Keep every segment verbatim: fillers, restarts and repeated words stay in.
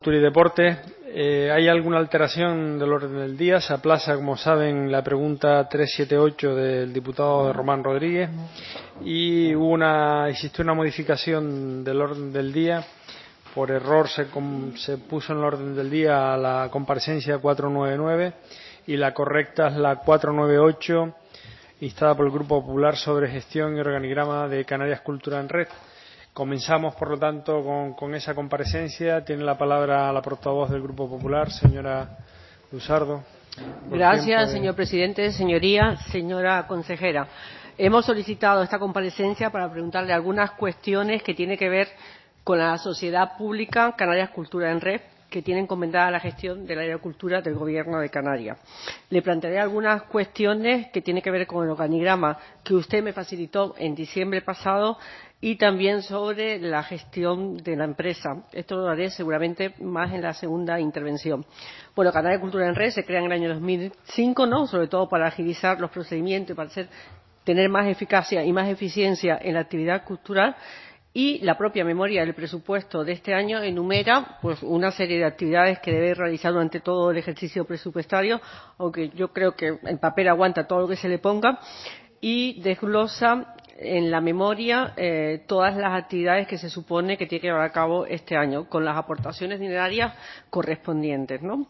Cultura y Deporte. Eh, ¿Hay alguna alteración del orden del día? Se aplaza, como saben, la pregunta trescientos setenta y ocho del diputado Román Rodríguez y hubo una, existió una modificación del orden del día. Por error se, com, se puso en el orden del día la comparecencia cuatrocientos noventa y nueve y la correcta es la cuatrocientos noventa y ocho, instada por el Grupo Popular sobre gestión y organigrama de Canarias Cultura en Red. Comenzamos, por lo tanto, con, con esa comparecencia. Tiene la palabra la portavoz del Grupo Popular, señora Luzardo. Gracias, de... señor presidente, señoría, señora consejera. Hemos solicitado esta comparecencia para preguntarle algunas cuestiones que tienen que ver con la sociedad pública Canarias Cultura en Red, que tiene encomendada la gestión del área de cultura del Gobierno de Canarias. Le plantearé algunas cuestiones que tienen que ver con el organigrama que usted me facilitó en diciembre pasado y también sobre la gestión de la empresa. Esto lo haré seguramente más en la segunda intervención. Bueno, Canarias Cultura en Red se crea en el año dos mil cinco, ¿no? Sobre todo para agilizar los procedimientos y para hacer, tener más eficacia y más eficiencia en la actividad cultural. Y la propia memoria del presupuesto de este año enumera pues una serie de actividades que debe realizar durante todo el ejercicio presupuestario, aunque yo creo que el papel aguanta todo lo que se le ponga, y desglosa en la memoria eh, todas las actividades que se supone que tiene que llevar a cabo este año, con las aportaciones dinerarias correspondientes, ¿no?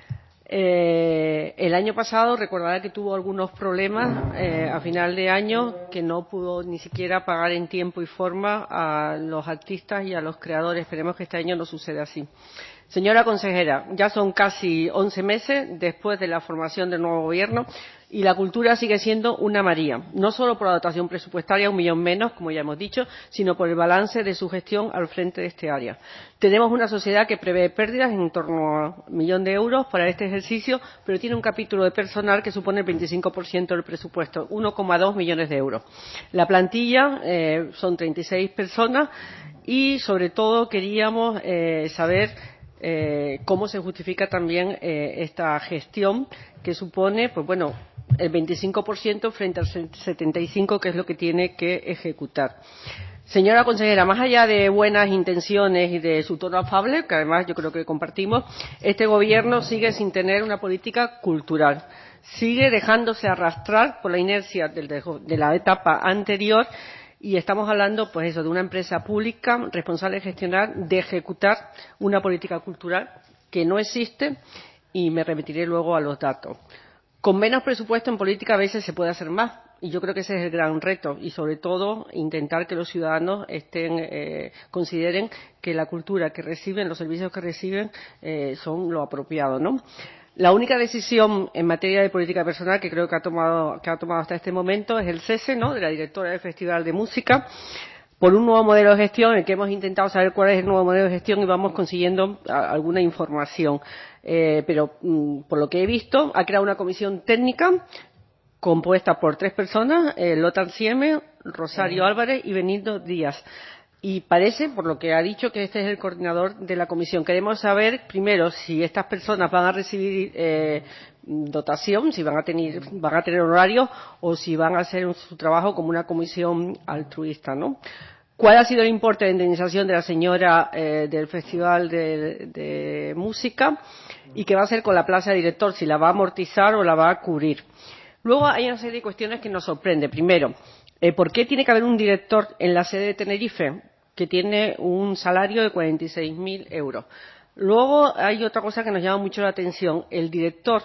Eh, el año pasado recordará que tuvo algunos problemas eh, a final de año, que no pudo ni siquiera pagar en tiempo y forma a los artistas y a los creadores. Esperemos que este año no suceda así. Señora consejera, ya son casi once meses después de la formación del nuevo gobierno y la cultura sigue siendo una María, no solo por la dotación presupuestaria, un millón menos, como ya hemos dicho, sino por el balance de su gestión al frente de este área. Tenemos una sociedad que prevé pérdidas en torno a un millón de euros para este ejercicio, pero tiene un capítulo de personal que supone el veinticinco por ciento del presupuesto, uno coma dos millones de euros. La plantilla eh, son treinta y seis personas y, sobre todo, queríamos eh, saber eh, cómo se justifica también eh, esta gestión que supone, pues bueno, el veinticinco por ciento frente al setenta y cinco por ciento que es lo que tiene que ejecutar. Señora consejera, más allá de buenas intenciones y de su tono afable, que además yo creo que compartimos, este gobierno sigue sin tener una política cultural. Sigue dejándose arrastrar por la inercia de la etapa anterior y estamos hablando, pues eso, de una empresa pública responsable de gestionar, de ejecutar una política cultural que no existe, y me remitiré luego a los datos. Con menos presupuesto en política a veces se puede hacer más y yo creo que ese es el gran reto y sobre todo intentar que los ciudadanos estén eh, consideren que la cultura que reciben, los servicios que reciben eh, son lo apropiado, ¿no? La única decisión en materia de política personal que creo que ha tomado que ha tomado hasta este momento es el cese, ¿no?, de la directora del Festival de Música por un nuevo modelo de gestión en el que hemos intentado saber cuál es el nuevo modelo de gestión y vamos consiguiendo a, alguna información. Eh, pero mm, por lo que he visto ha creado una comisión técnica compuesta por tres personas, eh, Lothar Sieme, Rosario Álvarez y Benito Díaz, y parece, por lo que ha dicho, que este es el coordinador de la comisión. Queremos saber primero si estas personas van a recibir eh, dotación, si van a tener van a tener horario o si van a hacer su trabajo como una comisión altruista, ¿no? ¿Cuál ha sido el importe de indemnización de la señora eh, del Festival de, de Música y qué va a hacer con la plaza de director, si la va a amortizar o la va a cubrir? Luego hay una serie de cuestiones que nos sorprende. Primero, eh, ¿por qué tiene que haber un director en la sede de Tenerife que tiene un salario de cuarenta y seis mil euros? Luego hay otra cosa que nos llama mucho la atención. El director,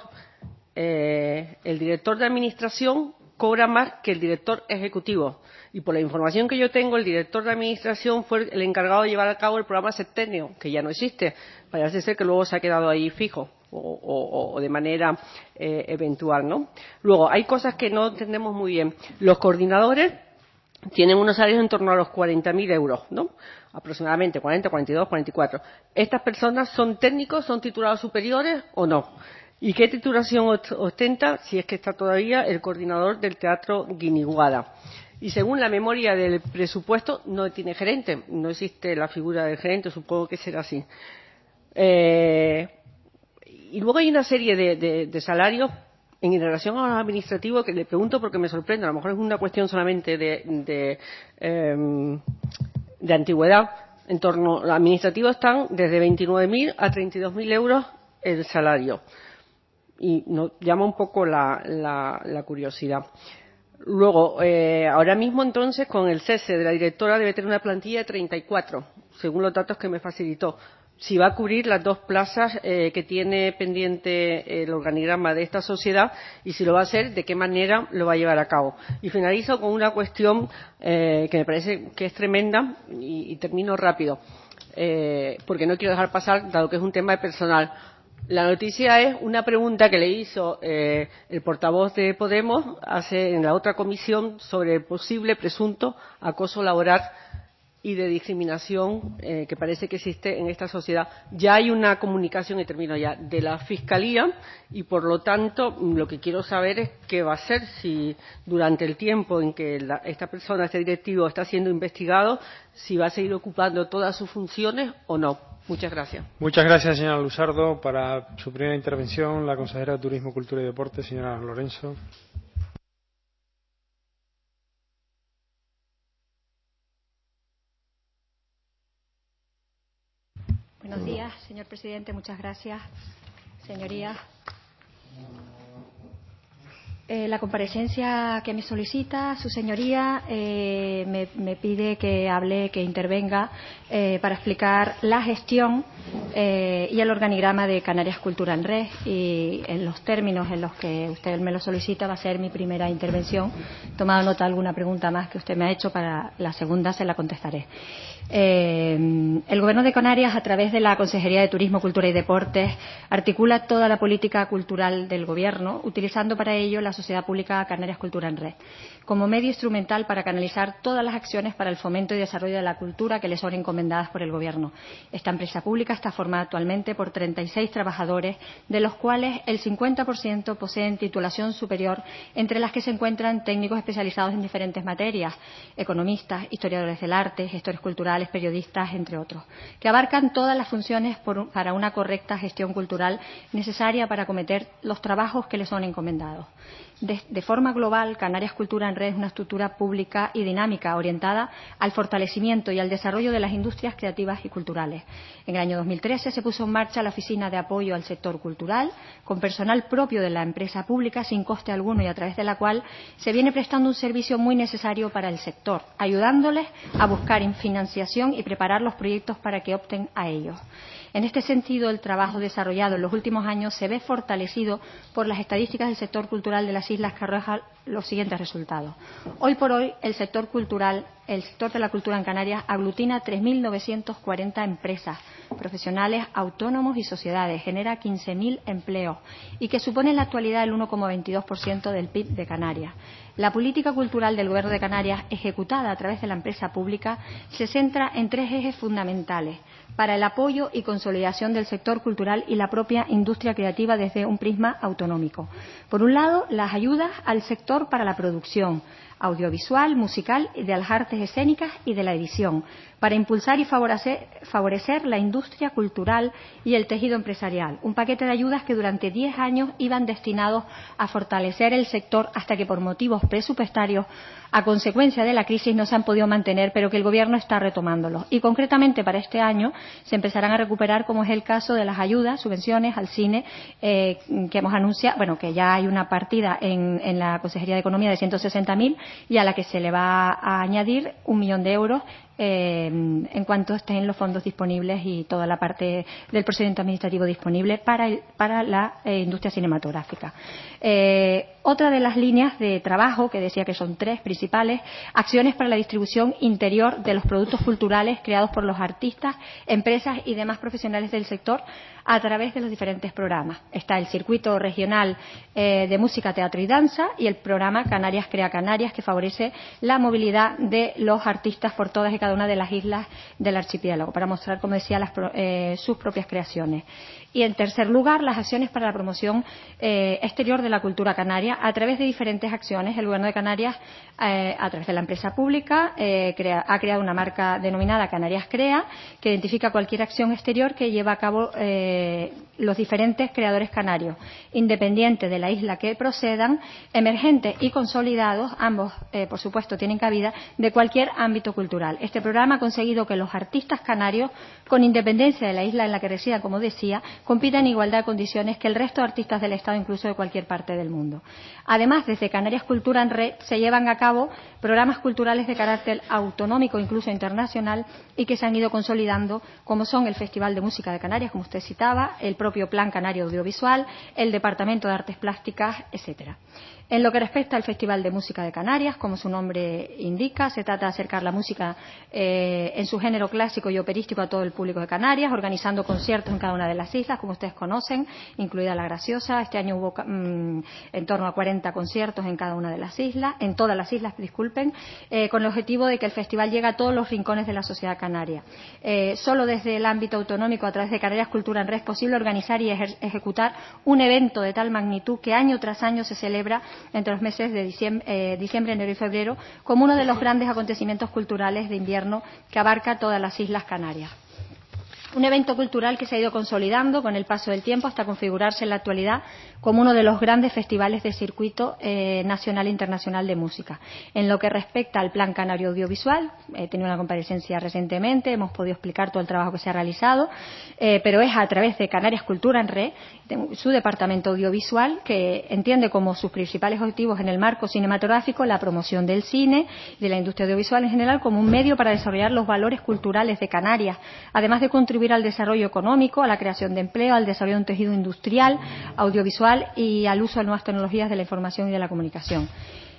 eh, el director de administración cobra más que el director ejecutivo. Y por la información que yo tengo, el director de administración fue el encargado de llevar a cabo el programa Septenio, que ya no existe. Parece ser que luego se ha quedado ahí fijo o, o, o de manera eh, eventual, ¿no? Luego, hay cosas que no entendemos muy bien. Los coordinadores tienen unos salarios en torno a los cuarenta mil euros, ¿no? Aproximadamente cuarenta, cuarenta y dos, cuarenta y cuatro. ¿Estas personas son técnicos, son titulados superiores o no? ¿Y qué titulación ostenta, si es que está todavía, el coordinador del Teatro Guiniguada? Y según la memoria del presupuesto, no tiene gerente, no existe la figura del gerente, supongo que será así. Eh, y luego hay una serie de, de, de salarios en relación a los administrativos que le pregunto porque me sorprende, a lo mejor es una cuestión solamente de, de, eh, de antigüedad, En torno administrativo están desde veintinueve mil a treinta y dos mil euros el salario. Y nos llama un poco la, la, la curiosidad. Luego, eh, ahora mismo entonces con el cese de la directora debe tener una plantilla de treinta y cuatro, según los datos que me facilitó. Si va a cubrir las dos plazas eh, que tiene pendiente el organigrama de esta sociedad y si lo va a hacer, de qué manera lo va a llevar a cabo. Y finalizo con una cuestión eh, que me parece que es tremenda y, y termino rápido, eh, porque no quiero dejar pasar, dado que es un tema de personal. La noticia es una pregunta que le hizo eh, el portavoz de Podemos hace en la otra comisión sobre el posible presunto acoso laboral y de discriminación eh, que parece que existe en esta sociedad. Ya hay una comunicación, y termino ya, de la Fiscalía y, por lo tanto, lo que quiero saber es qué va a hacer si durante el tiempo en que la, esta persona, este directivo, está siendo investigado, si va a seguir ocupando todas sus funciones o no. Muchas gracias. Muchas gracias, señora Luzardo. Para su primera intervención, la consejera de Turismo, Cultura y Deporte, señora Lorenzo. Buenos días, señor presidente. Muchas gracias, señorías. Eh, la comparecencia que me solicita su señoría eh, me, me pide que hable, que intervenga eh, para explicar la gestión eh, y el organigrama de Canarias Cultura en Red, y en los términos en los que usted me lo solicita va a ser mi primera intervención. He tomado nota de alguna pregunta más que usted me ha hecho, para la segunda se la contestaré. Eh, el Gobierno de Canarias, a través de la Consejería de Turismo, Cultura y Deportes, articula toda la política cultural del Gobierno, utilizando para ello la Sociedad Pública Canarias Cultura en Red, como medio instrumental para canalizar todas las acciones para el fomento y desarrollo de la cultura que le son encomendadas por el Gobierno. Esta empresa pública está formada actualmente por treinta y seis trabajadores, de los cuales el cincuenta por ciento poseen titulación superior, entre las que se encuentran técnicos especializados en diferentes materias, economistas, historiadores del arte, gestores culturales, periodistas, entre otros, que abarcan todas las funciones por, para una correcta gestión cultural necesaria para acometer los trabajos que les son encomendados. De, de forma global, Canarias Cultura en Red es una estructura pública y dinámica orientada al fortalecimiento y al desarrollo de las industrias creativas y culturales. En el año dos mil trece se puso en marcha la Oficina de Apoyo al Sector Cultural, con personal propio de la empresa pública, sin coste alguno, y a través de la cual se viene prestando un servicio muy necesario para el sector, ayudándoles a buscar financiación y preparar los proyectos para que opten a ellos. En este sentido, el trabajo desarrollado en los últimos años se ve fortalecido por las estadísticas del sector cultural de las islas, que arrojan los siguientes resultados. Hoy por hoy, el sector cultural, el sector de la cultura en Canarias, aglutina tres mil novecientas cuarenta empresas, profesionales, autónomos y sociedades, genera quince mil empleos y que supone en la actualidad el uno coma veintidós por ciento del P I B de Canarias. La política cultural del Gobierno de Canarias, ejecutada a través de la empresa pública, se centra en tres ejes fundamentales para el apoyo y consolidación del sector cultural y la propia industria creativa desde un prisma autonómico. Por un lado, las ayudas al sector para la producción audiovisual, musical, de las artes escénicas y de la edición, para impulsar y favorecer, favorecer la industria cultural y el tejido empresarial. Un paquete de ayudas que durante diez años iban destinados a fortalecer el sector, hasta que por motivos presupuestarios, a consecuencia de la crisis, no se han podido mantener, pero que el Gobierno está retomándolos. Y concretamente para este año se empezarán a recuperar, como es el caso de las ayudas, subvenciones al cine, eh, que hemos anunciado, bueno, que ya hay una partida en, en la Consejería de Economía de ciento sesenta mil, y a la que se le va a añadir un millón de euros eh, en cuanto estén los fondos disponibles y toda la parte del procedimiento administrativo disponible para, el, para la eh, industria cinematográfica. Eh, otra de las líneas de trabajo, que decía que son tres principales, acciones para la distribución interior de los productos culturales creados por los artistas, empresas y demás profesionales del sector a través de los diferentes programas. Está el circuito regional eh, de música, teatro y danza, y el programa Canarias Crea Canarias, que favorece la movilidad de los artistas por todas y cada una de las islas del archipiélago, para mostrar, como decía, las, eh, sus propias creaciones. Y, en tercer lugar, las acciones para la promoción eh, exterior de la cultura canaria a través de diferentes acciones. El Gobierno de Canarias, eh, a través de la empresa pública, eh, crea, ha creado una marca denominada Canarias Crea, que identifica cualquier acción exterior que lleva a cabo eh, los diferentes creadores canarios, independiente de la isla que procedan, emergentes y consolidados, ambos, eh, por supuesto, tienen cabida, de cualquier ámbito cultural. Este programa ha conseguido que los artistas canarios, con independencia de la isla en la que residan, como decía, compitan en igualdad de condiciones que el resto de artistas del Estado, incluso de cualquier parte del mundo. Además, desde Canarias Cultura en Red se llevan a cabo programas culturales de carácter autonómico, incluso internacional, y que se han ido consolidando, como son el Festival de Música de Canarias, como usted citaba, el propio Plan Canario Audiovisual, el Departamento de Artes Plásticas, etcétera. En lo que respecta al Festival de Música de Canarias, como su nombre indica, se trata de acercar la música eh, en su género clásico y operístico a todo el público de Canarias, organizando conciertos en cada una de las islas, como ustedes conocen, incluida La Graciosa. Este año hubo mmm, en torno a cuarenta conciertos en cada una de las islas, en todas las islas, disculpen, eh, con el objetivo de que el festival llegue a todos los rincones de la sociedad canaria. Eh, solo desde el ámbito autonómico, a través de Canarias Cultura en Red, es posible organizar y ejer- ejecutar un evento de tal magnitud que año tras año se celebra entre los meses de diciembre, eh, diciembre, enero y febrero, como uno de los grandes acontecimientos culturales de invierno que abarca todas las islas Canarias. Un evento cultural que se ha ido consolidando con el paso del tiempo hasta configurarse en la actualidad como uno de los grandes festivales de circuito eh, nacional e internacional de música. En lo que respecta al Plan Canario Audiovisual, he tenido una comparecencia recientemente, hemos podido explicar todo el trabajo que se ha realizado, eh, pero es a través de Canarias Cultura en Red, de su departamento audiovisual, que entiende como sus principales objetivos en el marco cinematográfico la promoción del cine y de la industria audiovisual en general como un medio para desarrollar los valores culturales de Canarias, además de contribuir al desarrollo económico, a la creación de empleo, al desarrollo de un tejido industrial, audiovisual y al uso de nuevas tecnologías de la información y de la comunicación.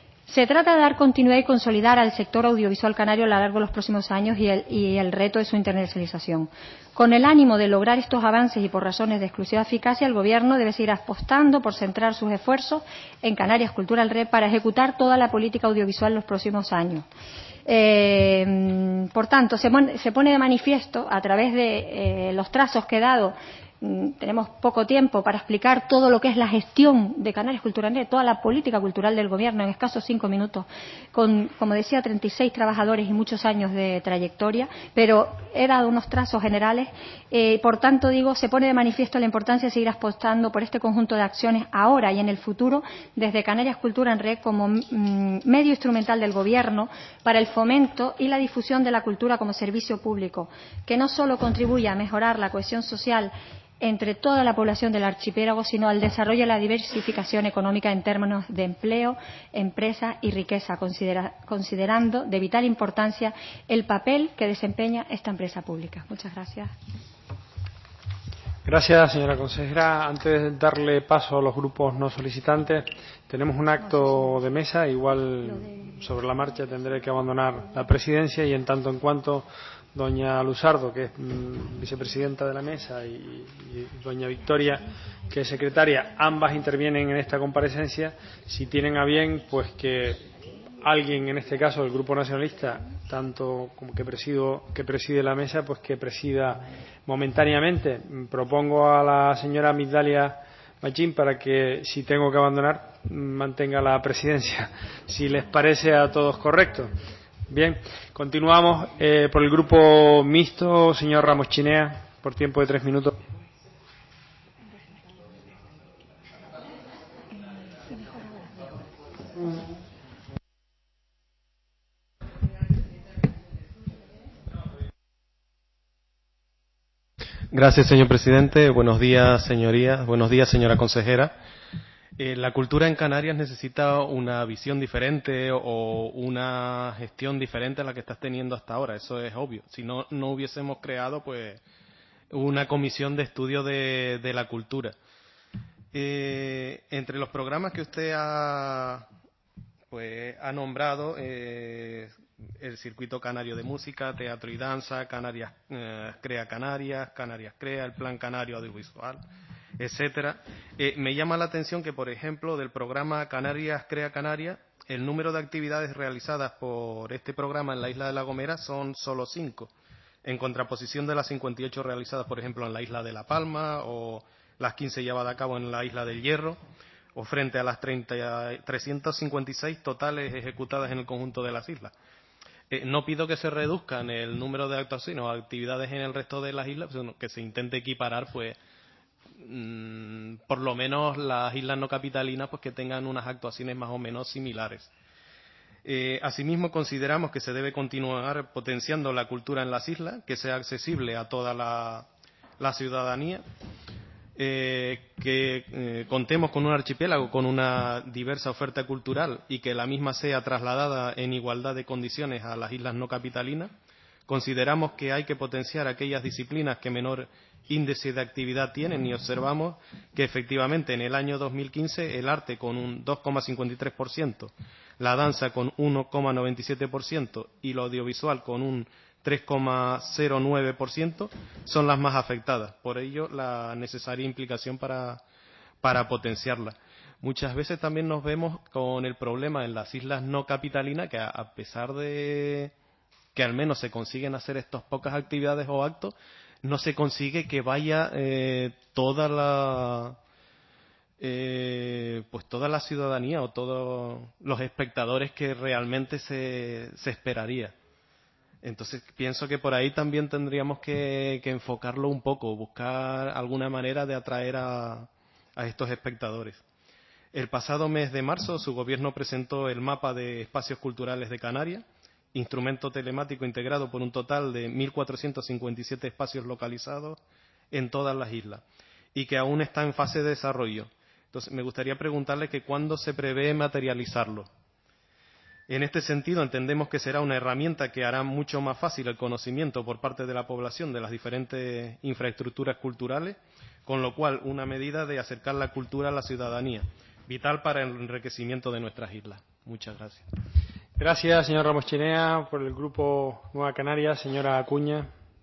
Se trata de dar continuidad y consolidar al sector audiovisual canario a lo largo de los próximos años y el, y el reto de su internacionalización. Con el ánimo de lograr estos avances y por razones de exclusiva eficacia, el Gobierno debe seguir apostando por centrar sus esfuerzos en Canarias Cultura en Red para ejecutar toda la política audiovisual en los próximos años. Eh, por tanto, se pone, se pone de manifiesto a través de eh, los trazos que he dado. Tenemos poco tiempo para explicar todo lo que es la gestión de Canarias Cultura en Red, toda la política cultural del Gobierno en escasos cinco minutos, con, como decía, treinta y seis trabajadores y muchos años de trayectoria, pero he dado unos trazos generales. Eh, por tanto, digo, se pone de manifiesto la importancia de seguir apostando por este conjunto de acciones ahora y en el futuro, desde Canarias Cultura en Red, como mm, medio instrumental del Gobierno para el fomento y la difusión de la cultura como servicio público, que no solo contribuye a mejorar la cohesión social entre toda la población del archipiélago, sino al desarrollo y la diversificación económica en términos de empleo, empresa y riqueza, considera, considerando de vital importancia el papel que desempeña esta empresa pública. Muchas gracias. Gracias, señora consejera. Antes de darle paso a los grupos no solicitantes, tenemos un acto de mesa. Igual sobre la marcha tendré que abandonar la presidencia y en tanto en cuanto doña Luzardo, que es mmm, vicepresidenta de la mesa, y, y doña Victoria, que es secretaria, ambas intervienen en esta comparecencia. Si tienen a bien, pues que alguien, en este caso del Grupo Nacionalista, tanto como que presido, que preside la mesa, pues que presida momentáneamente. Propongo a la señora Migdalia Machín para que, si tengo que abandonar, mantenga la presidencia, si les parece a todos correcto. Bien, continuamos eh, por el grupo mixto, señor Ramos Chinea, por tiempo de tres minutos. Gracias, señor presidente. Buenos días, señorías. Buenos días, señora consejera. Eh, la cultura en Canarias necesita una visión diferente o una gestión diferente a la que estás teniendo hasta ahora. Eso es obvio. Si no, no hubiésemos creado, pues, una comisión de estudio de, de la cultura. Eh, entre los programas que usted ha, pues, ha nombrado, eh, el Circuito Canario de Música, Teatro y Danza, Canarias eh, Crea Canarias, Canarias Crea, el Plan Canario Audiovisual, etcétera. Eh, me llama la atención que, por ejemplo, del programa Canarias Crea Canarias, el número de actividades realizadas por este programa en la isla de La Gomera son solo cinco, en contraposición de las cincuenta y ocho realizadas, por ejemplo, en la isla de La Palma, o las quince llevadas a cabo en la isla del Hierro, o frente a las trescientas cincuenta y seis totales ejecutadas en el conjunto de las islas. Eh, no pido que se reduzcan el número de actuaciones o actividades en el resto de las islas, sino que se intente equiparar, pues, mmm, por lo menos las islas no capitalinas pues que tengan unas actuaciones más o menos similares. Eh, asimismo, consideramos que se debe continuar potenciando la cultura en las islas, que sea accesible a toda la, la ciudadanía, eh, que eh, contemos con un archipiélago con una diversa oferta cultural y que la misma sea trasladada en igualdad de condiciones a las islas no capitalinas. Consideramos que hay que potenciar aquellas disciplinas que menor índice de actividad tienen y observamos que efectivamente en el año dos mil quince el arte con un dos coma cincuenta y tres por ciento, la danza con uno coma noventa y siete por ciento y lo audiovisual con un tres coma cero nueve por ciento son las más afectadas. Por ello, la necesaria implicación para, para potenciarla. Muchas veces también nos vemos con el problema en las islas no capitalinas que a, a pesar de que al menos se consiguen hacer estas pocas actividades o actos, no se consigue que vaya eh, toda la eh, pues toda la ciudadanía o todos los espectadores que realmente se, se esperaría. Entonces pienso que por ahí también tendríamos que, que enfocarlo un poco, buscar alguna manera de atraer a, a estos espectadores. El pasado mes de marzo su gobierno presentó el mapa de espacios culturales de Canarias, instrumento telemático integrado por un total de mil cuatrocientos cincuenta y siete espacios localizados en todas las islas y que aún está en fase de desarrollo. Entonces, me gustaría preguntarle que cuándo se prevé materializarlo. En este sentido, entendemos que será una herramienta que hará mucho más fácil el conocimiento por parte de la población de las diferentes infraestructuras culturales, con lo cual una medida de acercar la cultura a la ciudadanía, vital para el enriquecimiento de nuestras islas. Muchas gracias. Gracias, señor Ramos Chinea. Por el Grupo Nueva Canarias, señora Acuña.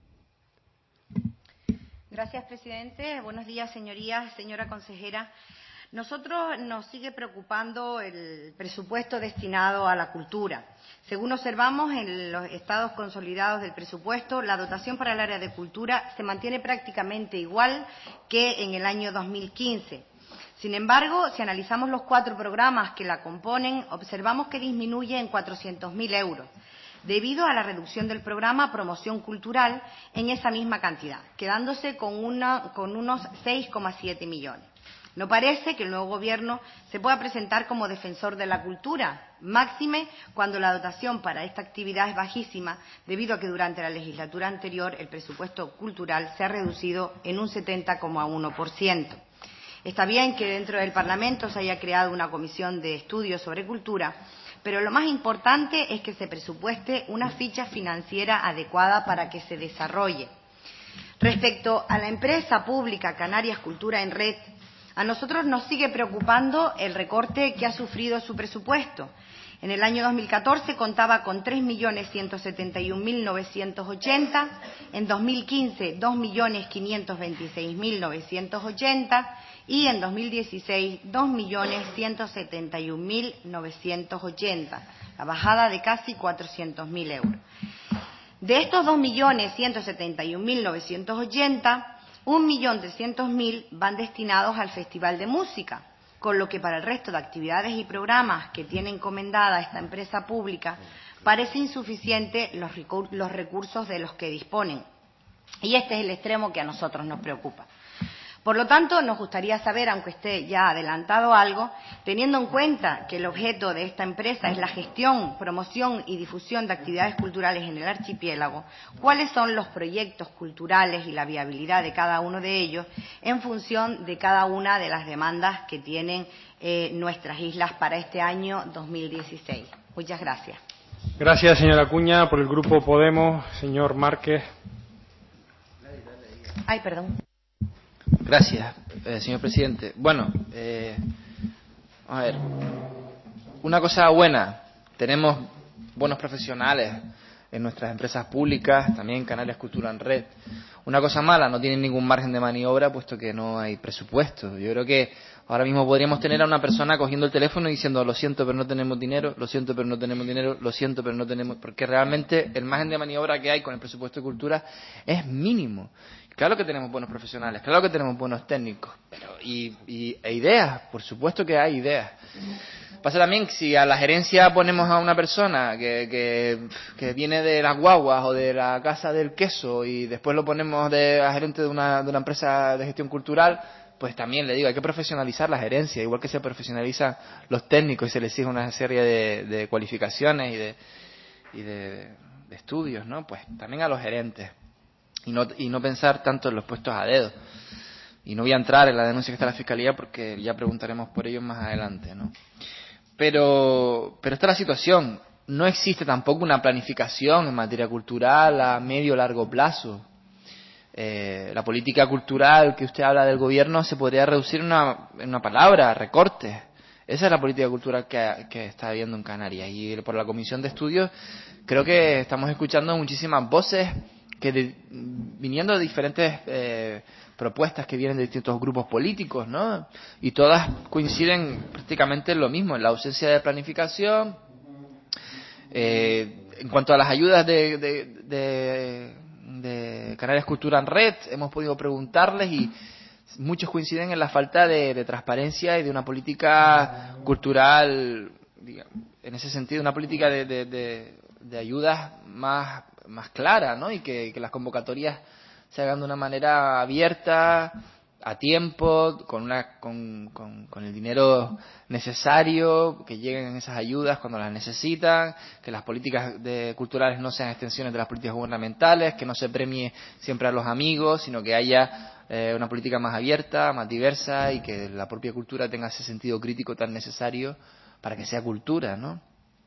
Gracias, presidente. Buenos días, señorías, señora consejera. Nosotros nos sigue preocupando el presupuesto destinado a la cultura. Según observamos en los estados consolidados del presupuesto, la dotación para el área de cultura se mantiene prácticamente igual que en el año dos mil quince. Sin embargo, si analizamos los cuatro programas que la componen, observamos que disminuye en cuatrocientos mil euros, debido a la reducción del programa Promoción Cultural en esa misma cantidad, quedándose con, una, con unos seis coma siete millones. No parece que el nuevo Gobierno se pueda presentar como defensor de la cultura, máxime cuando la dotación para esta actividad es bajísima, debido a que durante la legislatura anterior el presupuesto cultural se ha reducido en un setenta coma uno por ciento. Está bien que dentro del Parlamento se haya creado una comisión de estudios sobre cultura, pero lo más importante es que se presupueste una ficha financiera adecuada para que se desarrolle. Respecto a la empresa pública Canarias Cultura en Red, a nosotros nos sigue preocupando el recorte que ha sufrido su presupuesto. En el año dos mil catorce contaba con tres millones ciento setenta y un mil novecientos ochenta, en dos mil quince dos millones quinientos veintiséis mil novecientos ochenta y en dos mil dieciséis dos millones ciento setenta y un mil novecientos ochenta, la bajada de casi cuatrocientos mil euros. De estos dos millones ciento setenta y un mil novecientos ochenta, un millón trescientos mil van destinados al Festival de Música, con lo que para el resto de actividades y programas que tiene encomendada esta empresa pública parece insuficiente los, los recursos de los que disponen. Y este es el extremo que a nosotros nos preocupa. Por lo tanto, nos gustaría saber, aunque esté ya adelantado algo, teniendo en cuenta que el objeto de esta empresa es la gestión, promoción y difusión de actividades culturales en el archipiélago, cuáles son los proyectos culturales y la viabilidad de cada uno de ellos en función de cada una de las demandas que tienen eh, nuestras islas para este año dos mil dieciséis. Muchas gracias. Gracias, señora Acuña. Por el Grupo Podemos, señor Márquez. Ay, perdón. Gracias, eh, señor presidente. Bueno, eh, a ver, una cosa buena, tenemos buenos profesionales en nuestras empresas públicas, también Canarias Cultura en Red. Una cosa mala, no tienen ningún margen de maniobra puesto que no hay presupuesto. Yo creo que ahora mismo podríamos tener a una persona cogiendo el teléfono y diciendo lo siento pero no tenemos dinero, lo siento pero no tenemos dinero, lo siento pero no tenemos... Porque realmente el margen de maniobra que hay con el presupuesto de cultura es mínimo. Claro que tenemos buenos profesionales, claro que tenemos buenos técnicos, pero y, y e ideas, por supuesto que hay ideas. Pasa también que si a la gerencia ponemos a una persona que, que, que viene de las guaguas o de la casa del queso y después lo ponemos de a gerente de una, de una empresa de gestión cultural, pues también le digo, hay que profesionalizar la gerencia, igual que se profesionalizan los técnicos y se les exige una serie de, de cualificaciones y de, y de, de estudios, ¿no? Pues también a los gerentes. Y no, y no pensar tanto en los puestos a dedo. Y no voy a entrar en la denuncia que está en la Fiscalía porque ya preguntaremos por ellos más adelante, ¿no? Pero, pero esta es la situación. No existe tampoco una planificación en materia cultural a medio o largo plazo. Eh, la política cultural que usted habla del gobierno se podría reducir en una, en una palabra, recortes. Esa es la política cultural que, que está habiendo en Canarias. Y por la Comisión de Estudios creo que estamos escuchando muchísimas voces que de, viniendo de diferentes eh, propuestas que vienen de distintos grupos políticos, ¿no? Y todas coinciden prácticamente en lo mismo, en la ausencia de planificación. Eh, en cuanto a las ayudas de, de, de, de Canarias Cultura en Red, hemos podido preguntarles y muchos coinciden en la falta de, de transparencia y de una política cultural, digamos, en ese sentido, una política de, de, de, de ayudas más más clara, ¿no? Y que, que las convocatorias se hagan de una manera abierta, a tiempo, con una con, con, con el dinero necesario, que lleguen esas ayudas cuando las necesitan, que las políticas de, culturales no sean extensiones de las políticas gubernamentales, que no se premie siempre a los amigos, sino que haya eh, una política más abierta, más diversa y que la propia cultura tenga ese sentido crítico tan necesario para que sea cultura, ¿no?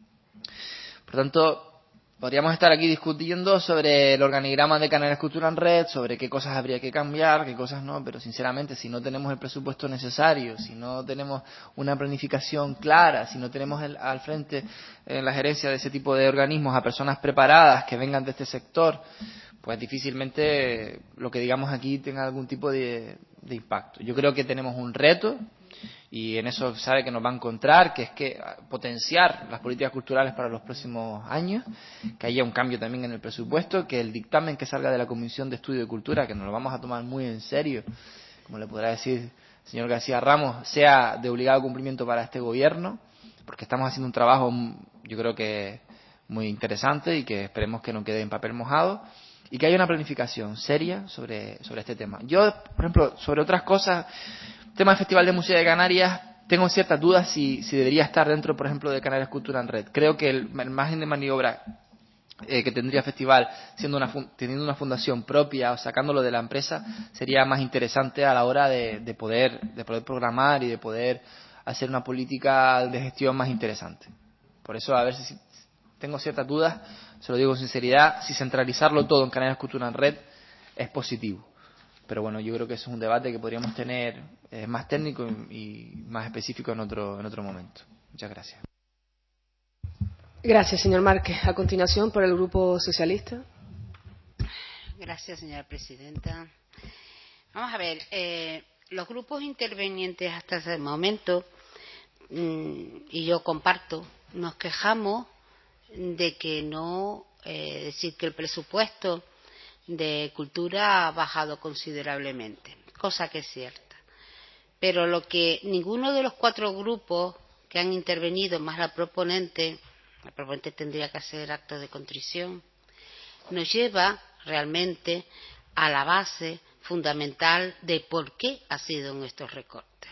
Por tanto, podríamos estar aquí discutiendo sobre el organigrama de Canarias Cultura en Red, sobre qué cosas habría que cambiar, qué cosas no, pero sinceramente si no tenemos el presupuesto necesario, si no tenemos una planificación clara, si no tenemos el, al frente en la gerencia de ese tipo de organismos a personas preparadas que vengan de este sector, pues difícilmente lo que digamos aquí tenga algún tipo de, de impacto. Yo creo que tenemos un reto y en eso sabe que nos va a encontrar, que es que potenciar las políticas culturales para los próximos años, que haya un cambio también en el presupuesto, que el dictamen que salga de la Comisión de Estudio de Cultura, que nos lo vamos a tomar muy en serio, como le podrá decir el señor García Ramos, sea de obligado cumplimiento para este gobierno, porque estamos haciendo un trabajo, yo creo que muy interesante y que esperemos que no quede en papel mojado, y que haya una planificación seria sobre, sobre este tema. Yo, por ejemplo, sobre otras cosas, tema del Festival de Música de Canarias, tengo ciertas dudas si, si debería estar dentro, por ejemplo, de Canarias Cultura en Red. Creo que el, el margen de maniobra eh, que tendría el festival siendo una, teniendo una fundación propia o sacándolo de la empresa sería más interesante a la hora de, de, poder, de poder programar y de poder hacer una política de gestión más interesante. Por eso, a ver si tengo ciertas dudas, se lo digo con sinceridad, si centralizarlo todo en Canarias Cultura en Red es positivo. Pero bueno, yo creo que eso es un debate que podríamos tener eh, más técnico y, y más específico en otro, en otro momento. Muchas gracias. Gracias, señor Márquez. A continuación, por el Grupo Socialista. Gracias, señora presidenta. Vamos a ver, eh, los grupos intervenientes hasta ese momento, mmm, y yo comparto, nos quejamos de que no, eh, decir que el presupuesto de cultura ha bajado considerablemente, cosa que es cierta. Pero lo que ninguno de los cuatro grupos que han intervenido, más la proponente, la proponente tendría que hacer acto de contrición, nos lleva realmente a la base fundamental de por qué ha sido en estos recortes.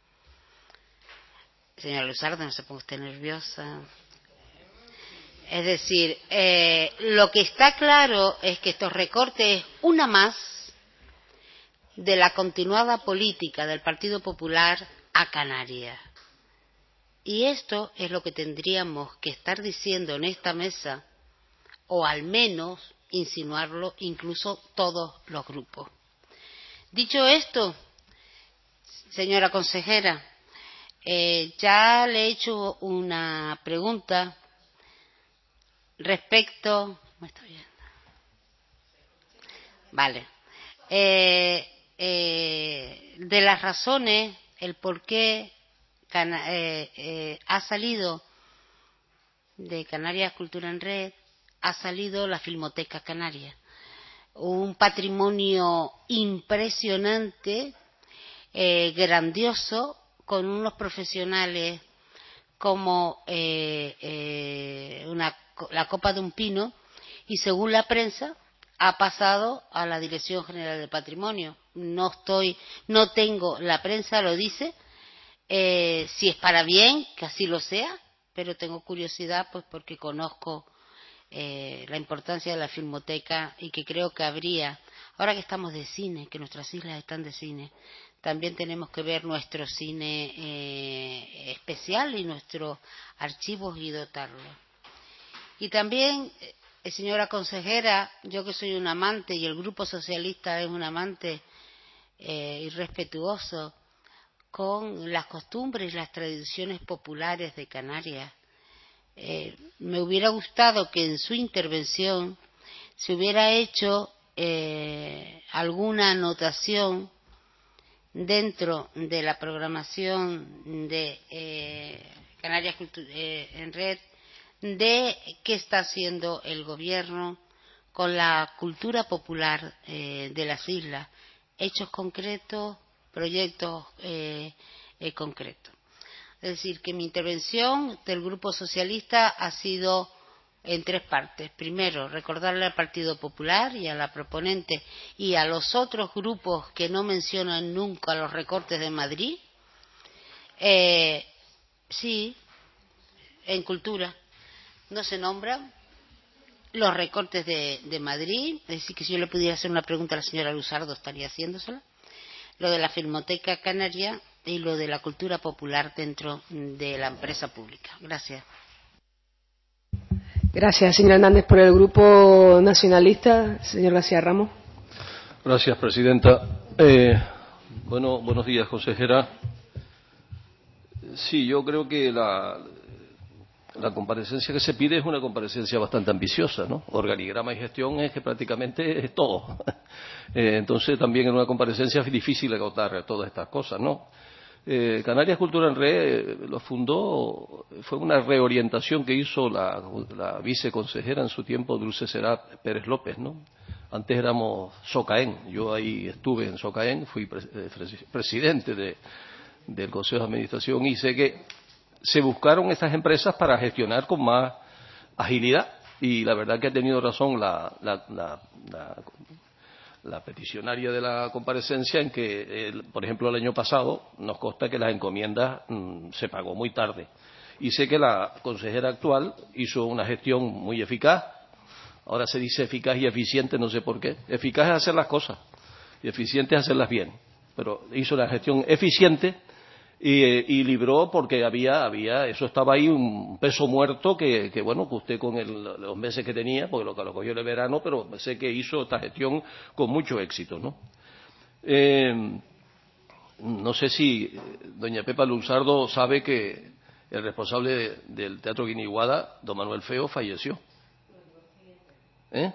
Señora Luzardo, no se ponga usted nerviosa. Es decir, eh, lo que está claro es que estos recortes es una más de la continuada política del Partido Popular a Canarias. Y esto es lo que tendríamos que estar diciendo en esta mesa, o al menos insinuarlo incluso todos los grupos. Dicho esto, señora consejera, eh, ya le he hecho una pregunta respecto, ¿me está viendo? Vale, eh, eh, de las razones, el por qué cana, eh, eh, ha salido de Canarias Cultura en Red, ha salido la Filmoteca Canaria. un patrimonio impresionante, eh, grandioso, con unos profesionales como eh, eh, una, la copa de un pino, y según la prensa ha pasado a la Dirección General de Patrimonio. No estoy, no tengo, la prensa lo dice, eh, si es para bien, que así lo sea, pero tengo curiosidad pues porque conozco eh, la importancia de la Filmoteca y que creo que habría, ahora que estamos de cine, que nuestras islas están de cine, también tenemos que ver nuestro cine eh, especial y nuestros archivos y dotarlo. Y también, eh, señora consejera, yo que soy un amante y el Grupo Socialista es un amante eh, y respetuoso con las costumbres y las tradiciones populares de Canarias, eh, me hubiera gustado que en su intervención se hubiera hecho eh, alguna anotación dentro de la programación de eh, Canarias Cultu- eh, en Red de qué está haciendo el gobierno con la cultura popular eh, de las islas, hechos concretos, proyectos eh, eh, concretos. Es decir, que mi intervención del Grupo Socialista ha sido en tres partes. Primero, recordarle al Partido Popular y a la proponente y a los otros grupos que no mencionan nunca los recortes de Madrid. Eh, sí, en cultura no se nombran los recortes de, de Madrid. Es decir, que si yo le pudiera hacer una pregunta a la señora Luzardo estaría haciéndosela. Lo de la Filmoteca Canaria y lo de la cultura popular dentro de la empresa pública. Gracias. Gracias, señor Hernández. Por el Grupo Nacionalista, señor García Ramos. Gracias, presidenta. Eh, bueno, buenos días, consejera. Sí, yo creo que la, la comparecencia que se pide es una comparecencia bastante ambiciosa, ¿no? Organigrama y gestión es que prácticamente es todo. eh, entonces, también en una comparecencia es difícil agotar todas estas cosas, ¿no? Eh, Canarias Cultura en Red eh, lo fundó, fue una reorientación que hizo la, la viceconsejera en su tiempo, Dulce Serap Pérez López, ¿no? Antes éramos Socaén, yo ahí estuve en Socaén, fui pre eh, presidente de, del Consejo de Administración y sé que se buscaron estas empresas para gestionar con más agilidad y la verdad que ha tenido razón la, la, la, la la peticionaria de la comparecencia en que, eh, por ejemplo, el año pasado nos consta que las encomiendas mmm, se pagó muy tarde. Y sé que la consejera actual hizo una gestión muy eficaz. Ahora se dice eficaz y eficiente, no sé por qué. Eficaz es hacer las cosas y eficiente es hacerlas bien. Pero hizo la gestión eficiente y, eh, y libró porque había, había, eso estaba ahí un peso muerto que, que bueno, que usted con el, los meses que tenía, porque lo que lo cogió en el verano, pero sé que hizo esta gestión con mucho éxito, ¿no? Eh, no sé si doña Pepa Luzardo sabe que el responsable de, del Teatro Guiniguada, don Manuel Feo, falleció. ¿Eh?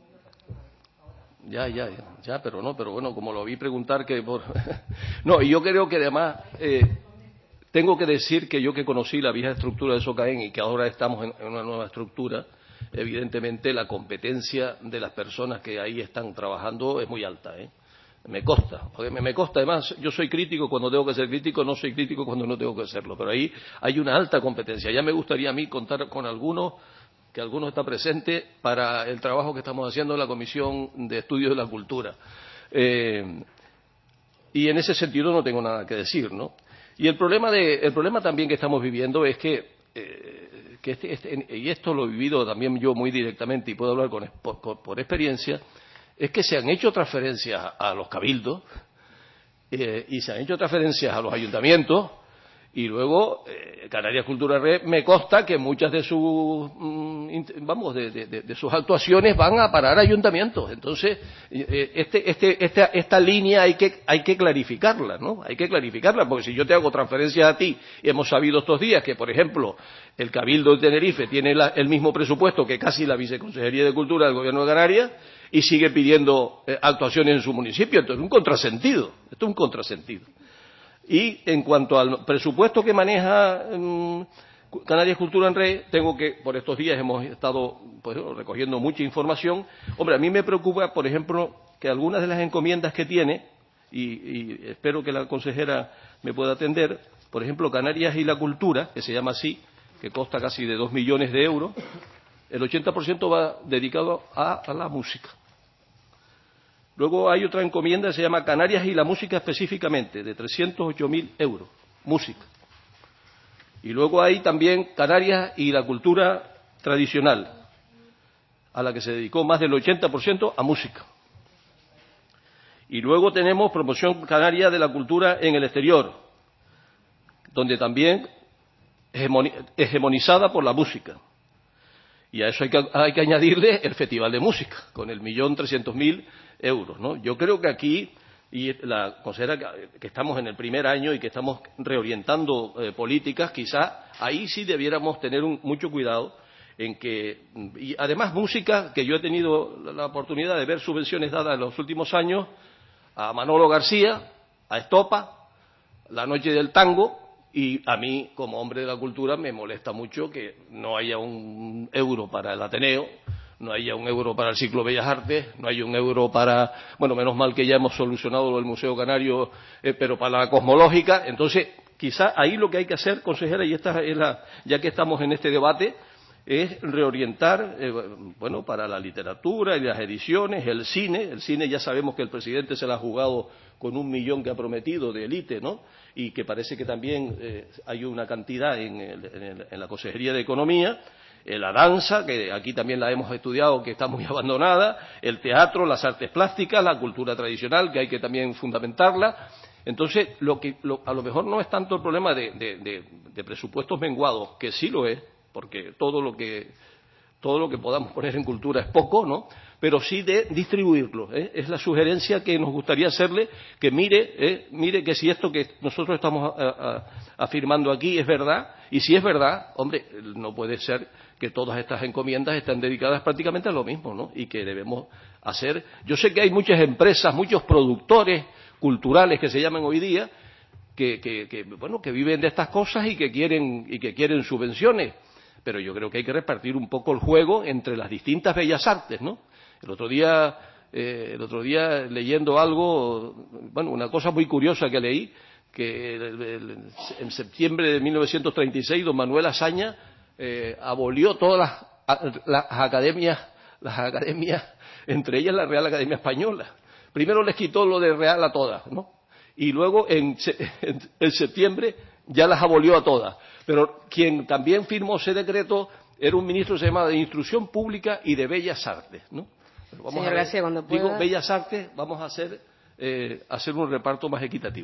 Ya, ya, ya, ya, pero no, pero bueno, como lo vi preguntar que por... no, y yo creo que además eh, tengo que decir que yo que conocí la vieja estructura de Socaén y que ahora estamos en, en una nueva estructura, evidentemente la competencia de las personas que ahí están trabajando es muy alta, ¿eh? Me consta, porque me, me consta, además, yo soy crítico cuando tengo que ser crítico, no soy crítico cuando no tengo que serlo, pero ahí hay una alta competencia. Ya me gustaría a mí contar con algunos, que algunos están presentes para el trabajo que estamos haciendo en la Comisión de Estudios de la Cultura. Eh, y en ese sentido no tengo nada que decir, ¿no? Y el problema, de, el problema también que estamos viviendo es que, eh, que este, este, y esto lo he vivido también yo muy directamente y puedo hablar con, por, por experiencia, es que se han hecho transferencias a los cabildos eh, y se han hecho transferencias a los ayuntamientos y luego eh, Canarias Cultura Red me consta que muchas de sus mm, vamos de, de, de sus actuaciones van a parar a ayuntamientos. Entonces eh, este, este, esta, esta línea hay que hay que clarificarla, ¿no? Hay que clarificarla porque si yo te hago transferencias a ti y hemos sabido estos días que por ejemplo el Cabildo de Tenerife tiene la, el mismo presupuesto que casi la Viceconsejería de Cultura del Gobierno de Canarias y sigue pidiendo eh, actuaciones en su municipio, entonces es un contrasentido, esto es un contrasentido. Y en cuanto al presupuesto que maneja mmm, Canarias Cultura en Red, tengo que, por estos días hemos estado pues, recogiendo mucha información. Hombre, a mí me preocupa, por ejemplo, que algunas de las encomiendas que tiene, y, y espero que la consejera me pueda atender, por ejemplo, Canarias y la Cultura, que se llama así, que consta casi de dos millones de euros, el ochenta por ciento va dedicado a, a la música. Luego hay otra encomienda que se llama Canarias y la música específicamente, de trescientos ocho mil euros, música. Y luego hay también Canarias y la cultura tradicional, a la que se dedicó más del ochenta por ciento a música. Y luego tenemos promoción canaria de la cultura en el exterior, donde también hegemonizada por la música. Y a eso hay que, hay que añadirle el Festival de Música, con el millón trescientos mil euros, ¿no? Yo creo que aquí, y la consejera que, que estamos en el primer año y que estamos reorientando eh, políticas, quizá ahí sí debiéramos tener un, mucho cuidado en que, y además música, que yo he tenido la oportunidad de ver subvenciones dadas en los últimos años a Manolo García, a Estopa, La Noche del Tango, y a mí, como hombre de la cultura, me molesta mucho que no haya un euro para el Ateneo, no haya un euro para el Ciclo Bellas Artes, no haya un euro para, bueno, menos mal que ya hemos solucionado lo del Museo Canario, eh, pero para la Cosmológica. Entonces, quizá ahí lo que hay que hacer, consejera, y esta es la, ya que estamos en este debate, es reorientar, eh, bueno, para la literatura y las ediciones, el cine. El cine ya sabemos que el presidente se la ha jugado con un millón que ha prometido de élite, ¿no? Y que parece que también eh, hay una cantidad en, el, en, el, en la Consejería de Economía. Eh, la danza, que aquí también la hemos estudiado, que está muy abandonada, el teatro, las artes plásticas, la cultura tradicional, que hay que también fundamentarla. Entonces, lo que, lo, a lo mejor no es tanto el problema de, de, de, de presupuestos menguados, que sí lo es, porque todo lo que todo lo que podamos poner en cultura es poco, ¿no? Pero sí de distribuirlo, ¿eh? Es la sugerencia que nos gustaría hacerle, que mire, ¿eh? mire que si esto que nosotros estamos a, a, afirmando aquí es verdad, y si es verdad, hombre, no puede ser que todas estas encomiendas estén dedicadas prácticamente a lo mismo, ¿no? Y que debemos hacer. Yo sé que hay muchas empresas, muchos productores culturales que se llaman hoy día, que, que, que bueno, que viven de estas cosas y que quieren y que quieren subvenciones. Pero yo creo que hay que repartir un poco el juego entre las distintas bellas artes, ¿no? El otro día, eh, el otro día leyendo algo, bueno, una cosa muy curiosa que leí, que el, el, en septiembre de mil novecientos treinta y seis don Manuel Azaña eh, abolió todas las, las academias, las academias, entre ellas la Real Academia Española. Primero les quitó lo de Real a todas, ¿no? Y luego en, en, en septiembre ya las abolió a todas. Pero quien también firmó ese decreto era un ministro que se llamaba de Instrucción Pública y de Bellas Artes, ¿no? Pero vamos Señor a ver, García, cuando pueda... digo Bellas Artes, vamos a hacer, eh, hacer un reparto más equitativo.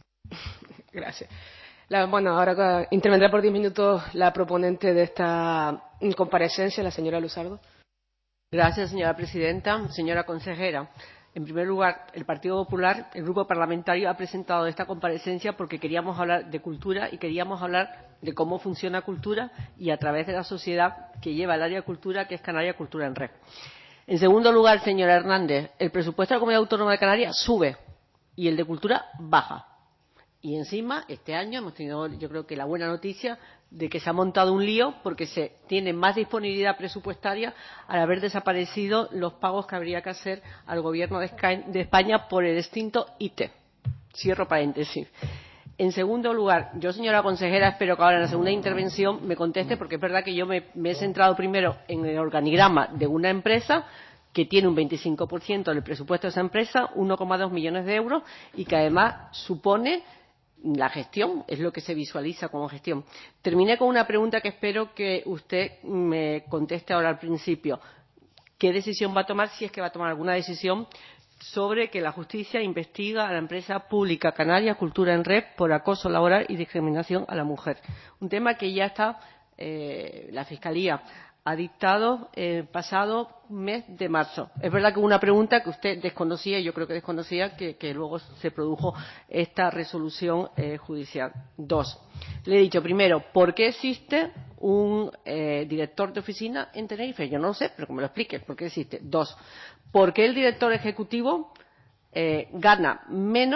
Gracias. La, bueno, ahora intervendrá por diez minutos la proponente de esta comparecencia, la señora Luzardo. Gracias, señora presidenta. Señora consejera, en primer lugar, el Partido Popular, el Grupo Parlamentario, ha presentado esta comparecencia porque queríamos hablar de cultura y queríamos hablar de cómo funciona cultura y a través de la sociedad que lleva el área de cultura, que es Canarias Cultura en Red. En segundo lugar, señora Hernández, el presupuesto de la Comunidad Autónoma de Canarias sube y el de cultura baja. Y encima, este año hemos tenido, yo creo que la buena noticia de que se ha montado un lío porque se tiene más disponibilidad presupuestaria al haber desaparecido los pagos que habría que hacer al Gobierno de España por el extinto I T E. Cierro paréntesis. En segundo lugar, yo, señora consejera, espero que ahora en la segunda intervención me conteste, porque es verdad que yo me, me he centrado primero en el organigrama de una empresa que tiene un veinticinco por ciento del presupuesto de esa empresa, uno coma dos millones de euros, y que además supone la gestión, es lo que se visualiza como gestión. Terminé con una pregunta que espero que usted me conteste ahora al principio. ¿Qué decisión va a tomar, si es que va a tomar alguna decisión, sobre que la justicia investiga a la empresa pública Canarias Cultura en Red por acoso laboral y discriminación a la mujer? Un tema que ya está, eh, la Fiscalía ha dictado el eh, pasado mes de marzo. Es verdad que hubo una pregunta que usted desconocía, y yo creo que desconocía, que, que luego se produjo esta resolución eh, judicial. Dos, le he dicho primero, ¿por qué existe un eh, director de oficina en Tenerife? Yo no lo sé, pero que me lo explique, ¿por qué existe? Dos, ¿por qué el director ejecutivo eh, gana menos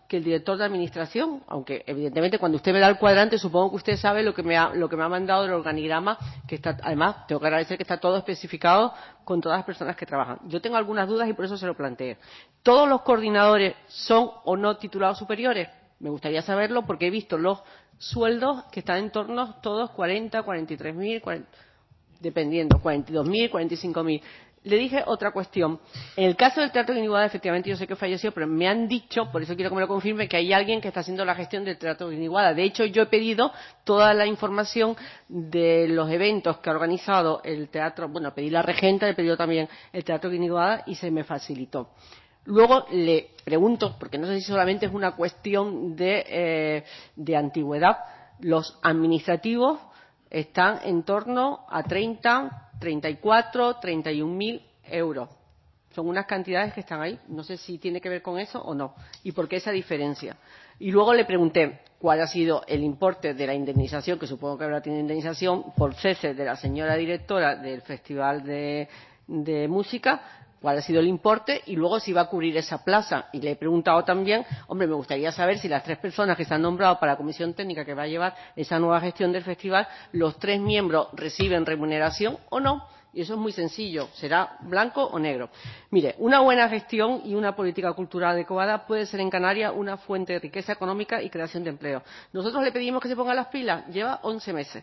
que el director de administración, aunque evidentemente cuando usted me da el cuadrante supongo que usted sabe lo que me ha, lo que me ha mandado el organigrama, que está, además tengo que agradecer que está todo especificado con todas las personas que trabajan. Yo tengo algunas dudas y por eso se lo planteo. ¿Todos los coordinadores son o no titulados superiores? Me gustaría saberlo porque he visto los sueldos que están en torno todos cuarenta, cuarenta y tres mil, dependiendo, cuarenta y dos mil, cuarenta y cinco mil. Le dije otra cuestión. En el caso del Teatro Guiniguada, efectivamente, yo sé que falleció, pero me han dicho, por eso quiero que me lo confirme, que hay alguien que está haciendo la gestión del Teatro Guiniguada. De hecho, yo he pedido toda la información de los eventos que ha organizado el teatro. Bueno, pedí la regenta, he pedido también el Teatro Guiniguada y se me facilitó. Luego le pregunto, porque no sé si solamente es una cuestión de, eh, de antigüedad, los administrativos están en torno a treinta, treinta y cuatro, treinta y un mil euros. Son unas cantidades que están ahí. No sé si tiene que ver con eso o no. ¿Y por qué esa diferencia? Y luego le pregunté cuál ha sido el importe de la indemnización, que supongo que habrá tenido indemnización, por cese de la señora directora del Festival de, de Música, cuál ha sido el importe y luego si va a cubrir esa plaza. Y le he preguntado también, hombre, me gustaría saber si las tres personas que se han nombrado para la comisión técnica que va a llevar esa nueva gestión del festival, los tres miembros reciben remuneración o no. Y eso es muy sencillo, será blanco o negro. Mire, una buena gestión y una política cultural adecuada puede ser en Canarias una fuente de riqueza económica y creación de empleo. Nosotros le pedimos que se ponga las pilas, lleva once meses.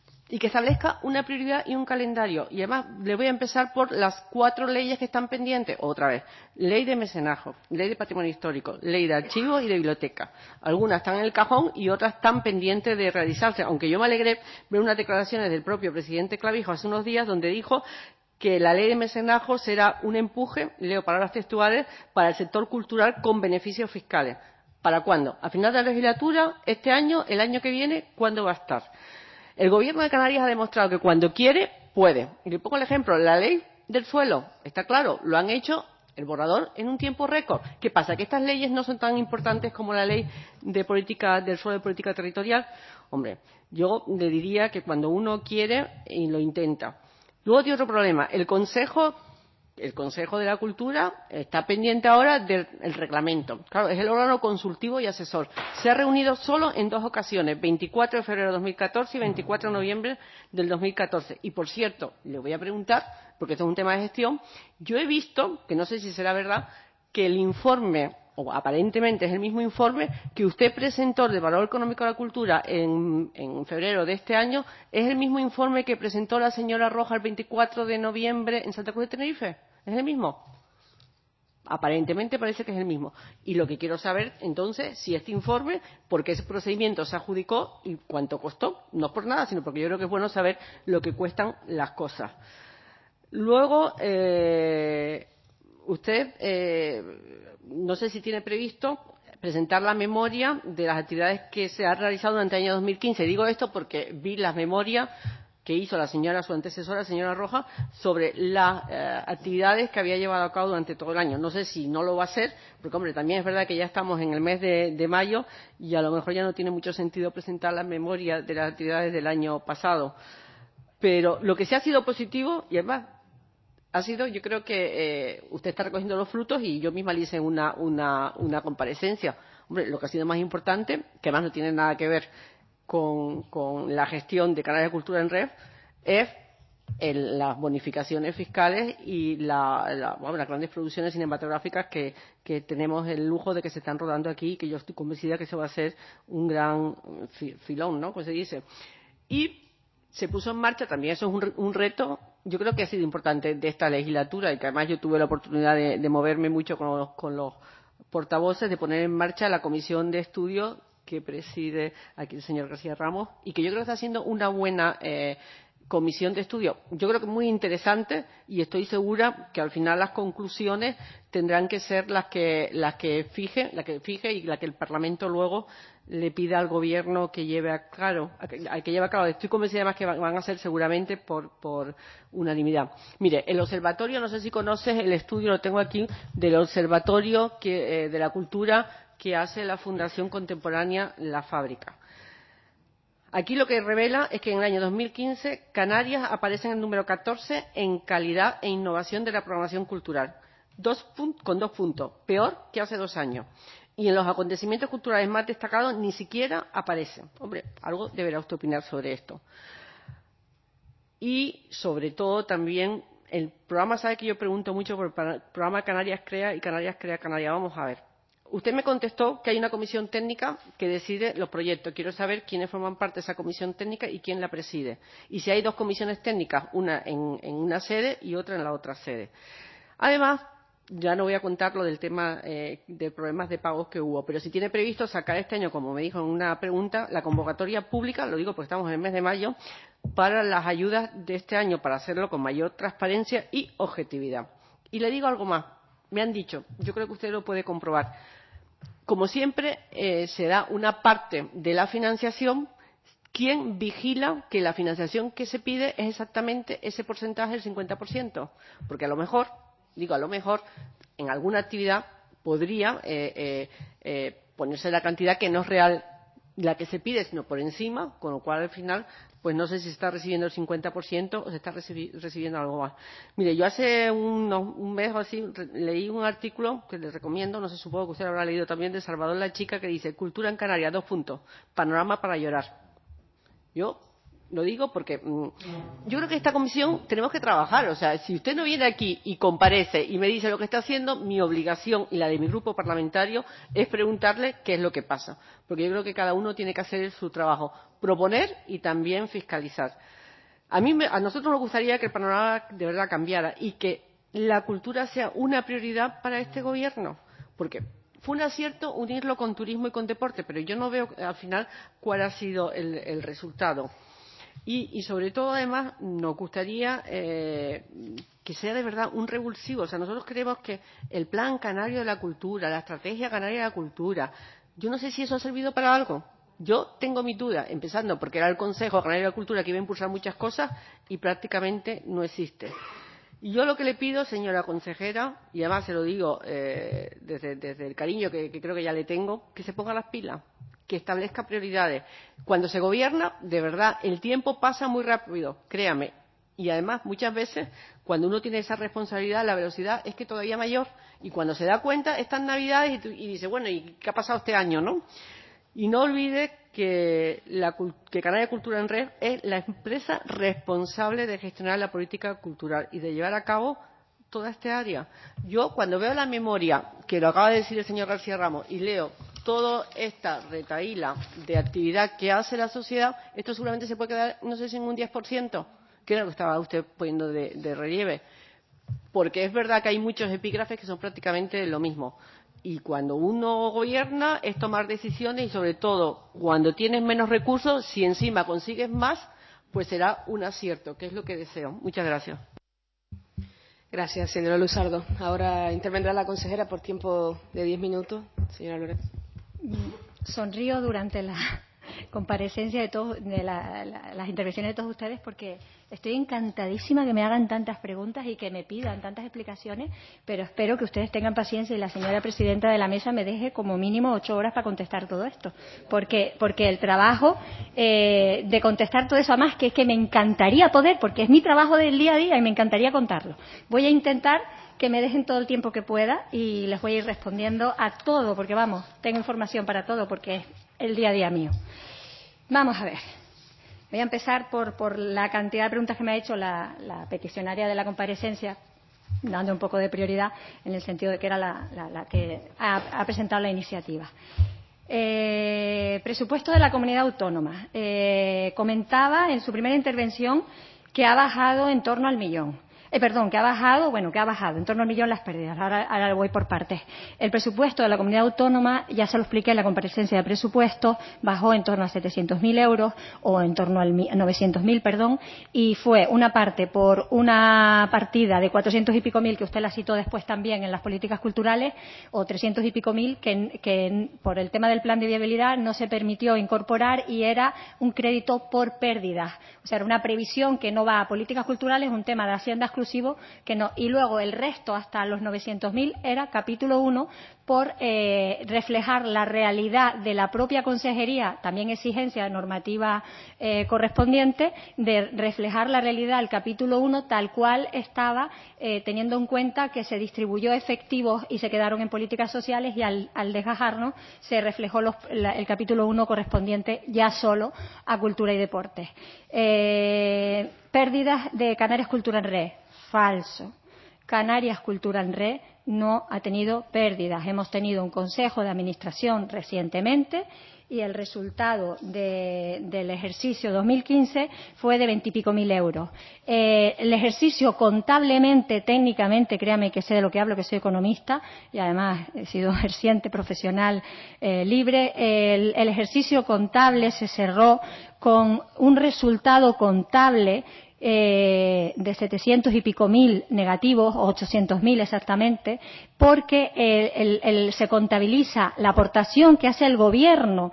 Y que establezca una prioridad y un calendario. Y además le voy a empezar por las cuatro leyes que están pendientes. Otra vez, ley de mecenazgo, ley de patrimonio histórico, ley de archivos y de biblioteca. Algunas están en el cajón y otras están pendientes de realizarse. Aunque yo me alegré ver unas declaraciones del propio presidente Clavijo hace unos días donde dijo que la ley de mecenazgo será un empuje, leo palabras textuales, para el sector cultural con beneficios fiscales. ¿Para cuándo? ¿A final de la legislatura? ¿Este año? ¿El año que viene? ¿Cuándo va a estar? El Gobierno de Canarias ha demostrado que cuando quiere, puede. Y le pongo el ejemplo, la ley del suelo, está claro, lo han hecho el borrador en un tiempo récord. ¿Qué pasa? ¿Que estas leyes no son tan importantes como la ley de política del suelo de política territorial? Hombre, yo le diría que cuando uno quiere y lo intenta. Luego tiene otro problema. El Consejo, el Consejo de la Cultura está pendiente ahora del reglamento. Claro, es el órgano consultivo y asesor. Se ha reunido solo en dos ocasiones, veinticuatro de febrero de dos mil catorce y veinticuatro de noviembre del dos mil catorce. Y, por cierto, le voy a preguntar, porque esto es un tema de gestión, yo he visto, que no sé si será verdad, que el informe, o aparentemente es el mismo informe, que usted presentó de valor económico de la cultura en, en febrero de este año, es el mismo informe que presentó la señora Roja el veinticuatro de noviembre en Santa Cruz de Tenerife. ¿Es el mismo? Aparentemente parece que es el mismo. Y lo que quiero saber, entonces, si este informe, por qué ese procedimiento se adjudicó y cuánto costó. No por nada, sino porque yo creo que es bueno saber lo que cuestan las cosas. Luego, eh, usted, eh, no sé si tiene previsto presentar la memoria de las actividades que se han realizado durante el año dos mil quince. Digo esto porque vi las memorias que hizo la señora, su antecesora, la señora Roja, sobre las eh, actividades que había llevado a cabo durante todo el año. No sé si no lo va a hacer, porque, hombre, también es verdad que ya estamos en el mes de, de mayo y a lo mejor ya no tiene mucho sentido presentar las memorias de las actividades del año pasado. Pero lo que sí ha sido positivo, y además ha sido, yo creo que eh, usted está recogiendo los frutos y yo misma le hice una, una, una comparecencia. Hombre, lo que ha sido más importante, que además no tiene nada que ver Con, con la gestión de Canarias Cultura en Red, es el, las bonificaciones fiscales y la, la, bueno, las grandes producciones cinematográficas que, que tenemos el lujo de que se están rodando aquí y que yo estoy convencida que eso va a ser un gran filón, ¿no? Como se dice. Y se puso en marcha también, eso es un, un reto, yo creo que ha sido importante de esta legislatura y que además yo tuve la oportunidad de, de moverme mucho con los, con los portavoces, de poner en marcha la comisión de estudio que preside aquí el señor García Ramos y que yo creo que está haciendo una buena eh, comisión de estudio. Yo creo que muy interesante y estoy segura que al final las conclusiones tendrán que ser las que las que fije, la que fije y la que el Parlamento luego le pida al Gobierno que lleve a cabo. A que, a que lleve a cabo. Estoy convencida además que van a ser seguramente por, por unanimidad. Mire, el observatorio, no sé si conoces el estudio, lo tengo aquí, del observatorio que, eh, de la cultura que hace la Fundación Contemporánea La Fábrica. Aquí lo que revela es que en el año dos mil quince Canarias aparece en el número catorce en calidad e innovación de la programación cultural, dos con dos puntos, peor que hace dos años. y en los acontecimientos culturales más destacados ni siquiera aparece. Hombre, algo deberá usted opinar sobre esto. Y, sobre todo, también, el programa sabe que yo pregunto mucho por el programa Canarias Crea y Canarias Crea Canarias. Vamos a ver. Usted me contestó que hay una comisión técnica que decide los proyectos. Quiero saber quiénes forman parte de esa comisión técnica y quién la preside. Y si hay dos comisiones técnicas, una en, en una sede y otra en la otra sede. Además, ya no voy a contar lo del tema eh, de problemas de pagos que hubo, pero si tiene previsto sacar este año, como me dijo en una pregunta, la convocatoria pública, lo digo porque estamos en el mes de mayo, para las ayudas de este año, para hacerlo con mayor transparencia y objetividad. Y le digo algo más. Me han dicho, yo creo que usted lo puede comprobar. Como siempre, eh, se da una parte de la financiación. ¿Quién vigila que la financiación que se pide es exactamente ese porcentaje, el cincuenta por ciento? Porque a lo mejor, digo a lo mejor, en alguna actividad podría eh, eh, eh, ponerse la cantidad que no es real la que se pide, sino por encima, con lo cual al final, pues no sé si se está recibiendo el cincuenta por ciento o se está recibi recibiendo algo más. Mire, yo hace un, no, un mes o así leí un artículo que les recomiendo, no sé, supongo que usted lo habrá leído también, de Salvador La Chica, que dice Cultura en Canarias, dos puntos, panorama para llorar. Yo lo digo porque mmm, yo creo que esta comisión tenemos que trabajar. O sea, si usted no viene aquí y comparece y me dice lo que está haciendo, mi obligación y la de mi grupo parlamentario es preguntarle qué es lo que pasa. Porque yo creo que cada uno tiene que hacer su trabajo, proponer y también fiscalizar. A mí, me, a nosotros nos gustaría que el panorama de verdad cambiara y que la cultura sea una prioridad para este gobierno. Porque fue un acierto unirlo con turismo y con deporte, pero yo no veo al final cuál ha sido el, el resultado. Y, y sobre todo, además, nos gustaría eh, que sea de verdad un revulsivo. O sea, nosotros creemos que el Plan Canario de la Cultura, la Estrategia Canaria de la Cultura, yo no sé si eso ha servido para algo. Yo tengo mi duda, empezando porque era el Consejo Canario de la Cultura que iba a impulsar muchas cosas y prácticamente no existe. Y yo lo que le pido, señora consejera, y además se lo digo eh, desde, desde el cariño que, que creo que ya le tengo, que se ponga las pilas, que establezca prioridades. Cuando se gobierna, de verdad, el tiempo pasa muy rápido, créame. Y además, muchas veces, cuando uno tiene esa responsabilidad, la velocidad es que todavía mayor. Y cuando se da cuenta, están Navidades y, y dice, bueno, ¿y qué ha pasado este año, no? Y no olvide que, la, que Canarias Cultura en Red es la empresa responsable de gestionar la política cultural y de llevar a cabo toda esta área. Yo, cuando veo la memoria, que lo acaba de decir el señor García Ramos, y leo toda esta retahíla de actividad que hace la sociedad, esto seguramente se puede quedar, no sé si en un diez por ciento, que era lo que estaba usted poniendo de, de relieve. Porque es verdad que hay muchos epígrafes que son prácticamente lo mismo. Y cuando uno gobierna es tomar decisiones y, sobre todo, cuando tienes menos recursos, si encima consigues más, pues será un acierto, que es lo que deseo. Muchas gracias. Gracias, señora Luzardo. Ahora intervendrá la consejera por tiempo de diez minutos. Señora Lorenz. Sonrío durante la comparecencia de todos, de la, la, las intervenciones de todos ustedes, porque estoy encantadísima que me hagan tantas preguntas y que me pidan tantas explicaciones, pero espero que ustedes tengan paciencia y la señora presidenta de la mesa me deje como mínimo ocho horas para contestar todo esto, porque porque el trabajo eh, de contestar todo eso, además que es que me encantaría poder, porque es mi trabajo del día a día y me encantaría contarlo. Voy a intentar que me dejen todo el tiempo que pueda y les voy a ir respondiendo a todo, porque vamos, tengo información para todo, porque es el día a día mío. Vamos a ver. Voy a empezar por, por la cantidad de preguntas que me ha hecho la, la peticionaria de la comparecencia, dando un poco de prioridad en el sentido de que era la, la, la que ha, ha presentado la iniciativa. Eh, presupuesto de la comunidad autónoma. Eh, comentaba en su primera intervención que ha bajado en torno al millón. Eh, perdón, que ha bajado, bueno, que ha bajado en torno al millón las pérdidas. Ahora, ahora voy por partes. El presupuesto de la comunidad autónoma, ya se lo expliqué en la comparecencia de presupuesto, bajó en torno a setecientos mil euros, o en torno a novecientos mil, perdón, y fue una parte por una partida de cuatrocientos y pico mil, que usted la citó después también en las políticas culturales, o trescientos y pico mil, que, que por el tema del plan de viabilidad no se permitió incorporar y era un crédito por pérdidas. O sea, era una previsión que no va a políticas culturales, un tema de haciendas exclusivo que no. Y luego el resto, hasta los novecientos mil, era capítulo uno por eh, reflejar la realidad de la propia consejería, también exigencia normativa eh, correspondiente, de reflejar la realidad del capítulo uno tal cual estaba, eh, teniendo en cuenta que se distribuyó efectivos y se quedaron en políticas sociales, y al, al desgajarnos se reflejó los, la, el capítulo uno correspondiente ya solo a cultura y deportes. Eh, pérdidas de Canarias Cultura en Red. Falso. Canarias Cultura en Red no ha tenido pérdidas. Hemos tenido un consejo de administración recientemente y el resultado de, del ejercicio dos mil quince fue de veintipico mil euros. Eh, el ejercicio contablemente, técnicamente, créame que sé de lo que hablo, que soy economista y además he sido ejerciente profesional eh, libre, el, el ejercicio contable se cerró con un resultado contable Eh, de setecientos y pico mil negativos, o ochocientos mil exactamente, porque eh, el, el, se contabiliza la aportación que hace el gobierno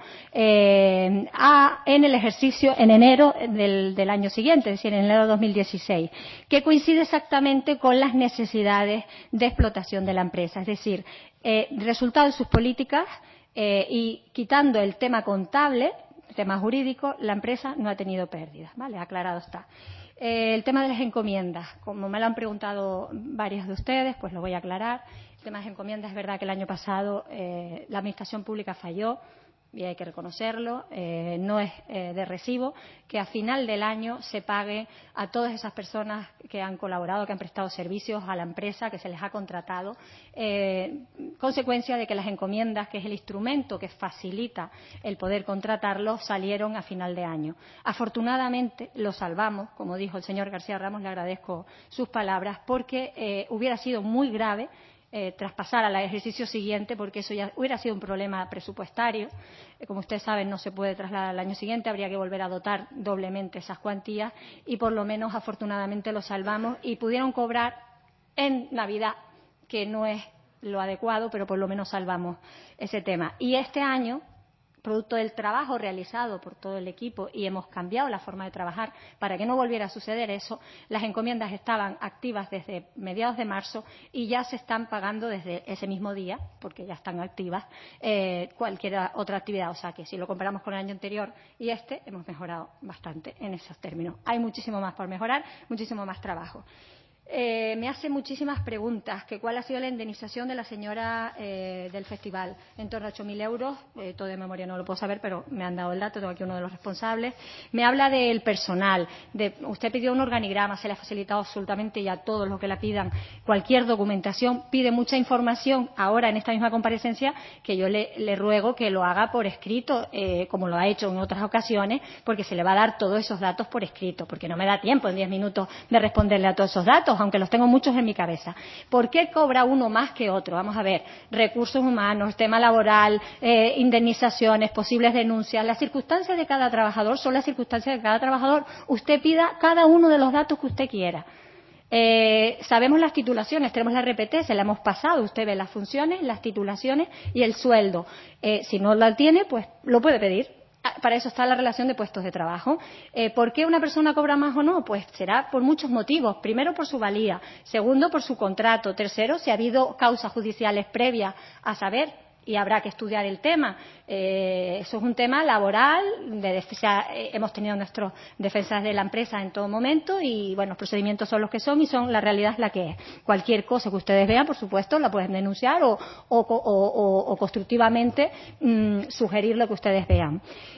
eh, a, en el ejercicio en enero del, del año siguiente, es decir, en enero de dos mil dieciséis, que coincide exactamente con las necesidades de explotación de la empresa, es decir, eh, resultado de sus políticas eh, y quitando el tema contable, el tema jurídico, la empresa no ha tenido pérdidas, ¿vale? Aclarado está. Eh, el tema de las encomiendas, como me lo han preguntado varios de ustedes, pues lo voy a aclarar. El tema de las encomiendas, es verdad que el año pasado eh, la Administración Pública falló, y hay que reconocerlo. Eh, no es eh, de recibo que a final del año se pague a todas esas personas que han colaborado, que han prestado servicios a la empresa, que se les ha contratado, eh, consecuencia de que las encomiendas, que es el instrumento que facilita el poder contratarlos, salieron a final de año. Afortunadamente lo salvamos, como dijo el señor García Ramos, le agradezco sus palabras, porque eh, hubiera sido muy grave Eh, traspasar al ejercicio siguiente, porque eso ya hubiera sido un problema presupuestario. Eh, como ustedes saben, no se puede trasladar al año siguiente, habría que volver a dotar doblemente esas cuantías, y por lo menos afortunadamente lo salvamos y pudieron cobrar en Navidad, que no es lo adecuado, pero por lo menos salvamos ese tema. Y este año, producto del trabajo realizado por todo el equipo, y hemos cambiado la forma de trabajar para que no volviera a suceder eso, las encomiendas estaban activas desde mediados de marzo y ya se están pagando desde ese mismo día, porque ya están activas, eh, cualquier otra actividad. O sea que si lo comparamos con el año anterior y este, hemos mejorado bastante en esos términos. Hay muchísimo más por mejorar, muchísimo más trabajo. Eh, me hace muchísimas preguntas, que cuál ha sido la indemnización de la señora eh, del festival, en torno a ocho mil euros, eh, todo de memoria no lo puedo saber, pero me han dado el dato, tengo aquí uno de los responsables. Me habla del personal, de, usted pidió un organigrama, se le ha facilitado absolutamente ya todo lo que le pidan, cualquier documentación, pide mucha información ahora en esta misma comparecencia, que yo le, le ruego que lo haga por escrito, eh, como lo ha hecho en otras ocasiones, porque se le va a dar todos esos datos por escrito, porque no me da tiempo en diez minutos de responderle a todos esos datos, aunque los tengo muchos en mi cabeza. ¿Por qué cobra uno más que otro? Vamos a ver, recursos humanos, tema laboral, eh, indemnizaciones, posibles denuncias. Las circunstancias de cada trabajador son las circunstancias de cada trabajador. Usted pida cada uno de los datos que usted quiera. Eh, sabemos las titulaciones, tenemos la R P T, se la hemos pasado, usted ve las funciones, las titulaciones y el sueldo. Eh, si no la tiene, pues lo puede pedir. Para eso está la relación de puestos de trabajo. Eh, ¿Por qué una persona cobra más o no? Pues será por muchos motivos. Primero, por su valía. Segundo, por su contrato. Tercero, si ha habido causas judiciales previas a saber, y habrá que estudiar el tema. Eh, eso es un tema laboral, de defensa, eh, hemos tenido nuestras defensas de la empresa en todo momento y, bueno, los procedimientos son los que son y son la realidad es la que es. Cualquier cosa que ustedes vean, por supuesto, la pueden denunciar o, o, o, o, o constructivamente mmm, sugerir lo que ustedes vean.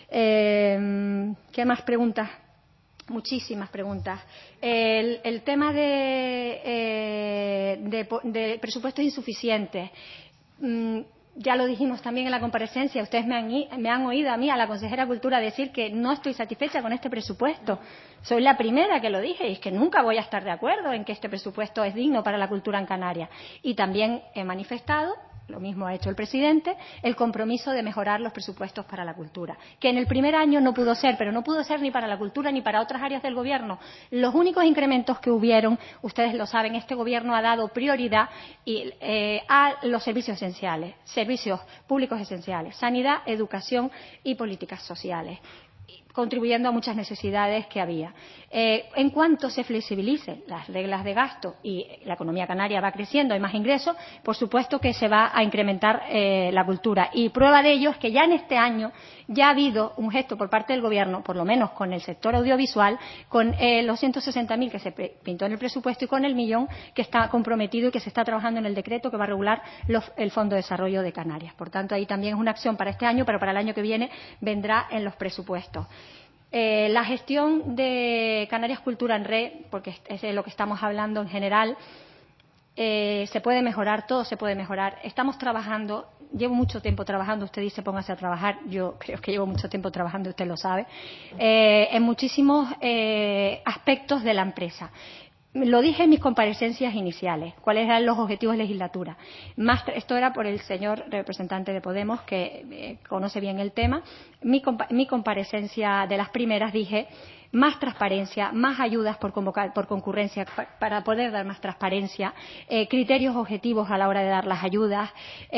Eh, ¿Qué más preguntas? Muchísimas preguntas. El, el tema de, eh, de, de presupuestos insuficientes. Mmm, Ya lo dijimos también en la comparecencia, ustedes me han, me han oído a mí, a la consejera de Cultura, decir que no estoy satisfecha con este presupuesto. Soy la primera que lo dije y es que nunca voy a estar de acuerdo en que este presupuesto es digno para la cultura en Canarias. Y también he manifestado, lo mismo ha hecho el presidente, el compromiso de mejorar los presupuestos para la cultura. Que en el primer año no pudo ser, pero no pudo ser ni para la cultura ni para otras áreas del gobierno. Los únicos incrementos que hubieron, ustedes lo saben, este gobierno ha dado prioridad y, eh, a los servicios esenciales, servicios públicos esenciales, sanidad, educación y políticas sociales. contribuyendo a muchas necesidades que había. Eh, en cuanto se flexibilicen las reglas de gasto y la economía canaria va creciendo, hay más ingresos, por supuesto que se va a incrementar eh, la cultura. Y prueba de ello es que ya en este año ya ha habido un gesto por parte del Gobierno, por lo menos con el sector audiovisual, con eh, los ciento sesenta mil que se pintó en el presupuesto y con el millón que está comprometido y que se está trabajando en el decreto que va a regular los, el Fondo de Desarrollo de Canarias. Por tanto, ahí también es una acción para este año, pero para el año que viene vendrá en los presupuestos. Eh, la gestión de Canarias Cultura en Red, porque es de lo que estamos hablando en general, eh, se puede mejorar, todo se puede mejorar. Estamos trabajando, llevo mucho tiempo trabajando, usted dice póngase a trabajar, yo creo que llevo mucho tiempo trabajando, usted lo sabe, eh, en muchísimos eh, aspectos de la empresa. Lo dije en mis comparecencias iniciales, cuáles eran los objetivos de legislatura. Más, esto era por el señor representante de Podemos, que eh, conoce bien el tema. Mi, compa mi comparecencia de las primeras dije más transparencia, más ayudas por, convocar, por concurrencia pa para poder dar más transparencia, eh, criterios objetivos a la hora de dar las ayudas.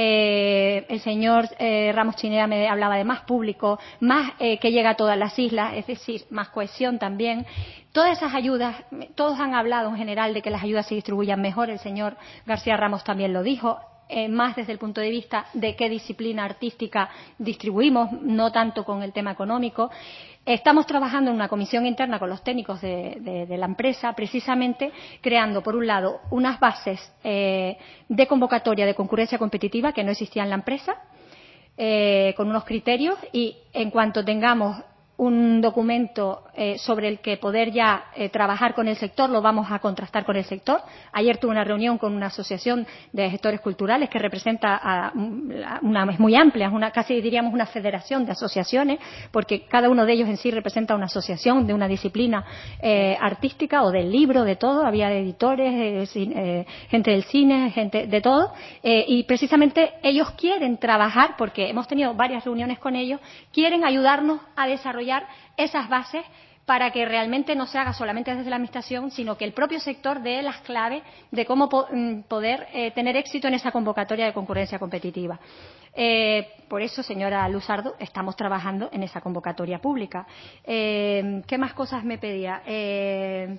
Eh, el señor eh, Ramos Chinea me hablaba de más público, más eh, que llega a todas las islas, es decir, más cohesión también. Todas esas ayudas, todos han hablado en general de que las ayudas se distribuyan mejor, el señor García Ramos también lo dijo. Eh, más desde el punto de vista de qué disciplina artística distribuimos, no tanto con el tema económico. Estamos trabajando en una comisión interna con los técnicos de, de, de la empresa, precisamente creando, por un lado, unas bases eh, de convocatoria de concurrencia competitiva que no existían en la empresa, eh, con unos criterios, y en cuanto tengamos un documento eh, sobre el que poder ya eh, trabajar con el sector, lo vamos a contrastar con el sector. Ayer tuve una reunión con una asociación de gestores culturales que representa a una, es muy amplia, es una, casi diríamos una federación de asociaciones, porque cada uno de ellos en sí representa una asociación de una disciplina eh, artística o del libro, de todo. Había editores, eh, cine, eh, gente del cine, gente de todo, eh, y precisamente ellos quieren trabajar, porque hemos tenido varias reuniones con ellos, quieren ayudarnos a desarrollar esas bases para que realmente no se haga solamente desde la Administración, sino que el propio sector dé las claves de cómo po poder eh, tener éxito en esa convocatoria de concurrencia competitiva. Eh, por eso, señora Luzardo, estamos trabajando en esa convocatoria pública. Eh, ¿Qué más cosas me pedía? Eh,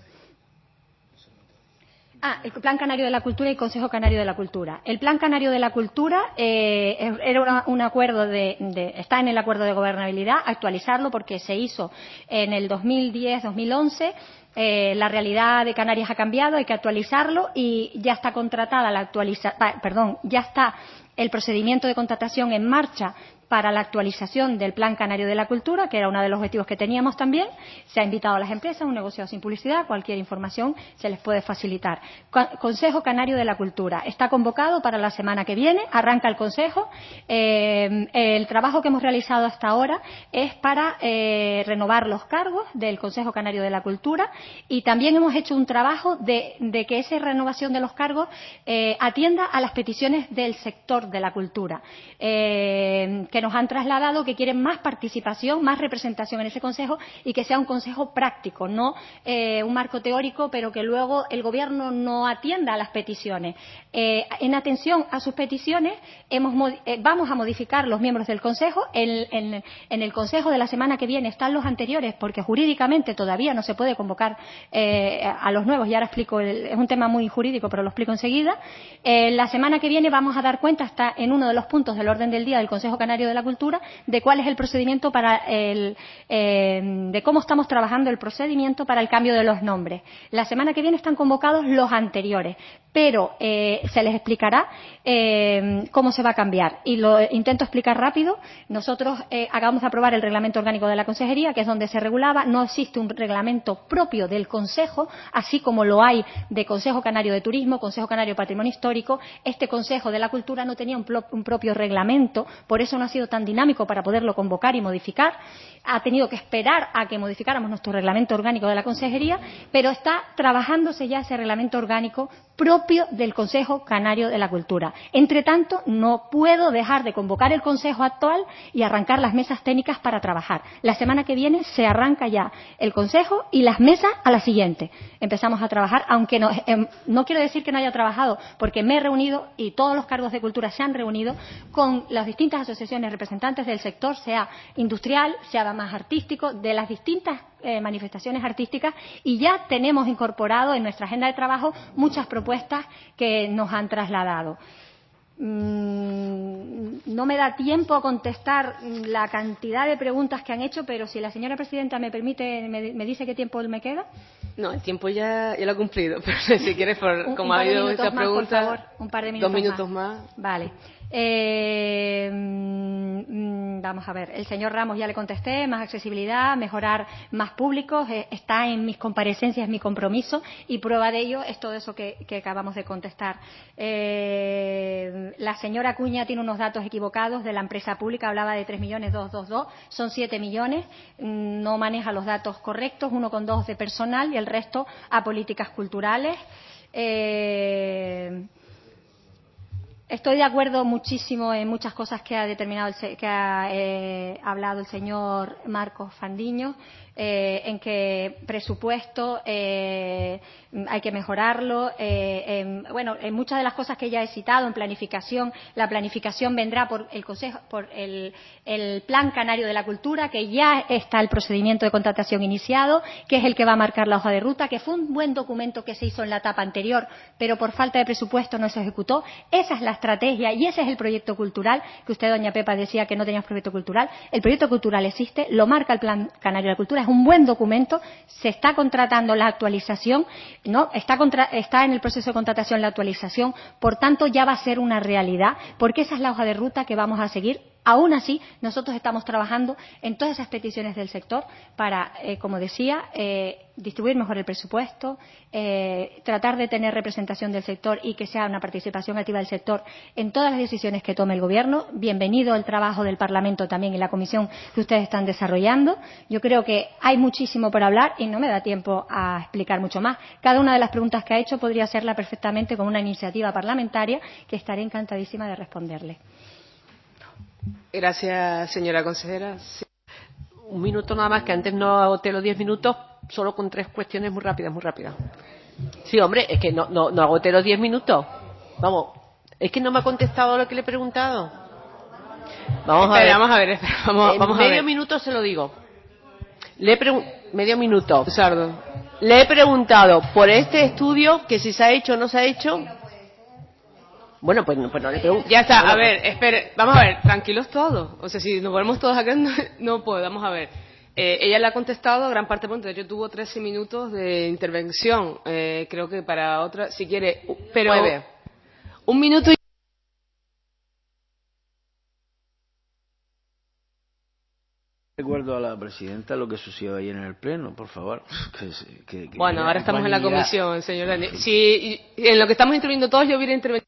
Ah, el Plan Canario de la Cultura y el Consejo Canario de la Cultura. El Plan Canario de la Cultura eh, era una, un acuerdo de, de, está en el acuerdo de gobernabilidad, actualizarlo porque se hizo en el dos mil diez dos mil once. Eh, la realidad de Canarias ha cambiado, hay que actualizarlo y ya está contratada la actualiza, perdón, ya está el procedimiento de contratación en marcha para la actualización del Plan Canario de la Cultura, que era uno de los objetivos que teníamos también. Se ha invitado a las empresas, un negociado sin publicidad, cualquier información se les puede facilitar. Consejo Canario de la Cultura está convocado para la semana que viene, arranca el Consejo. Eh, el trabajo que hemos realizado hasta ahora es para eh, renovar los cargos del Consejo Canario de la Cultura, y también hemos hecho un trabajo de, de que esa renovación de los cargos eh, atienda a las peticiones del sector de la cultura, eh, que nos han trasladado que quieren más participación, más representación en ese consejo, y que sea un consejo práctico, no eh, un marco teórico, pero que luego el Gobierno no atienda a las peticiones. Eh, en atención a sus peticiones, hemos, eh, vamos a modificar los miembros del consejo. En, en, en el consejo de la semana que viene están los anteriores, porque jurídicamente todavía no se puede convocar eh, a los nuevos, y ahora explico, el, es un tema muy jurídico, pero lo explico enseguida. Eh, la semana que viene vamos a dar cuenta, está en uno de los puntos del orden del día del Consejo Canario de la Cultura, de cuál es el procedimiento para el, eh, de cómo estamos trabajando el procedimiento para el cambio de los nombres. La semana que viene están convocados los anteriores, pero eh, se les explicará eh, cómo se va a cambiar. Y lo intento explicar rápido. Nosotros eh, acabamos de aprobar el reglamento orgánico de la Consejería, que es donde se regulaba. No existe un reglamento propio del Consejo, así como lo hay de Consejo Canario de Turismo, Consejo Canario de Patrimonio Histórico. Este Consejo de la Cultura no tenía un, un propio reglamento, por eso no ha sido tan dinámico para poderlo convocar y modificar. Ha tenido que esperar a que modificáramos nuestro reglamento orgánico de la Consejería, pero está trabajándose ya ese reglamento orgánico propio del Consejo Canario de la Cultura. Entre tanto, no puedo dejar de convocar el Consejo actual y arrancar las mesas técnicas para trabajar. La semana que viene se arranca ya el Consejo y las mesas a la siguiente. Empezamos a trabajar, aunque no, eh, no quiero decir que no haya trabajado, porque me he reunido y todos los cargos de cultura se han reunido con las distintas asociaciones representantes del sector, sea industrial, sea más artístico, de las distintas eh, manifestaciones artísticas, y ya tenemos incorporado en nuestra agenda de trabajo muchas propuestas que nos han trasladado. Mm, no me da tiempo a contestar la cantidad de preguntas que han hecho, pero si la señora presidenta me permite, me, me dice qué tiempo me queda. No, el tiempo ya, ya lo ha cumplido, pero si quieres, por, un, como un ha habido esta pregunta, favor, un par de minutos dos minutos más. más. Vale. Eh, mm, vamos a ver, el señor Ramos ya le contesté, más accesibilidad, mejorar más públicos, eh, está en mis comparecencias, mi compromiso, y prueba de ello es todo eso que, que acabamos de contestar. Eh, la señora Acuña tiene unos datos equivocados de la empresa pública, hablaba de tres millones doscientos veintidós, son siete millones, no maneja los datos correctos, uno coma dos de personal y el resto a políticas culturales. Eh, Estoy de acuerdo muchísimo en muchas cosas que ha determinado, el, que ha eh, hablado el señor Marcos Fandiño, eh, en que presupuesto eh, hay que mejorarlo. Eh, en, bueno, en muchas de las cosas que ya he citado, en planificación, la planificación vendrá por el Consejo, por el, el Plan Canario de la Cultura, que ya está el procedimiento de contratación iniciado, que es el que va a marcar la hoja de ruta, que fue un buen documento que se hizo en la etapa anterior, pero por falta de presupuesto no se ejecutó. Esa es la estrategia y ese es el proyecto cultural, que usted, doña Pepa, decía que no teníamos proyecto cultural. El proyecto cultural existe, lo marca el Plan Canario de la Cultura, es un buen documento, se está contratando la actualización, no está, contra, está en el proceso de contratación la actualización, por tanto ya va a ser una realidad, porque esa es la hoja de ruta que vamos a seguir. Aún así, nosotros estamos trabajando en todas esas peticiones del sector para, eh, como decía, eh, distribuir mejor el presupuesto, eh, tratar de tener representación del sector y que sea una participación activa del sector en todas las decisiones que tome el Gobierno. Bienvenido el trabajo del Parlamento también y la comisión que ustedes están desarrollando. Yo creo que hay muchísimo por hablar y no me da tiempo a explicar mucho más. Cada una de las preguntas que ha hecho podría hacerla perfectamente con una iniciativa parlamentaria que estaré encantadísima de responderle. Gracias, señora consejera. Sí. Un minuto nada más, que antes no agoté los diez minutos, solo con tres cuestiones muy rápidas, muy rápidas. Sí, hombre, es que no, no, no agoté los diez minutos. Vamos, es que no me ha contestado lo que le he preguntado. Vamos espera, a ver. Vamos a ver, espera, vamos, en vamos a medio ver. minuto se lo digo. Le he preguntado, medio minuto. Sardo. Le he preguntado por este estudio, que si se ha hecho o no se ha hecho. Bueno, pues no, pues no le pregunto. Ya está, bueno, a ver, espere, vamos a ver, tranquilos todos. O sea, si nos ponemos todos acá, no, no puedo, vamos a ver. Eh, ella le ha contestado gran parte de preguntas. Yo tuvo trece minutos de intervención. Eh, creo que para otra, si quiere, pero Puede. un minuto y... Recuerdo a la presidenta lo que sucedió ayer en el pleno, por favor. Que, que, que bueno, ahora estamos en la igualdad. comisión, señor Daniel. Si en lo que estamos interviniendo todos, yo hubiera intervenido.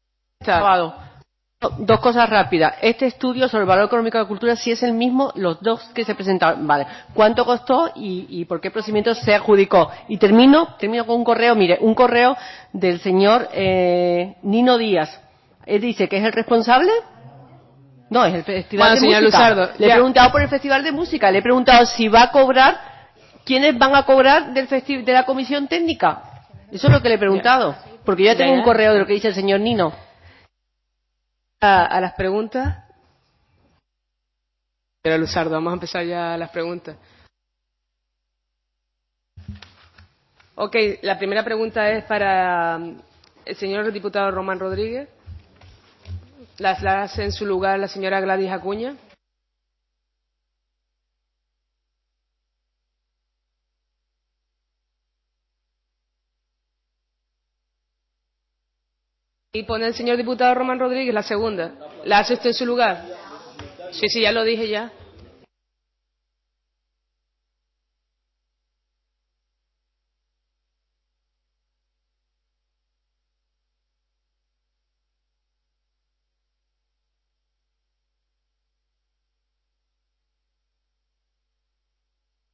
Dos cosas rápidas. Este estudio sobre el valor económico de la cultura, si es el mismo, los dos que se presentaron. Vale. ¿Cuánto costó y, y por qué procedimiento se adjudicó? Y termino, termino con un correo, mire, un correo del señor eh, Nino Díaz. Él dice que es el responsable. No, es el Festival bueno, de señor Música. Luzardo, le he ya. preguntado por el Festival de Música, le he preguntado si va a cobrar, quiénes van a cobrar del festi- de la comisión técnica. Eso es lo que le he preguntado. Porque yo ya tengo ya, ya. un correo de lo que dice el señor Nino. A, a las preguntas. Señora Luzardo, vamos a empezar ya las preguntas. Ok, la primera pregunta es para el señor diputado Román Rodríguez. Las la hace en su lugar la señora Gladys Acuña. Y pone el señor diputado Román Rodríguez la segunda. ¿La hace usted en su lugar? Sí, sí, ya lo dije ya.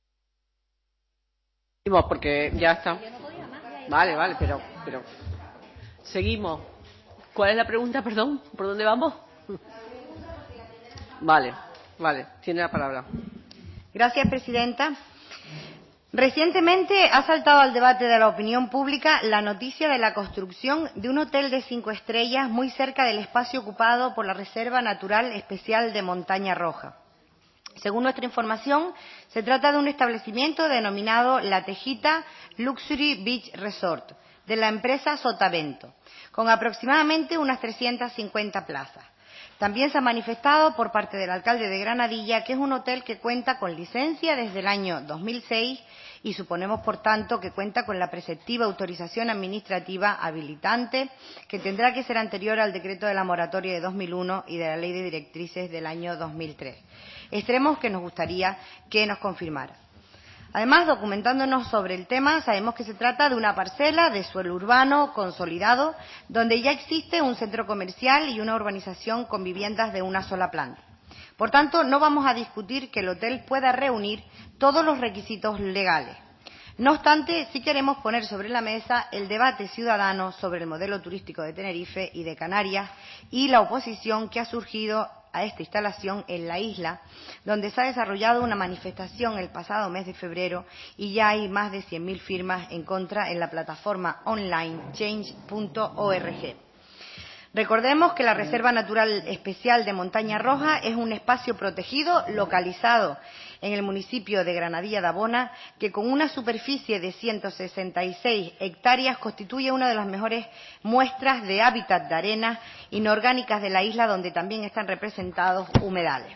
Porque ya está. Vale, vale, pero, pero Seguimos. ¿Cuál es la pregunta, perdón? ¿Por dónde vamos? Vale, vale, tiene la palabra. Gracias, presidenta. Recientemente ha saltado al debate de la opinión pública la noticia de la construcción de un hotel de cinco estrellas muy cerca del espacio ocupado por la Reserva Natural Especial de Montaña Roja. Según nuestra información, se trata de un establecimiento denominado La Tejita Luxury Beach Resort, de la empresa Sotavento, con aproximadamente unas trescientas cincuenta plazas. También se ha manifestado por parte del alcalde de Granadilla que es un hotel que cuenta con licencia desde el año dos mil seis y suponemos, por tanto, que cuenta con la preceptiva autorización administrativa habilitante, que tendrá que ser anterior al decreto de la moratoria de dos mil uno y de la ley de directrices del año dos mil tres. Extremos que nos gustaría que nos confirmara. Además, documentándonos sobre el tema, sabemos que se trata de una parcela de suelo urbano consolidado, donde ya existe un centro comercial y una urbanización con viviendas de una sola planta. Por tanto, no vamos a discutir que el hotel pueda reunir todos los requisitos legales. No obstante, sí queremos poner sobre la mesa el debate ciudadano sobre el modelo turístico de Tenerife y de Canarias y la oposición que ha surgido a esta instalación en la isla, donde se ha desarrollado una manifestación el pasado mes de febrero y ya hay más de cien mil firmas en contra en la plataforma online change punto org. Recordemos que la Reserva Natural Especial de Montaña Roja es un espacio protegido localizado en el municipio de Granadilla de Abona, que con una superficie de ciento sesenta y seis hectáreas constituye una de las mejores muestras de hábitat de arenas inorgánicas de la isla, donde también están representados humedales.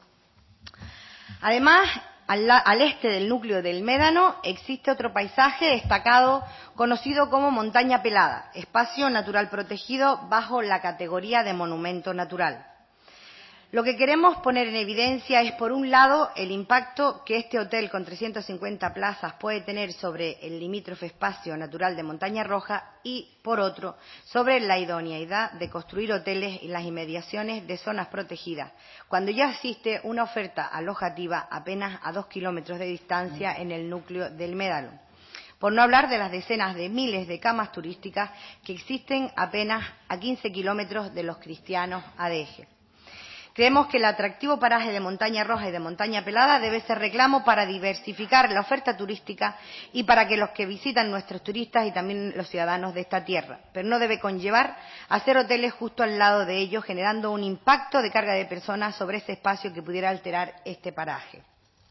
Además, al, al este del núcleo del Médano existe otro paisaje destacado conocido como Montaña Pelada, espacio natural protegido bajo la categoría de monumento natural. Lo que queremos poner en evidencia es, por un lado, el impacto que este hotel con trescientas cincuenta plazas puede tener sobre el limítrofe espacio natural de Montaña Roja y, por otro, sobre la idoneidad de construir hoteles en las inmediaciones de zonas protegidas, cuando ya existe una oferta alojativa apenas a dos kilómetros de distancia en el núcleo del Médano. Por no hablar de las decenas de miles de camas turísticas que existen apenas a quince kilómetros de los Cristianos Adeje. Creemos que el atractivo paraje de Montaña Roja y de Montaña Pelada debe ser reclamo para diversificar la oferta turística y para que los que visitan nuestros turistas y también los ciudadanos de esta tierra, pero no debe conllevar hacer hoteles justo al lado de ellos, generando un impacto de carga de personas sobre ese espacio que pudiera alterar este paraje.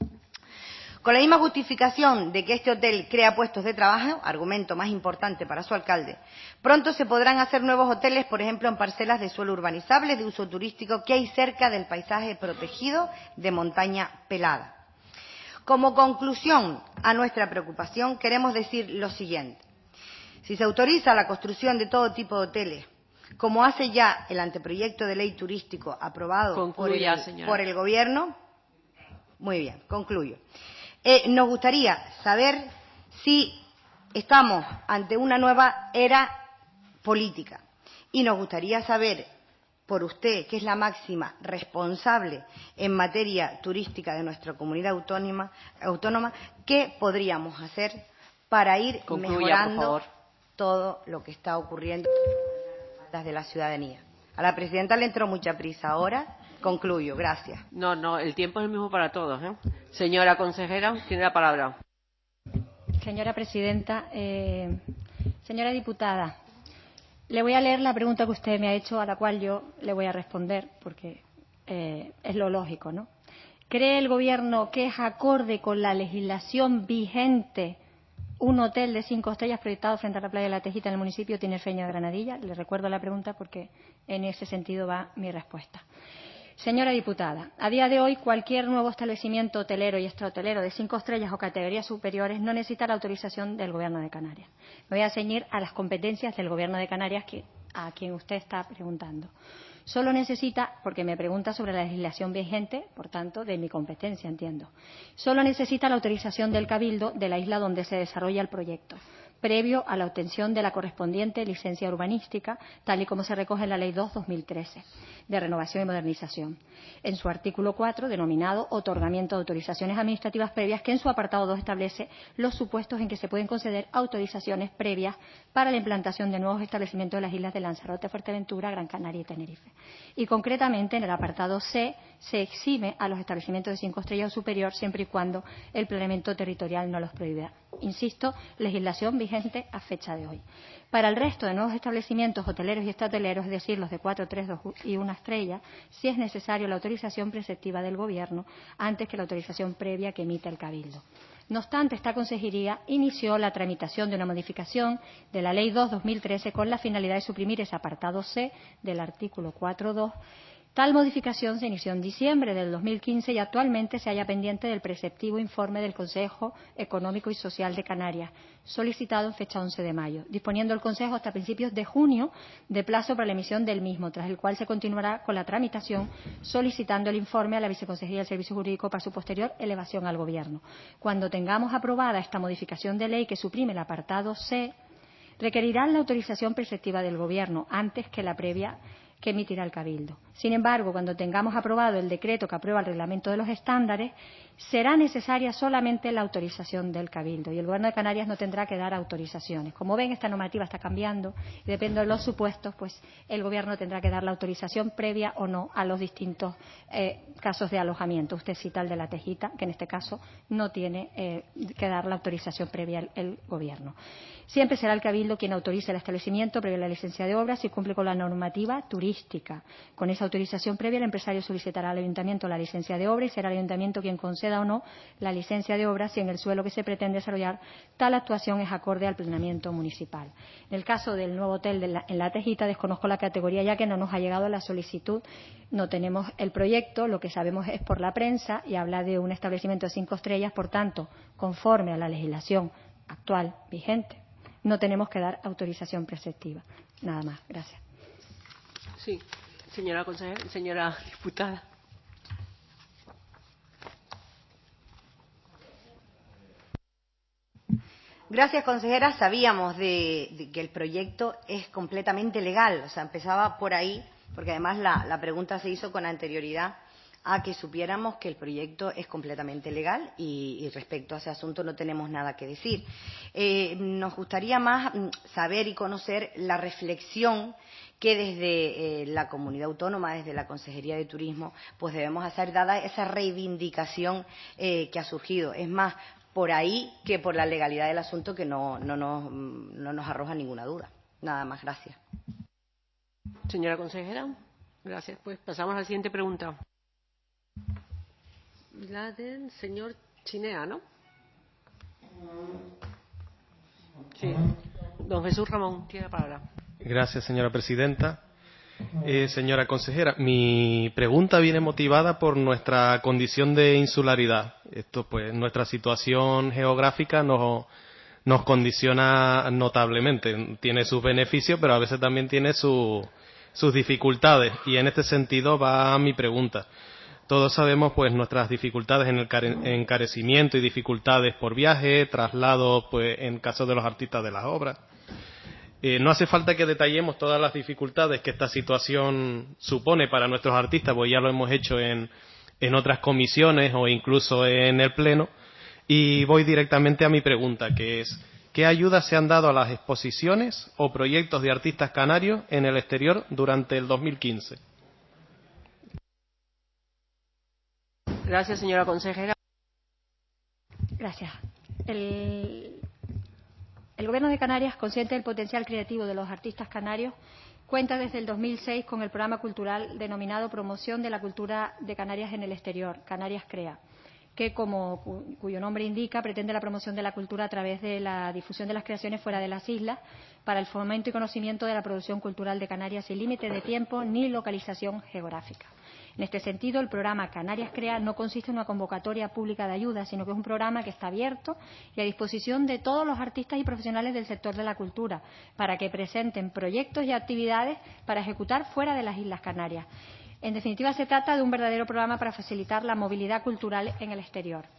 Con la misma justificación de que este hotel crea puestos de trabajo, argumento más importante para su alcalde, pronto se podrán hacer nuevos hoteles, por ejemplo, en parcelas de suelo urbanizable de uso turístico que hay cerca del paisaje protegido de Montaña Pelada. Como conclusión a nuestra preocupación, queremos decir lo siguiente. Si se autoriza la construcción de todo tipo de hoteles, como hace ya el anteproyecto de ley turístico aprobado por el, por el Gobierno, muy bien, concluyo. Eh, nos gustaría saber si estamos ante una nueva era política y nos gustaría saber por usted, que es la máxima responsable en materia turística de nuestra comunidad autónoma, autónoma qué podríamos hacer para ir Concluya, mejorando todo lo que está ocurriendo de la ciudadanía. A la presidenta le entró mucha prisa ahora. Concluyo, gracias. No, no, el tiempo es el mismo para todos, ¿eh? Señora consejera, tiene la palabra. Señora presidenta, eh, señora diputada, le voy a leer la pregunta que usted me ha hecho, a la cual yo le voy a responder, porque eh, es lo lógico, ¿no? ¿Cree el Gobierno que es acorde con la legislación vigente un hotel de cinco estrellas proyectado frente a la playa de La Tejita en el municipio tinerfeño de Granadilla? Le recuerdo la pregunta porque en ese sentido va mi respuesta. Señora diputada, a día de hoy cualquier nuevo establecimiento hotelero y extrahotelero de cinco estrellas o categorías superiores no necesita la autorización del Gobierno de Canarias. Me voy a ceñir a las competencias del Gobierno de Canarias, que, a quien usted está preguntando. Solo necesita, porque me pregunta sobre la legislación vigente, por tanto, de mi competencia, entiendo. Solo necesita la autorización del Cabildo de la isla donde se desarrolla el proyecto. previo a la obtención de la correspondiente licencia urbanística, tal y como se recoge en la Ley dos barra dos mil trece, de renovación y modernización, en su artículo cuatro, denominado Otorgamiento de autorizaciones administrativas previas, que en su apartado dos establece los supuestos en que se pueden conceder autorizaciones previas para la implantación de nuevos establecimientos de las islas de Lanzarote, Fuerteventura, Gran Canaria y Tenerife. Y concretamente, en el apartado C, se exime a los establecimientos de cinco estrellas o superior siempre y cuando el planeamiento territorial no los prohíba. Insisto, legislación vigente a fecha de hoy. Para el resto de nuevos establecimientos hoteleros y extrahoteleros, es decir, los de cuatro, tres, dos y una estrella, sí es necesario la autorización preceptiva del Gobierno antes que la autorización previa que emita el Cabildo. No obstante, esta consejería inició la tramitación de una modificación de la Ley dos barra dos mil trece con la finalidad de suprimir ese apartado C del artículo cuatro punto dos. Tal modificación se inició en diciembre del dos mil quince y actualmente se halla pendiente del preceptivo informe del Consejo Económico y Social de Canarias, solicitado en fecha once de mayo, disponiendo el Consejo hasta principios de junio de plazo para la emisión del mismo, tras el cual se continuará con la tramitación, solicitando el informe a la Viceconsejería del Servicio Jurídico para su posterior elevación al Gobierno. Cuando tengamos aprobada esta modificación de ley que suprime el apartado C, requerirán la autorización preceptiva del Gobierno antes que la previa que emitirá el Cabildo. Sin embargo, cuando tengamos aprobado el decreto que aprueba el reglamento de los estándares, será necesaria solamente la autorización del Cabildo y el Gobierno de Canarias no tendrá que dar autorizaciones. Como ven, esta normativa está cambiando y depende de los supuestos, pues el Gobierno tendrá que dar la autorización previa o no a los distintos eh, casos de alojamiento. Usted cita el de la Tejita, que en este caso no tiene eh, que dar la autorización previa el, el Gobierno. Siempre será el Cabildo quien autorice el establecimiento previo a la licencia de obra si cumple con la normativa turística. Con esa autorización previa, el empresario solicitará al Ayuntamiento la licencia de obra y será el Ayuntamiento quien conceda o no la licencia de obra si en el suelo que se pretende desarrollar tal actuación es acorde al planeamiento municipal. En el caso del nuevo hotel de la, en La Tejita, desconozco la categoría ya que no nos ha llegado la solicitud, no tenemos el proyecto, lo que sabemos es por la prensa y habla de un establecimiento de cinco estrellas, por tanto, conforme a la legislación actual vigente, no tenemos que dar autorización preceptiva. Nada más. Gracias. Sí, señora consejera, señora diputada. Gracias, consejera. Sabíamos de, de que el proyecto es completamente legal. O sea, empezaba por ahí, porque además la, la pregunta se hizo con anterioridad a que supiéramos que el proyecto es completamente legal y, y respecto a ese asunto no tenemos nada que decir. Eh, nos gustaría más saber y conocer la reflexión que desde eh, la comunidad autónoma, desde la Consejería de Turismo, pues debemos hacer dada esa reivindicación eh, que ha surgido. Es más por ahí que por la legalidad del asunto, que no, no, nos, no nos arroja ninguna duda. Nada más. Gracias. Señora consejera, gracias. Pues pasamos a la siguiente pregunta. La del señor Chinea, ¿no? Sí. Don Jesús Ramón, tiene la palabra. Gracias, señora presidenta. Eh, señora consejera, mi pregunta viene motivada por nuestra condición de insularidad. Esto, pues, nuestra situación geográfica nos, nos condiciona notablemente. Tiene sus beneficios, pero a veces también tiene su, sus dificultades. Y en este sentido va mi pregunta. Todos sabemos, pues, nuestras dificultades en el encarecimiento y dificultades por viaje, traslados, pues, en caso de los artistas de las obras. Eh, no hace falta que detallemos todas las dificultades que esta situación supone para nuestros artistas, pues ya lo hemos hecho en, en otras comisiones o incluso en el Pleno. Y voy directamente a mi pregunta, que es, ¿qué ayudas se han dado a las exposiciones o proyectos de artistas canarios en el exterior durante el dos mil quince? Gracias, señora consejera. Gracias. El... El Gobierno de Canarias, consciente del potencial creativo de los artistas canarios, cuenta desde el dos mil seis con el programa cultural denominado Promoción de la Cultura de Canarias en el Exterior, Canarias Crea, que, como cuyo nombre indica, pretende la promoción de la cultura a través de la difusión de las creaciones fuera de las islas para el fomento y conocimiento de la producción cultural de Canarias sin límite de tiempo ni localización geográfica. En este sentido, el programa Canarias Crea no consiste en una convocatoria pública de ayuda, sino que es un programa que está abierto y a disposición de todos los artistas y profesionales del sector de la cultura para que presenten proyectos y actividades para ejecutar fuera de las Islas Canarias. En definitiva, se trata de un verdadero programa para facilitar la movilidad cultural en el exterior.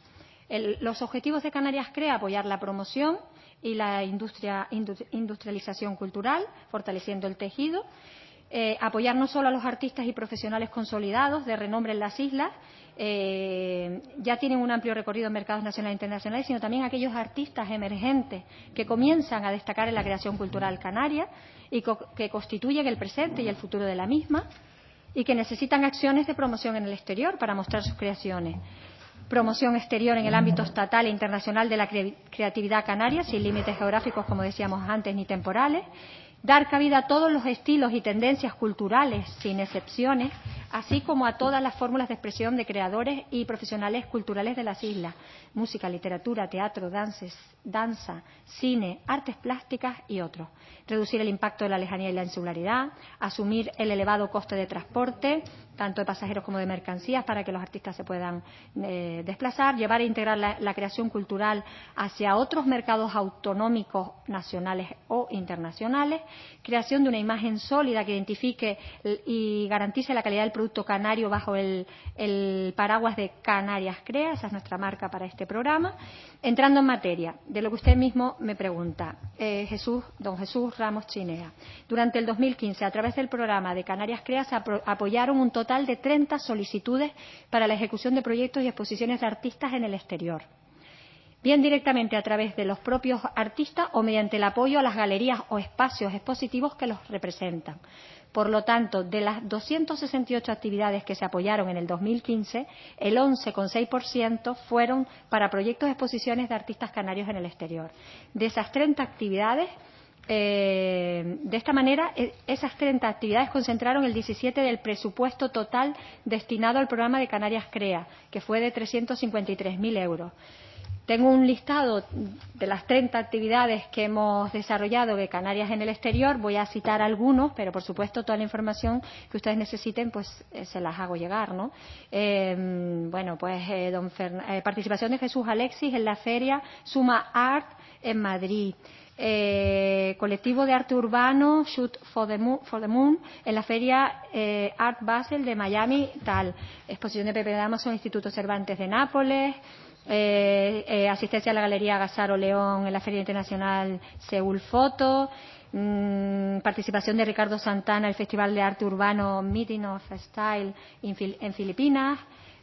El, los objetivos de Canarias Crea: apoyar la promoción y la industria, industrialización cultural, fortaleciendo el tejido. Eh, apoyar no solo a los artistas y profesionales consolidados de renombre en las islas, eh, ya tienen un amplio recorrido en mercados nacionales e internacionales, sino también a aquellos artistas emergentes que comienzan a destacar en la creación cultural canaria y co que constituyen el presente y el futuro de la misma, y que necesitan acciones de promoción en el exterior para mostrar sus creaciones. Promoción exterior en el ámbito estatal e internacional de la cre creatividad canaria, sin límites geográficos, como decíamos antes, ni temporales. Dar cabida a todos los estilos y tendencias culturales, sin excepciones, así como a todas las fórmulas de expresión de creadores y profesionales culturales de las islas: música, literatura, teatro, dances, danza, cine, artes plásticas y otros. Reducir el impacto de la lejanía y la insularidad, asumir el elevado coste de transporte, tanto de pasajeros como de mercancías, para que los artistas se puedan eh, desplazar, llevar e integrar la, la creación cultural hacia otros mercados autonómicos, nacionales o internacionales, creación de una imagen sólida que identifique y garantice la calidad del producto canario bajo el, el paraguas de Canarias Crea. Esa es nuestra marca para este programa. Entrando en materia de lo que usted mismo me pregunta, eh, Jesús, don Jesús Ramos Chinea. Durante el dos mil quince, a través del programa de Canarias Crea, se apoyaron un total de treinta solicitudes para la ejecución de proyectos y exposiciones de artistas en el exterior, bien directamente a través de los propios artistas o mediante el apoyo a las galerías o espacios expositivos que los representan. Por lo tanto, de las doscientas sesenta y ocho actividades que se apoyaron en el dos mil quince, el once coma seis por ciento fueron para proyectos de exposiciones de artistas canarios en el exterior. De esas treinta actividades, eh, de esta manera, esas treinta actividades concentraron el diecisiete del presupuesto total destinado al programa de Canarias Crea, que fue de trescientos cincuenta y tres mil euros. Tengo un listado de las treinta actividades que hemos desarrollado de Canarias en el exterior. Voy a citar algunos, pero por supuesto toda la información que ustedes necesiten pues eh, se las hago llegar, ¿no? Eh, bueno, pues eh, don Fern eh, participación de Jesús Alexis en la feria Suma Art en Madrid. Eh, colectivo de arte urbano Shoot for the Moon, for the Moon en la feria eh, Art Basel de Miami, tal. Exposición de Pepe Damaso, Instituto Cervantes de Nápoles. Eh, eh, asistencia a la Galería Gasaro León en la Feria Internacional Seúl Foto, mmm, participación de Ricardo Santana en el Festival de Arte Urbano Meeting of Style en, Fil en Filipinas,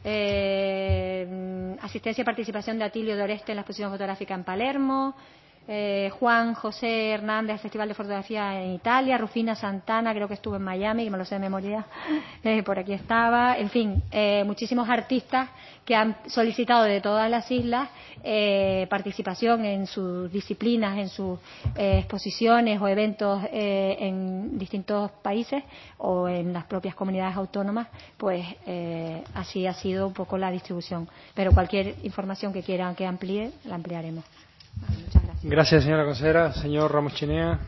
eh, asistencia y participación de Atilio Doreste en la exposición fotográfica en Palermo, eh, Juan José Hernández al Festival de Fotografía en Italia, Rufina Santana creo que estuvo en Miami, que me lo sé de memoria, eh, por aquí estaba, en fin, eh, muchísimos artistas que han solicitado de todas las islas eh, participación en sus disciplinas, en sus eh, exposiciones o eventos eh, en distintos países o en las propias comunidades autónomas, pues eh, así ha sido un poco la distribución. Pero cualquier información que quieran que amplíe, la ampliaremos. Vale, muchas gracias. Gracias, señora consejera. Señor Ramos Chinea.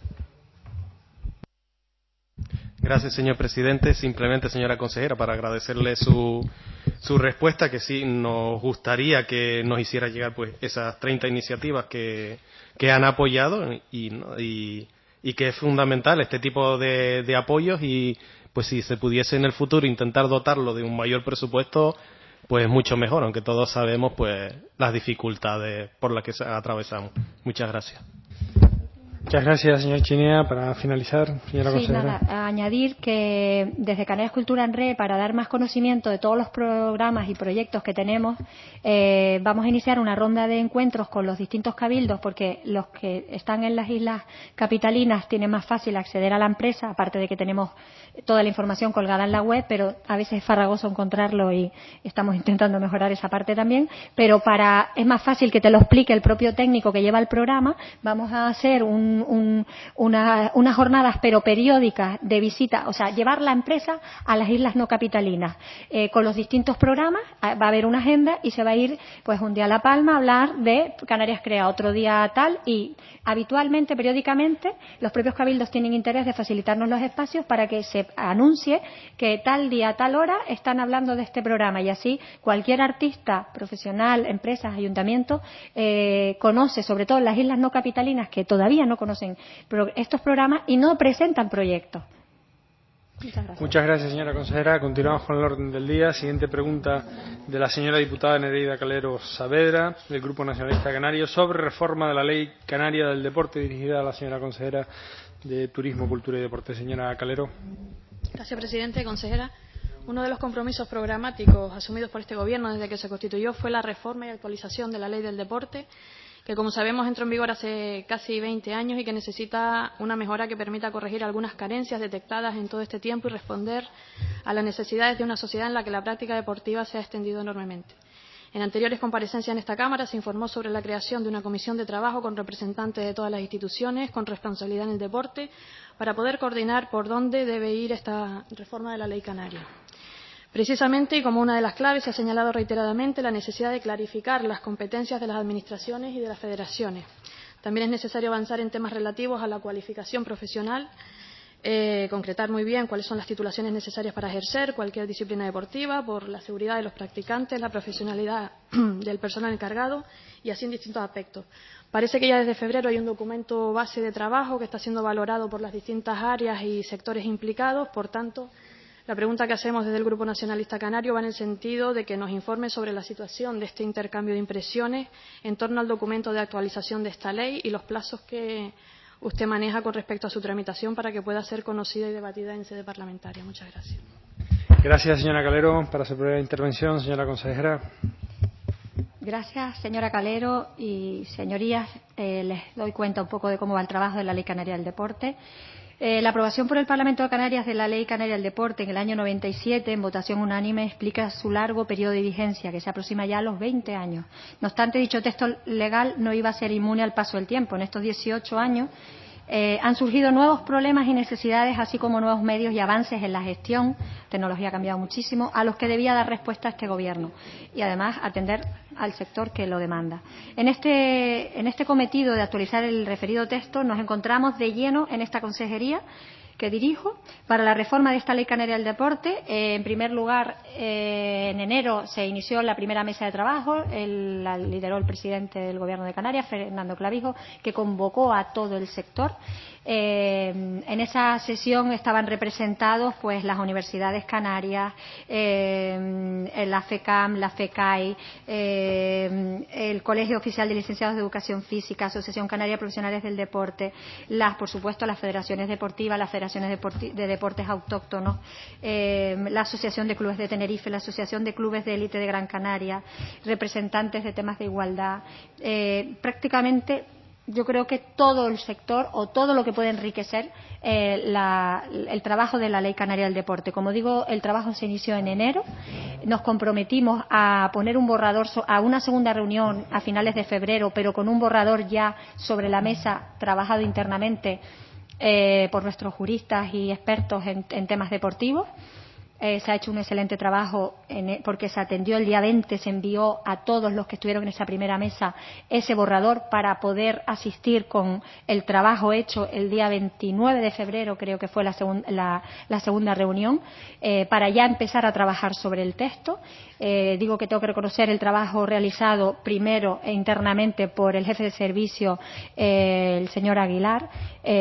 Gracias, señor presidente. Simplemente, señora consejera, para agradecerle su, su respuesta, que sí nos gustaría que nos hiciera llegar pues esas treinta iniciativas que, que han apoyado y, y, y que es fundamental este tipo de, de apoyos y pues si se pudiese en el futuro intentar dotarlo de un mayor presupuesto, pues mucho mejor, aunque todos sabemos pues las dificultades por las que atravesamos. Muchas gracias. Muchas gracias, señor Chinea. Para finalizar, señora sí, consejera. Nada, añadir que desde Canarias Cultura en Red, para dar más conocimiento de todos los programas y proyectos que tenemos, eh, vamos a iniciar una ronda de encuentros con los distintos cabildos, porque los que están en las islas capitalinas tienen más fácil acceder a la empresa, aparte de que tenemos toda la información colgada en la web, pero a veces es farragoso encontrarlo y estamos intentando mejorar esa parte también. Pero para es más fácil que te lo explique el propio técnico que lleva el programa, vamos a hacer un Un, una, unas jornadas pero periódicas de visita, o sea, llevar la empresa a las islas no capitalinas eh, con los distintos programas. Va a haber una agenda y se va a ir pues un día a La Palma a hablar de Canarias Crea, otro día tal, y habitualmente, periódicamente, los propios cabildos tienen interés de facilitarnos los espacios para que se anuncie que tal día, tal hora están hablando de este programa, y así cualquier artista, profesional, empresas, ayuntamientos eh, conoce, sobre todo en las islas no capitalinas que todavía no conocen estos programas y no presentan proyectos. Muchas gracias. Muchas gracias, señora consejera. Continuamos con el orden del día. Siguiente pregunta de la señora diputada Nereida Calero Saavedra, del Grupo Nacionalista Canario, sobre reforma de la Ley Canaria del Deporte, dirigida a la señora consejera de Turismo, Cultura y Deporte. Señora Calero. Gracias, presidente. Consejera, uno de los compromisos programáticos asumidos por este Gobierno desde que se constituyó fue la reforma y actualización de la Ley del Deporte, que, como sabemos, entró en vigor hace casi veinte años y que necesita una mejora que permita corregir algunas carencias detectadas en todo este tiempo y responder a las necesidades de una sociedad en la que la práctica deportiva se ha extendido enormemente. En anteriores comparecencias en esta Cámara se informó sobre la creación de una comisión de trabajo con representantes de todas las instituciones con responsabilidad en el deporte para poder coordinar por dónde debe ir esta reforma de la Ley Canaria. Precisamente, y como una de las claves, se ha señalado reiteradamente la necesidad de clarificar las competencias de las administraciones y de las federaciones. También es necesario avanzar en temas relativos a la cualificación profesional, eh, concretar muy bien cuáles son las titulaciones necesarias para ejercer cualquier disciplina deportiva, por la seguridad de los practicantes, la profesionalidad del personal encargado y así en distintos aspectos. Parece que ya desde febrero hay un documento base de trabajo que está siendo valorado por las distintas áreas y sectores implicados. Por tanto, la pregunta que hacemos desde el Grupo Nacionalista Canario va en el sentido de que nos informe sobre la situación de este intercambio de impresiones en torno al documento de actualización de esta ley y los plazos que usted maneja con respecto a su tramitación para que pueda ser conocida y debatida en sede parlamentaria. Muchas gracias. Gracias, señora Calero. Para su primera intervención, señora consejera. Gracias, señora Calero y señorías. Eh, les doy cuenta un poco de cómo va el trabajo de la Ley Canaria del Deporte. Eh, la aprobación por el Parlamento de Canarias de la Ley Canaria del Deporte en el año noventa y siete, en votación unánime, explica su largo periodo de vigencia, que se aproxima ya a los veinte años. No obstante, dicho texto legal no iba a ser inmune al paso del tiempo. En estos dieciocho años eh, han surgido nuevos problemas y necesidades, así como nuevos medios y avances en la gestión. La tecnología ha cambiado muchísimo, a los que debía dar respuesta este Gobierno y, además, atender al sector que lo demanda. En este, en este cometido de actualizar el referido texto nos encontramos de lleno en esta consejería que dirijo para la reforma de esta Ley Canaria del Deporte. Eh, en primer lugar, eh, en enero se inició la primera mesa de trabajo, el, la lideró el presidente del Gobierno de Canarias, Fernando Clavijo, que convocó a todo el sector. Eh, en esa sesión estaban representados pues las universidades canarias, eh, la FECAM, la FECAI, eh, el Colegio Oficial de Licenciados de Educación Física, Asociación Canaria de Profesionales del Deporte, las, por supuesto, las federaciones deportivas, las federaciones de deportes autóctonos, eh, la Asociación de Clubes de Tenerife, la Asociación de Clubes de Élite de Gran Canaria, representantes de temas de igualdad, eh, prácticamente. Yo creo que todo el sector o todo lo que puede enriquecer eh, la, el trabajo de la Ley Canaria del Deporte. Como digo, el trabajo se inició en enero. Nos comprometimos a poner un borrador, a una segunda reunión a finales de febrero, pero con un borrador ya sobre la mesa, trabajado internamente eh, por nuestros juristas y expertos en, en temas deportivos. Eh, se ha hecho un excelente trabajo en, porque se atendió el día veinte, se envió a todos los que estuvieron en esa primera mesa ese borrador para poder asistir con el trabajo hecho el día veintinueve de febrero, creo que fue la, segun, la, la segunda reunión, eh, para ya empezar a trabajar sobre el texto. Eh, digo que tengo que reconocer el trabajo realizado primero e internamente por el jefe de servicio, eh, el señor Aguilar,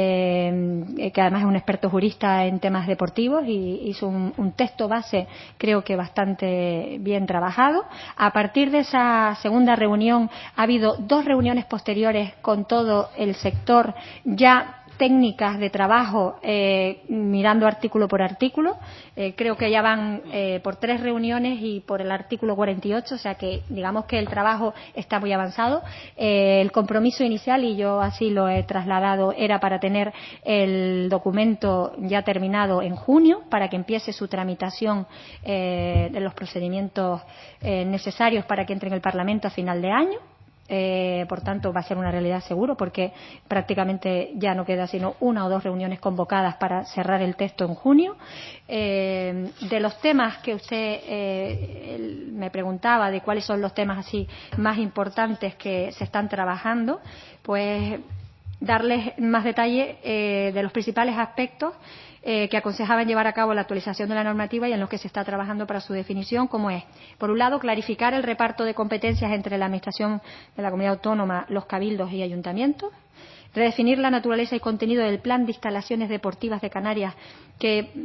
eh, que además es un experto jurista en temas deportivos y hizo un, un texto base creo que bastante bien trabajado. A partir de esa segunda reunión ha habido dos reuniones posteriores con todo el sector, ya técnicas de trabajo, eh, mirando artículo por artículo. Eh, creo que ya van eh, por tres reuniones y por el artículo cuarenta y ocho, o sea que digamos que el trabajo está muy avanzado. Eh, el compromiso inicial, y yo así lo he trasladado, era para tener el documento ya terminado en junio, para que empiece su tramitación eh, de los procedimientos eh, necesarios para que entre en el Parlamento a final de año. Eh, por tanto, va a ser una realidad seguro, porque prácticamente ya no queda sino una o dos reuniones convocadas para cerrar el texto en junio. Eh, de los temas que usted eh, me preguntaba, de cuáles son los temas así más importantes que se están trabajando, pues darles más detalle eh, de los principales aspectos Eh, que aconsejaban llevar a cabo la actualización de la normativa y en los que se está trabajando para su definición, como es, por un lado, clarificar el reparto de competencias entre la Administración de la Comunidad Autónoma, los cabildos y ayuntamientos, redefinir la naturaleza y contenido del Plan de Instalaciones Deportivas de Canarias, que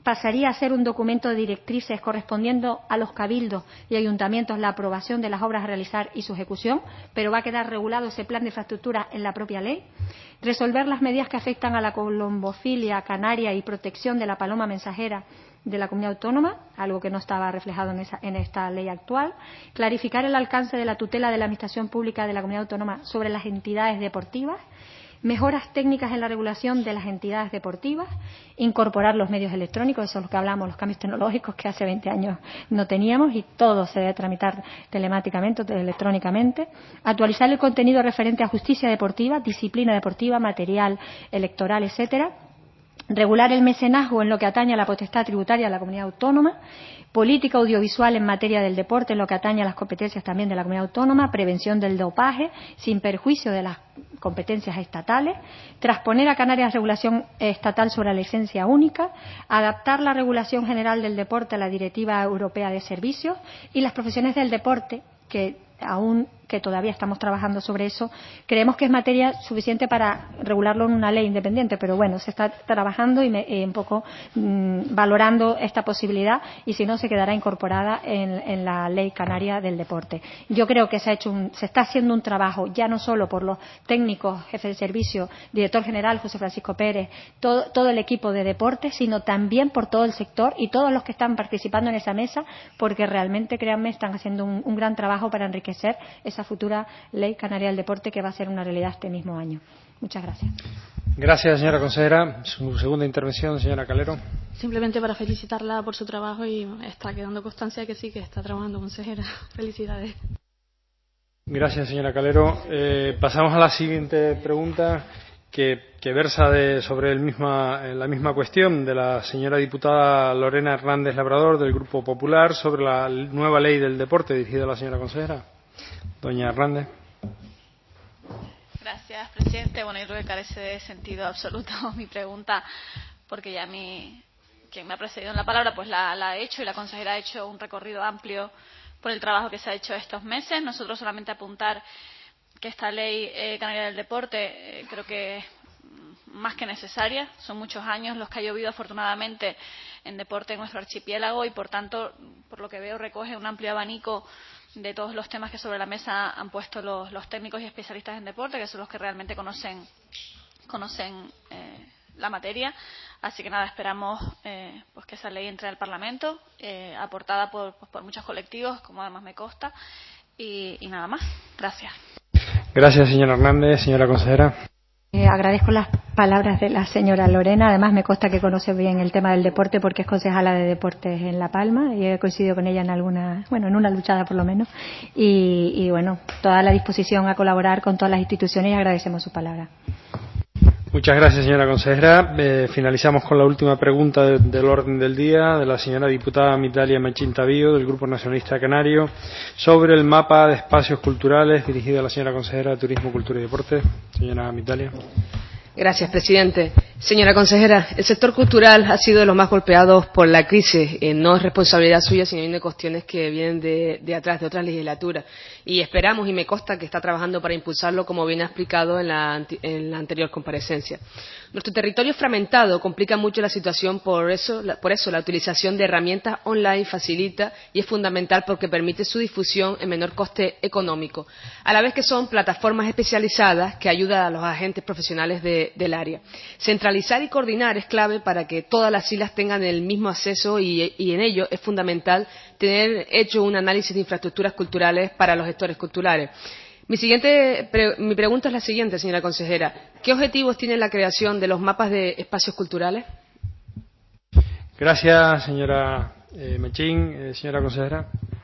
pasaría a ser un documento de directrices correspondiendo a los cabildos y ayuntamientos la aprobación de las obras a realizar y su ejecución, pero va a quedar regulado ese plan de infraestructura en la propia ley. Resolver las medidas que afectan a la colombofilia canaria y protección de la paloma mensajera de la comunidad autónoma, algo que no estaba reflejado en, esa, en esta ley actual. Clarificar el alcance de la tutela de la Administración Pública de la comunidad autónoma sobre las entidades deportivas. Mejoras técnicas en la regulación de las entidades deportivas, incorporar los medios electrónicos, eso es lo que hablamos, los cambios tecnológicos que hace veinte años no teníamos y todo se debe tramitar telemáticamente o electrónicamente, actualizar el contenido referente a justicia deportiva, disciplina deportiva, material electoral, etcétera, regular el mecenazgo en lo que atañe a la potestad tributaria de la comunidad autónoma, política audiovisual en materia del deporte en lo que atañe a las competencias también de la comunidad autónoma, prevención del dopaje sin perjuicio de las competencias estatales, transponer a Canarias regulación estatal sobre la licencia única, adaptar la regulación general del deporte a la Directiva Europea de Servicios y las profesiones del deporte, que aún que todavía estamos trabajando sobre eso, creemos que es materia suficiente para regularlo en una ley independiente, pero bueno, se está trabajando y, me, y un poco mmm, valorando esta posibilidad y si no se quedará incorporada en, en la ley canaria del deporte. Yo creo que se ha hecho un, se está haciendo un trabajo ya no solo por los técnicos, jefe de servicio, director general José Francisco Pérez, todo, todo el equipo de deporte, sino también por todo el sector y todos los que están participando en esa mesa, porque realmente, créanme, están haciendo un, un gran trabajo para enriquecer esa futura ley canaria del deporte que va a ser una realidad este mismo año. Muchas gracias. Gracias, señora consejera. Su segunda intervención, señora Calero. Simplemente para felicitarla por su trabajo y está quedando constancia de que sí que está trabajando, consejera. Felicidades. Gracias, señora Calero. Eh, pasamos a la siguiente pregunta que, que versa de, sobre el misma, la misma cuestión de la señora diputada Lorena Hernández Labrador del Grupo Popular sobre la nueva ley del deporte dirigida a la señora consejera. Doña Hernández. Gracias, presidente. Bueno, yo creo que carece de sentido absoluto mi pregunta, porque ya mi, quien me ha precedido en la palabra pues la, la ha hecho y la consejera ha hecho un recorrido amplio por el trabajo que se ha hecho estos meses. Nosotros solamente apuntar que esta ley eh, canaria del deporte eh, creo que es más que necesaria. Son muchos años los que ha llovido afortunadamente en deporte en nuestro archipiélago y por tanto, por lo que veo, recoge un amplio abanico de todos los temas que sobre la mesa han puesto los, los técnicos y especialistas en deporte, que son los que realmente conocen conocen eh, la materia. Así que nada, esperamos eh, pues que esa ley entre al Parlamento, eh, aportada por, pues por muchos colectivos, como además me consta, y, y nada más. Gracias. Gracias, señora Hernández. Señora consejera. Eh, agradezco las palabras de la señora Lorena. Además, me consta que conoce bien el tema del deporte porque es concejala de deportes en La Palma y he coincidido con ella en alguna, bueno, en una luchada por lo menos. Y, y bueno, toda la disposición a colaborar con todas las instituciones y agradecemos su palabra. Muchas gracias, señora consejera. Eh, finalizamos con la última pregunta de, del orden del día de la señora diputada Mitalia Machín Tavío del Grupo Nacionalista Canario sobre el mapa de espacios culturales dirigido a la señora consejera de Turismo, Cultura y Deporte. Señora Mitalia. Gracias, presidente. Señora consejera, el sector cultural ha sido de los más golpeados por la crisis. Eh, no es responsabilidad suya, sino viene de cuestiones que vienen de, de atrás, de otras legislaturas. Y esperamos, y me consta que está trabajando para impulsarlo, como bien ha explicado en la, en la anterior comparecencia. Nuestro territorio fragmentado complica mucho la situación, por eso, la, por eso la utilización de herramientas online facilita y es fundamental porque permite su difusión en menor coste económico, a la vez que son plataformas especializadas que ayudan a los agentes profesionales de, del área. Centralizar y coordinar es clave para que todas las islas tengan el mismo acceso y, y en ello es fundamental tener hecho un análisis de infraestructuras culturales para los gestores culturales. Mi, siguiente, pre, mi pregunta es la siguiente, señora consejera. ¿Qué objetivos tiene la creación de los mapas de espacios culturales? Gracias, señora eh, Machín. Eh, señora consejera.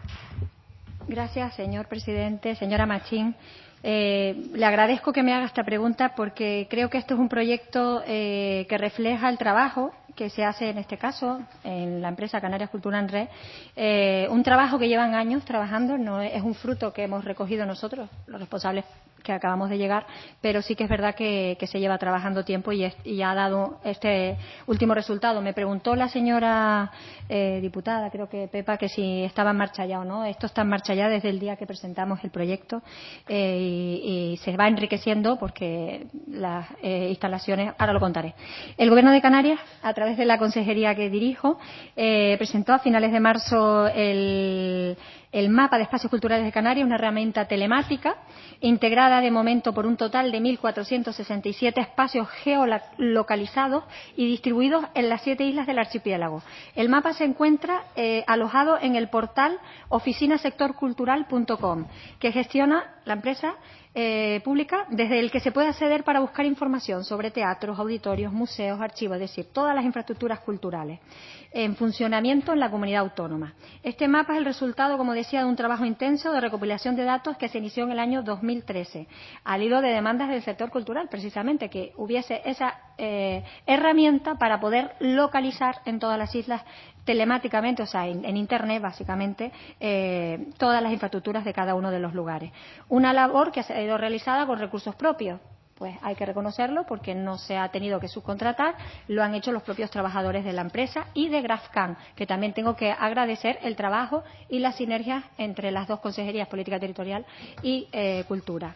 Gracias, señor presidente. Señora Machín, eh, le agradezco que me haga esta pregunta porque creo que esto es un proyecto eh, que refleja el trabajo que se hace en este caso en la empresa Canarias Cultura en Red, eh, un trabajo que llevan años trabajando, no es un fruto que hemos recogido nosotros, los responsables que acabamos de llegar, pero sí que es verdad que, que se lleva trabajando tiempo y, es, y ha dado este último resultado. Me preguntó la señora eh, diputada, creo que Pepa, que si estaba en marcha ya o no. Esto está en marcha ya desde el día que presentamos el proyecto eh, y, y se va enriqueciendo porque las eh, instalaciones, ahora lo contaré. El Gobierno de Canarias, a través de la consejería que dirijo, eh, presentó a finales de marzo el el mapa de espacios culturales de Canarias, una herramienta telemática integrada de momento por un total de mil cuatrocientos sesenta y siete espacios geolocalizados y distribuidos en las siete islas del archipiélago. El mapa se encuentra eh, alojado en el portal oficina sector cultural punto com, que gestiona la empresa eh, pública, desde el que se puede acceder para buscar información sobre teatros, auditorios, museos, archivos, es decir, todas las infraestructuras culturales en funcionamiento en la comunidad autónoma. Este mapa es el resultado, como decía, de un trabajo intenso de recopilación de datos que se inició en el año dos mil trece, al hilo de demandas del sector cultural, precisamente, que hubiese esa eh, herramienta para poder localizar en todas las islas telemáticamente, o sea, en, en Internet, básicamente, eh, todas las infraestructuras de cada uno de los lugares. Una labor que ha sido realizada con recursos propios. Pues hay que reconocerlo porque no se ha tenido que subcontratar, lo han hecho los propios trabajadores de la empresa y de GrafCan, que también tengo que agradecer el trabajo y las sinergias entre las dos consejerías, Política Territorial y eh, Cultura.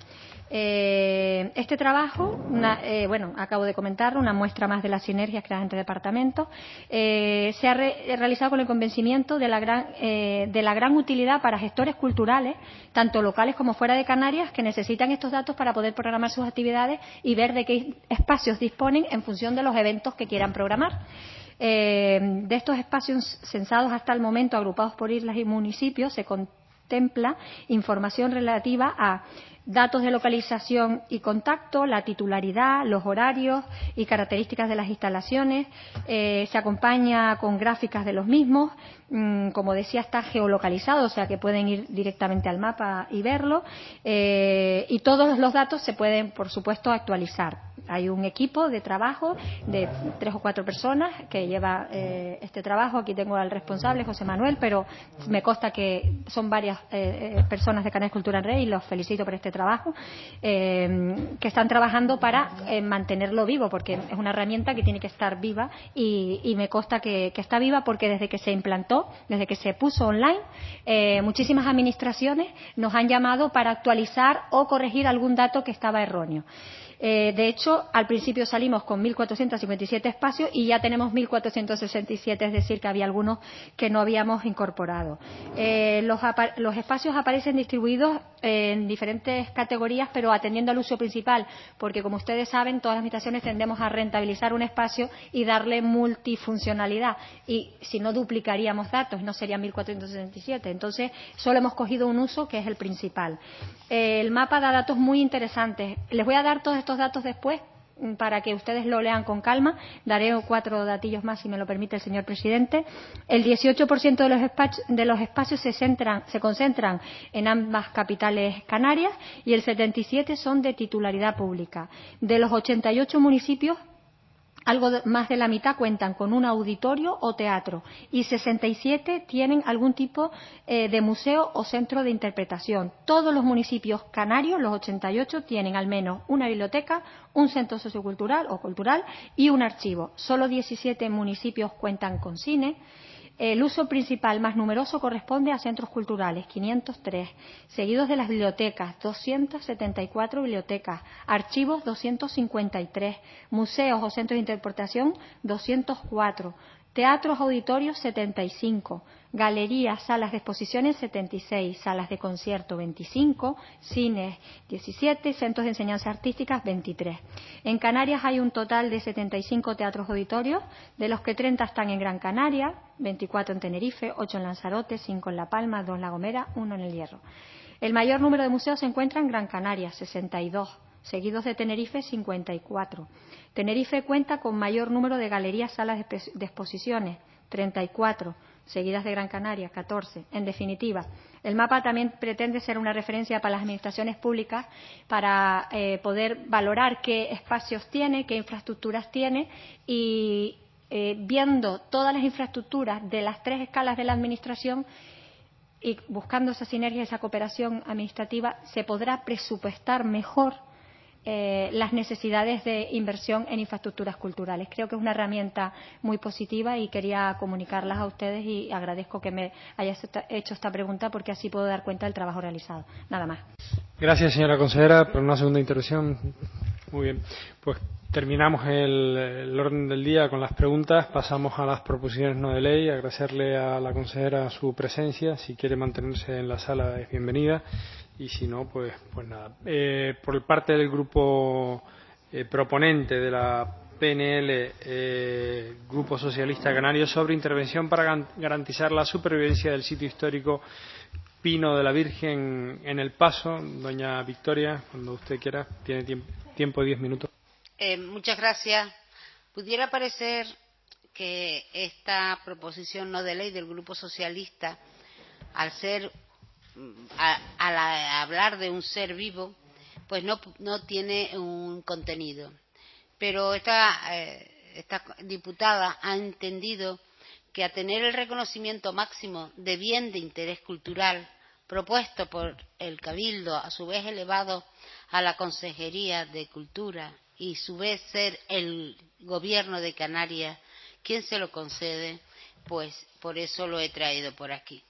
Eh, este trabajo, una, eh, bueno, acabo de comentarlo, una muestra más de las sinergias creadas entre departamentos, eh, se ha re realizado con el convencimiento de la, gran, eh, de la gran utilidad para gestores culturales, tanto locales como fuera de Canarias, que necesitan estos datos para poder programar sus actividades y ver de qué espacios disponen en función de los eventos que quieran programar. Eh, de estos espacios censados hasta el momento, agrupados por islas y municipios, se contempla información relativa a datos de localización y contacto, la titularidad, los horarios y características de las instalaciones. Eh, se acompaña con gráficas de los mismos. Mm, como decía, está geolocalizado, o sea que pueden ir directamente al mapa y verlo. Eh, y todos los datos se pueden, por supuesto, actualizar. Hay un equipo de trabajo de tres o cuatro personas que lleva eh, este trabajo. Aquí tengo al responsable, José Manuel, pero me consta que son varias eh, personas de Canarias Cultura en Red y los felicito por este trabajo. trabajo eh, que están trabajando para eh, mantenerlo vivo, porque es una herramienta que tiene que estar viva y, y me consta que, que está viva porque desde que se implantó, desde que se puso online, eh, muchísimas administraciones nos han llamado para actualizar o corregir algún dato que estaba erróneo. Eh, de hecho, al principio salimos con mil cuatrocientos cincuenta y siete espacios y ya tenemos mil cuatrocientos sesenta y siete, es decir, que había algunos que no habíamos incorporado. Eh, los, los espacios aparecen distribuidos en diferentes categorías, pero atendiendo al uso principal, porque como ustedes saben, todas las administraciones tendemos a rentabilizar un espacio y darle multifuncionalidad, y si no duplicaríamos datos, no serían mil cuatrocientos sesenta y siete. Entonces, solo hemos cogido un uso que es el principal. Eh, el mapa da datos muy interesantes. Les voy a dar todos estos datos después para que ustedes lo lean con calma. Daré cuatro datillos más, si me lo permite el señor presidente. El dieciocho por ciento de los espacios, de los espacios se, centran, se concentran en ambas capitales canarias y el setenta y siete por ciento son de titularidad pública. De los ochenta y ocho municipios, algo más de la mitad cuentan con un auditorio o teatro y sesenta y siete tienen algún tipo eh, de museo o centro de interpretación. Todos los municipios canarios, los ochenta y ocho, tienen al menos una biblioteca, un centro sociocultural o cultural y un archivo. Solo diecisiete municipios cuentan con cine. El uso principal más numeroso corresponde a centros culturales, quinientos tres, seguidos de las bibliotecas, doscientas setenta y cuatro bibliotecas, archivos, doscientos cincuenta y tres, museos o centros de interpretación, doscientos cuatro, teatros, auditorios, setenta y cinco, galerías, salas de exposiciones, setenta y seis, salas de concierto, veinticinco, cines, diecisiete, centros de enseñanza artísticas, veintitrés. En Canarias hay un total de setenta y cinco teatros auditorios, de los que treinta están en Gran Canaria, veinticuatro en Tenerife, ocho en Lanzarote, cinco en La Palma, dos en La Gomera, uno en El Hierro. El mayor número de museos se encuentra en Gran Canaria, sesenta y dos, seguidos de Tenerife, cincuenta y cuatro. Tenerife cuenta con mayor número de galerías, salas de exposiciones, treinta y cuatro, seguidas de Gran Canaria, catorce. En definitiva, el mapa también pretende ser una referencia para las administraciones públicas para eh, poder valorar qué espacios tiene, qué infraestructuras tiene y, eh, viendo todas las infraestructuras de las tres escalas de la administración, y buscando esa sinergia, esa cooperación administrativa, se podrá presupuestar mejor eh, las necesidades de inversión en infraestructuras culturales. Creo que es una herramienta muy positiva y quería comunicarlas a ustedes y agradezco que me hayas hecho esta pregunta porque así puedo dar cuenta del trabajo realizado. Nada más. Gracias, señora consejera, por una segunda intervención. Muy bien. Pues terminamos el, el orden del día con las preguntas. Pasamos a las proposiciones no de ley. Agradecerle a la consejera su presencia. Si quiere mantenerse en la sala es bienvenida. Y si no, pues, pues nada. Eh, por parte del grupo eh, proponente de la P N L, eh, Grupo Socialista Canario, sobre intervención para garantizar la supervivencia del sitio histórico Pino de la Virgen en El Paso. Doña Victoria, cuando usted quiera, tiene tiempo, tiempo diez minutos. Eh, muchas gracias. Pudiera parecer que esta proposición no de ley del Grupo Socialista, al ser a, a, la, a hablar de un ser vivo, pues no, no tiene un contenido. Pero esta, eh, esta diputada ha entendido que a tener el reconocimiento máximo de bien de interés cultural propuesto por el Cabildo, a su vez elevado a la Consejería de Cultura y a su vez ser el Gobierno de Canarias quien se lo concede, pues por eso lo he traído por aquí.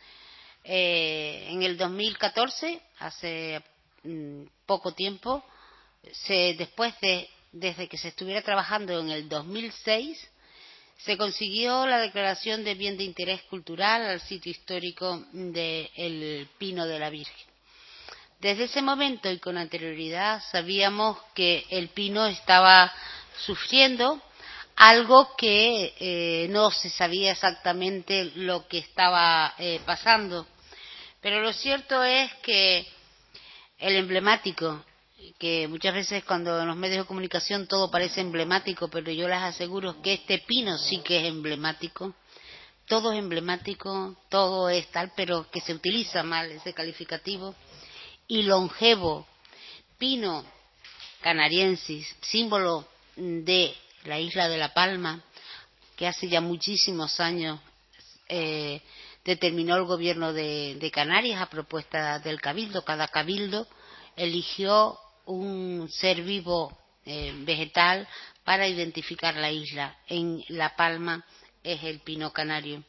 Eh, en el dos mil catorce, hace mmm, poco tiempo, se, después de desde que se estuviera trabajando en el dos mil seis, se consiguió la declaración de bien de interés cultural al sitio histórico del Pino de la Virgen. Desde ese momento y con anterioridad sabíamos que el pino estaba sufriendo algo que eh, no se sabía exactamente lo que estaba eh, pasando. Pero lo cierto es que el emblemático, que muchas veces cuando en los medios de comunicación todo parece emblemático, pero yo les aseguro que este pino sí que es emblemático, todo es emblemático, todo es tal, pero que se utiliza mal ese calificativo, y longevo, pino canariensis, símbolo de la isla de La Palma, que hace ya muchísimos años eh, determinó el gobierno de, de Canarias a propuesta del Cabildo. Cada Cabildo eligió un ser vivo eh, vegetal para identificar la isla. En La Palma es el pino canario.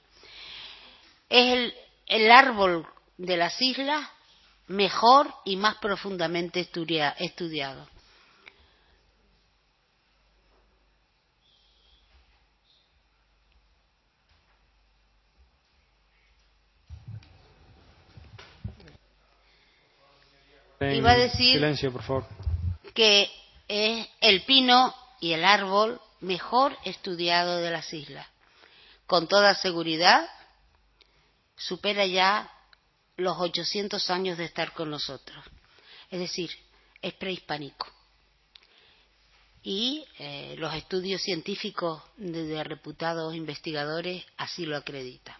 Es el, el árbol de las islas mejor y más profundamente estudia, estudiado. Iba a decir Silencio, por favor. que es el pino y el árbol mejor estudiado de las islas. Con toda seguridad supera ya los ochocientos años de estar con nosotros. Es decir, es prehispánico. Y eh, los estudios científicos de, de reputados investigadores así lo acreditan.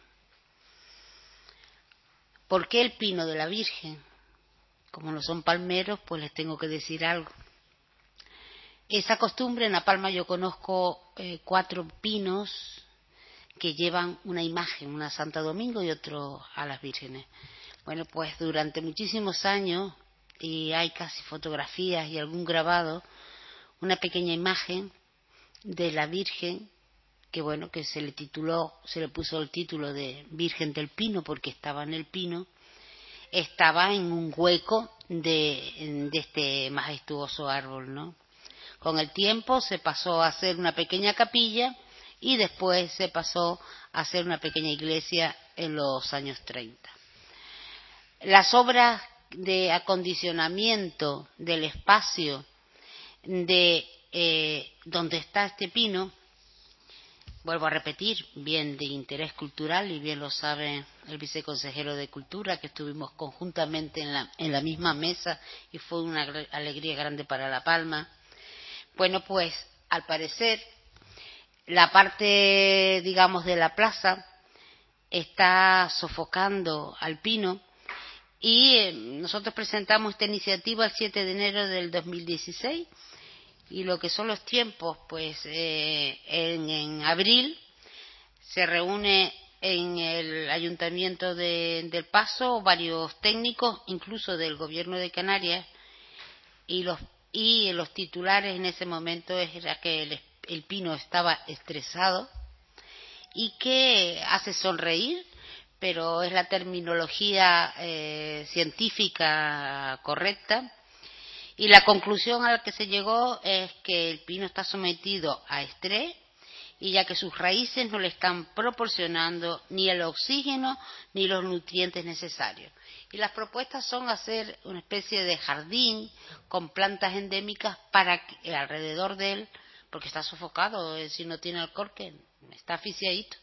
¿Por qué el pino de la Virgen? Como no son palmeros, pues les tengo que decir algo. Esa costumbre, en La Palma yo conozco eh, cuatro pinos que llevan una imagen, una a Santo Domingo y otro a las vírgenes. Bueno, pues durante muchísimos años, y hay casi fotografías y algún grabado, una pequeña imagen de la Virgen, que bueno, que se le tituló, se le puso el título de Virgen del Pino porque estaba en el pino, estaba en un hueco de, de este majestuoso árbol, ¿no? Con el tiempo se pasó a hacer una pequeña capilla y después se pasó a hacer una pequeña iglesia en los años treinta. Las obras de acondicionamiento del espacio de eh, donde está este pino, vuelvo a repetir, bien de interés cultural, y bien lo sabe el viceconsejero de Cultura, que estuvimos conjuntamente en la, en la misma mesa y fue una alegría grande para La Palma. Bueno, pues al parecer la parte, digamos, de la plaza está sofocando al pino y eh, nosotros presentamos esta iniciativa el siete de enero del dos mil dieciséis y lo que son los tiempos, pues eh, en, en abril se reúne en el Ayuntamiento de, del Paso varios técnicos, incluso del Gobierno de Canarias, y los, y los titulares en ese momento era que el, el pino estaba estresado y que hace sonreír, pero es la terminología eh, científica correcta. Y la conclusión a la que se llegó es que el pino está sometido a estrés y ya que sus raíces no le están proporcionando ni el oxígeno ni los nutrientes necesarios. Y las propuestas son hacer una especie de jardín con plantas endémicas para que, alrededor de él, porque está sofocado, eh, si no tiene alcohol, que está asfixiadito,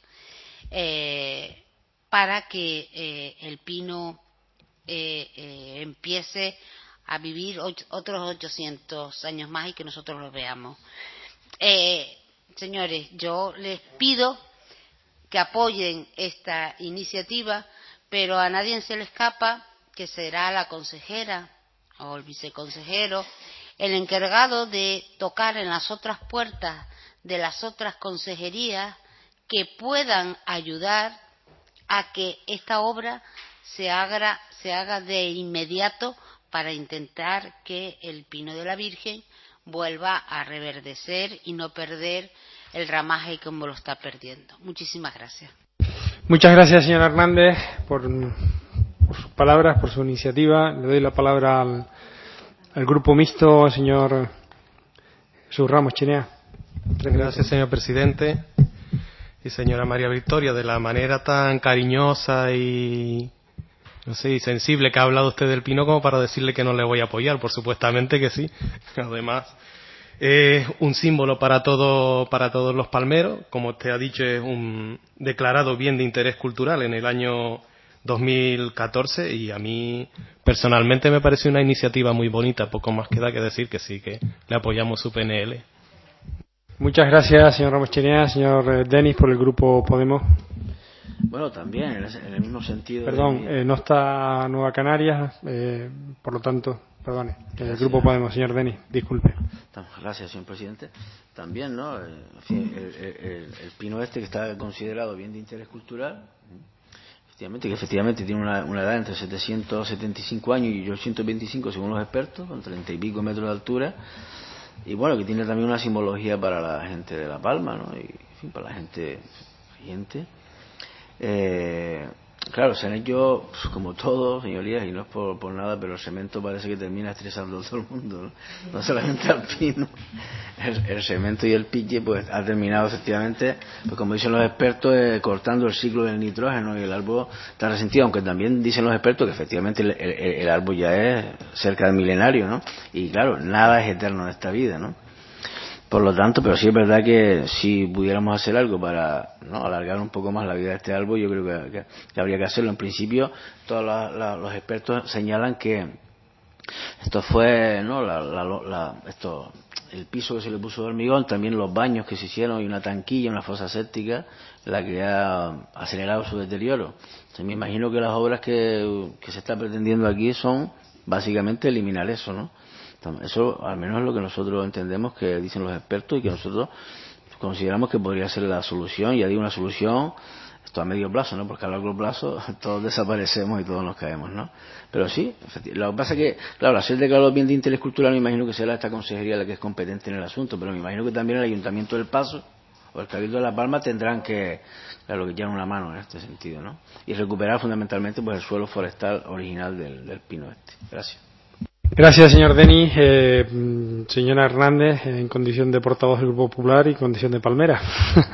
eh, para que eh, el pino eh, eh, empiece a vivir ocho, otros ochocientos años más y que nosotros lo veamos. Eh, señores, yo les pido que apoyen esta iniciativa, pero a nadie se le escapa que será la consejera o el viceconsejero el encargado de tocar en las otras puertas de las otras consejerías que puedan ayudar a que esta obra se haga, se haga de inmediato para intentar que el pino de la Virgen vuelva a reverdecer y no perder el ramaje como lo está perdiendo. Muchísimas gracias. Muchas gracias, señora Hernández, por, por sus palabras, por su iniciativa. Le doy la palabra al, al grupo mixto, señor Jesús Ramos Chinea. Gracias, señor presidente. Y señora María Victoria, de la manera tan cariñosa y, no sé, y sensible que ha hablado usted del pino, como para decirle que no le voy a apoyar, por supuestamente que sí. Además, es un símbolo para todo, para todos los palmeros. Como usted ha dicho, es un declarado bien de interés cultural en el año dos mil catorce y a mí personalmente me parece una iniciativa muy bonita. Poco más queda que decir que sí, que le apoyamos su P N L. Muchas gracias, señor Ramos Chinea. Señor Denis, por el grupo Podemos. Bueno, también, en el mismo sentido. Perdón, de... eh, no está Nueva Canarias, eh, por lo tanto, perdone, el Gracias. grupo Podemos. Señor Denis, disculpe. Gracias, señor presidente. También, ¿no? En fin, el, el, el pino este que está considerado bien de interés cultural, efectivamente, que efectivamente tiene una, una edad entre setecientos setenta y cinco años y ochocientos veinticinco según los expertos, con treinta y pico metros de altura. Y bueno, que tiene también una simbología para la gente de La Palma, ¿no? Y, en fin, para la gente gente. Eh, claro, se han hecho, pues, como todo, señorías, y no es por, por nada, pero el cemento parece que termina estresando a todo el mundo, ¿no? No solamente al pino. El, el cemento y el pique, pues, ha terminado efectivamente, pues como dicen los expertos, eh, cortando el ciclo del nitrógeno, y el árbol está resentido, aunque también dicen los expertos que efectivamente el, el, el árbol ya es cerca del milenario, ¿no? Y claro, nada es eterno en esta vida, ¿no? Por lo tanto, pero sí es verdad que si pudiéramos hacer algo para, ¿no?, alargar un poco más la vida de este árbol, yo creo que, que, que habría que hacerlo. En principio, todos la, la, los expertos señalan que esto fue, ¿no?, la, la, la, esto, el piso que se le puso de hormigón, también los baños que se hicieron y una tanquilla, una fosa séptica, la que ha acelerado su deterioro. Entonces, me imagino que las obras que, que se está pretendiendo aquí son básicamente eliminar eso, ¿no? Eso al menos es lo que nosotros entendemos que dicen los expertos y que nosotros consideramos que podría ser la solución. Ya digo, una solución esto a medio plazo, ¿no? Porque a largo plazo todos desaparecemos y todos nos caemos, ¿no? Pero sí, lo que pasa es que, claro, al ser declarado bien de interés cultural, me imagino que será esta consejería la que es competente en el asunto, pero me imagino que también el Ayuntamiento del Paso o el Cabildo de La Palma tendrán que, claro, que echar una mano en este sentido, ¿no? Y recuperar fundamentalmente, pues, el suelo forestal original del, del pino este. Gracias. Gracias, señor Denis. Eh, señora Hernández, en condición de portavoz del Grupo Popular y condición de palmera.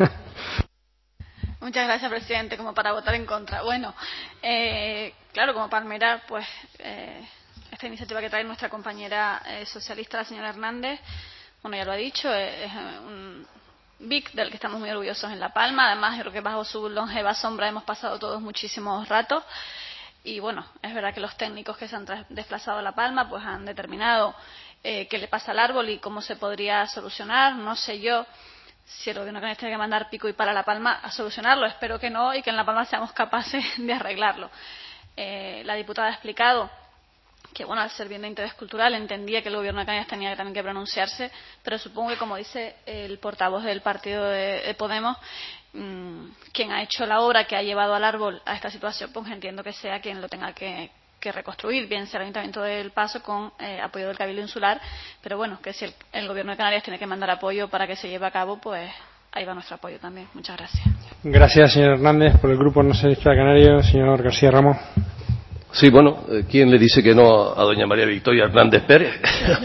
Muchas gracias, presidente, como para votar en contra. Bueno, eh, claro, como palmera, pues eh, esta iniciativa que trae nuestra compañera eh, socialista, la señora Hernández, bueno, ya lo ha dicho, eh, es un B I C del que estamos muy orgullosos en La Palma. Además, yo creo que bajo su longeva sombra hemos pasado todos muchísimos ratos. Y bueno, es verdad que los técnicos que se han desplazado a La Palma pues han determinado eh, qué le pasa al árbol y cómo se podría solucionar. No sé yo si el gobierno canadiense tiene que mandar pico y pala a La Palma a solucionarlo. Espero que no y que en La Palma seamos capaces de arreglarlo. Eh, la diputada ha explicado que bueno, al ser bien de interés cultural entendía que el Gobierno de Canarias tenía también que pronunciarse, pero supongo que, como dice el portavoz del partido de, de Podemos, mmm, quien ha hecho la obra que ha llevado al árbol a esta situación, pues entiendo que sea quien lo tenga que, que reconstruir, bien sea el Ayuntamiento del Paso con eh, apoyo del Cabildo Insular, pero bueno, que si el, el Gobierno de Canarias tiene que mandar apoyo para que se lleve a cabo, pues ahí va nuestro apoyo también. Muchas gracias. Gracias, señor Hernández. Por el Grupo No Socialista Canario, señor García Ramos. Sí, bueno, ¿quién le dice que no a doña María Victoria Hernández Pérez?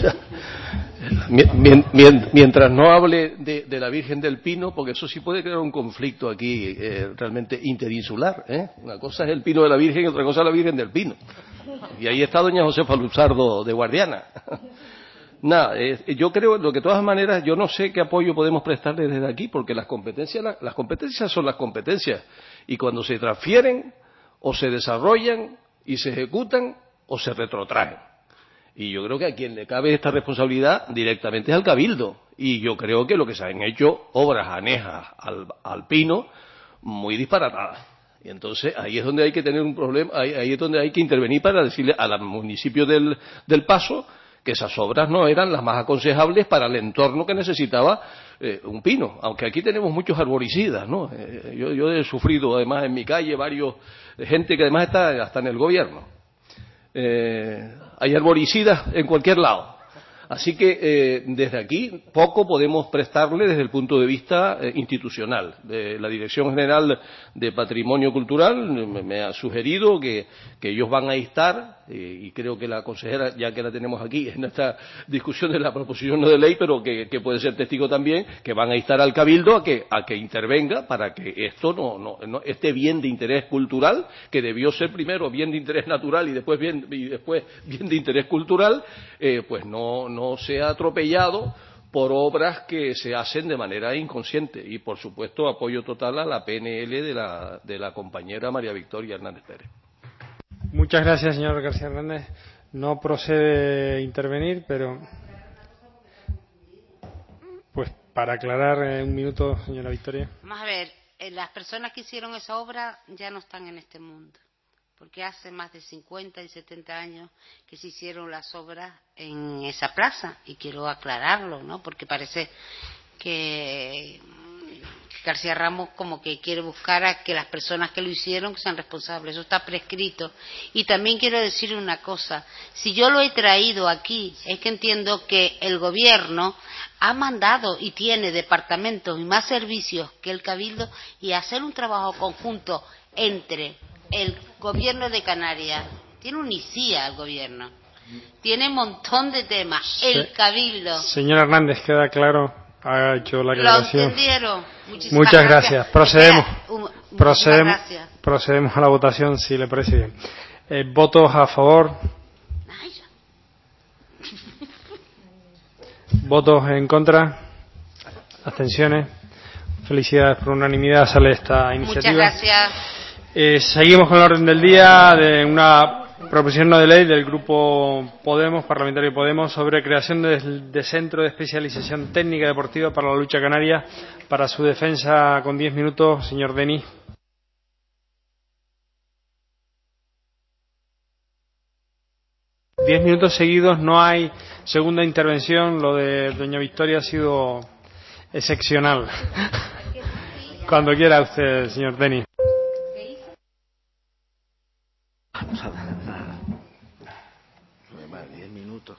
Mientras no hable de, de la Virgen del Pino, porque eso sí puede crear un conflicto aquí eh, realmente interinsular, ¿eh? Una cosa es el Pino de la Virgen y otra cosa es la Virgen del Pino. Y ahí está doña Josefa Luzardo de guardiana. Nada, eh, yo creo que de todas maneras yo no sé qué apoyo podemos prestarle desde aquí, porque las competencias, las, las competencias son las competencias, y cuando se transfieren o se desarrollan y se ejecutan o se retrotraen. Y yo creo que a quien le cabe esta responsabilidad directamente es al Cabildo. Y yo creo que lo que se han hecho obras anejas al, al Pino muy disparatadas. Y entonces ahí es donde hay que tener un problema, ahí, ahí es donde hay que intervenir para decirle al municipio del, del Paso que esas obras no eran las más aconsejables para el entorno que necesitaba eh, un pino. Aunque aquí tenemos muchos arboricidas, ¿no? Eh, yo, yo he sufrido además en mi calle varios, gente que además está hasta en el gobierno. Eh, hay arboricidas en cualquier lado. Así que eh, desde aquí poco podemos prestarle desde el punto de vista eh, institucional. Eh, la Dirección General de Patrimonio Cultural me, me ha sugerido que, que ellos van a instar, eh, y creo que la consejera, ya que la tenemos aquí en esta discusión de la proposición no de ley, pero que, que puede ser testigo también, que van a instar al Cabildo a que, a que intervenga para que esto no, no, no, este bien de interés cultural, que debió ser primero bien de interés natural y después bien, y después bien de interés cultural, eh, pues no, no no sea atropellado por obras que se hacen de manera inconsciente. Y, por supuesto, apoyo total a la P N L de la, de la compañera María Victoria Hernández Pérez. Muchas gracias, señor García Hernández. No procede intervenir, pero... Pues para aclarar eh, un minuto, señora Victoria. Vamos a ver, eh, las personas que hicieron esa obra ya no están en este mundo, porque hace más de cincuenta y setenta años que se hicieron las obras en esa plaza, y quiero aclararlo, ¿no? Porque parece que García Ramos como que quiere buscar a que las personas que lo hicieron sean responsables. Eso está prescrito. Y también quiero decir una cosa, si yo lo he traído aquí es que entiendo que el gobierno ha mandado y tiene departamentos y más servicios que el Cabildo, y hacer un trabajo conjunto entre el Gobierno de Canarias, tiene un I C I A el gobierno, tiene un montón de temas, el Cabildo. Señor Hernández, queda claro, ha hecho la aclaración. ¿Lo entendieron? Muchísimas Muchas gracias. gracias. Procedemos, Espera, un, procedemos, gracias. procedemos a la votación, si le parece bien. Eh, ¿Votos a favor? ¿Votos en contra? ¿Abstenciones? Felicidades, por unanimidad sale esta iniciativa. Muchas gracias. Eh, seguimos con el orden del día de una proposición no de ley del Grupo Podemos, parlamentario Podemos, sobre creación de, de Centro de Especialización Técnica Deportiva para la Lucha Canaria. Para su defensa, con diez minutos, señor Denis. Diez minutos seguidos, no hay segunda intervención. Lo de doña Victoria ha sido excepcional. Cuando quiera usted, señor Denis. Diez minutos.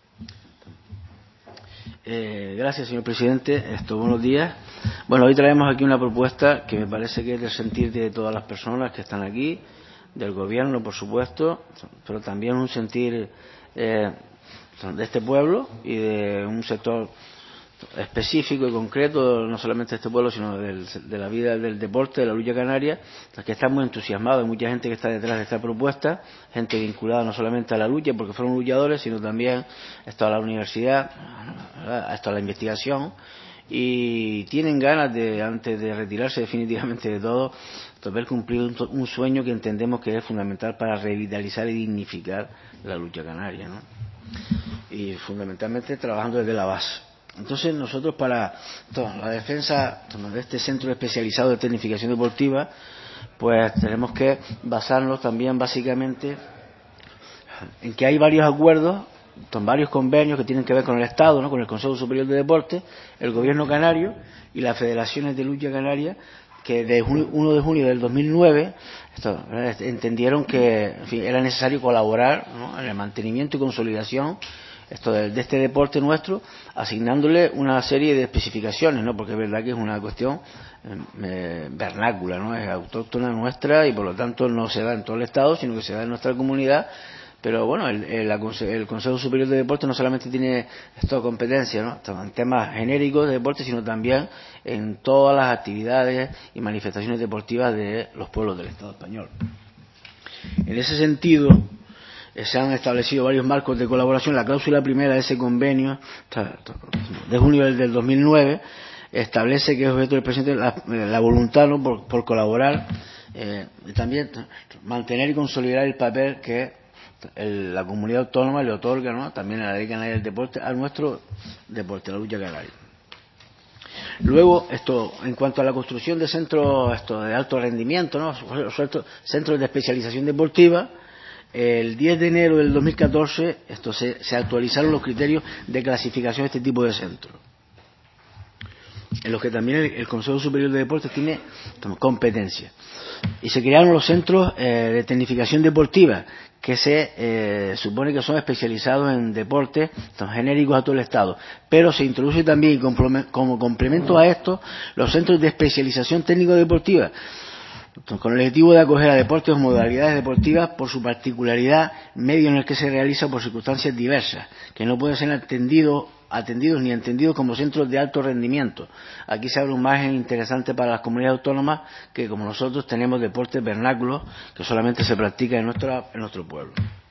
Eh, gracias, señor presidente. Esto, buenos días. Bueno, hoy traemos aquí una propuesta que me parece que es del sentir de todas las personas que están aquí, del gobierno, por supuesto, pero también un sentir eh, de este pueblo y de un sector específico y concreto, no solamente de este pueblo, sino del, de la vida del deporte, de la lucha canaria, que está muy entusiasmado. Hay mucha gente que está detrás de esta propuesta, gente vinculada no solamente a la lucha, porque fueron luchadores, sino también esto a la universidad, esto a la investigación, y tienen ganas de, antes de retirarse definitivamente de todo, de ver cumplir un, un sueño que entendemos que es fundamental para revitalizar y dignificar la lucha canaria, ¿no? Y fundamentalmente trabajando desde la base. Entonces nosotros, para la defensa de este centro especializado de tecnificación deportiva, pues tenemos que basarnos también básicamente en que hay varios acuerdos, son varios convenios que tienen que ver con el Estado, ¿no? Con el Consejo Superior de Deportes, el Gobierno canario y las federaciones de lucha canarias, que de uno de junio del dos mil nueve esto, entendieron que en fin, era necesario colaborar, ¿no? En el mantenimiento y consolidación esto de, de este deporte nuestro, asignándole una serie de especificaciones, ¿no? Porque es verdad que es una cuestión eh, vernácula, ¿no? Es autóctona nuestra y por lo tanto no se da en todo el Estado, sino que se da en nuestra comunidad. Pero bueno, el, el, el Consejo Superior de Deportes no solamente tiene esta competencia, ¿no? En temas genéricos de deporte, sino también en todas las actividades y manifestaciones deportivas de los pueblos del Estado español. En ese sentido, se han establecido varios marcos de colaboración. La cláusula primera de ese convenio de junio del dos mil nueve establece que es objeto del presidente la, la voluntad, ¿no? por, por colaborar eh, y también mantener y consolidar el papel que el, la comunidad autónoma le otorga, ¿no? También a la Ley Canaria del Deporte, a nuestro deporte, la lucha canaria. Luego, esto, en cuanto a la construcción de centros esto, de alto rendimiento, ¿no? Centros de especialización deportiva, el diez de enero del dos mil catorce esto se, se actualizaron los criterios de clasificación de este tipo de centros, en los que también el, el Consejo Superior de Deportes tiene competencia. Y se crearon los centros eh, de tecnificación deportiva, que se eh, supone que son especializados en deportes genéricos a todo el Estado. Pero se introduce también, como complemento a esto, los centros de especialización técnico-deportiva, con el objetivo de acoger a deportes o modalidades deportivas por su particularidad, medio en el que se realiza por circunstancias diversas, que no pueden ser atendidos, atendidos ni entendidos como centros de alto rendimiento. Aquí se abre un margen interesante para las comunidades autónomas que, como nosotros, tenemos deportes vernáculos que solamente se practican en, nuestra, en nuestro pueblo.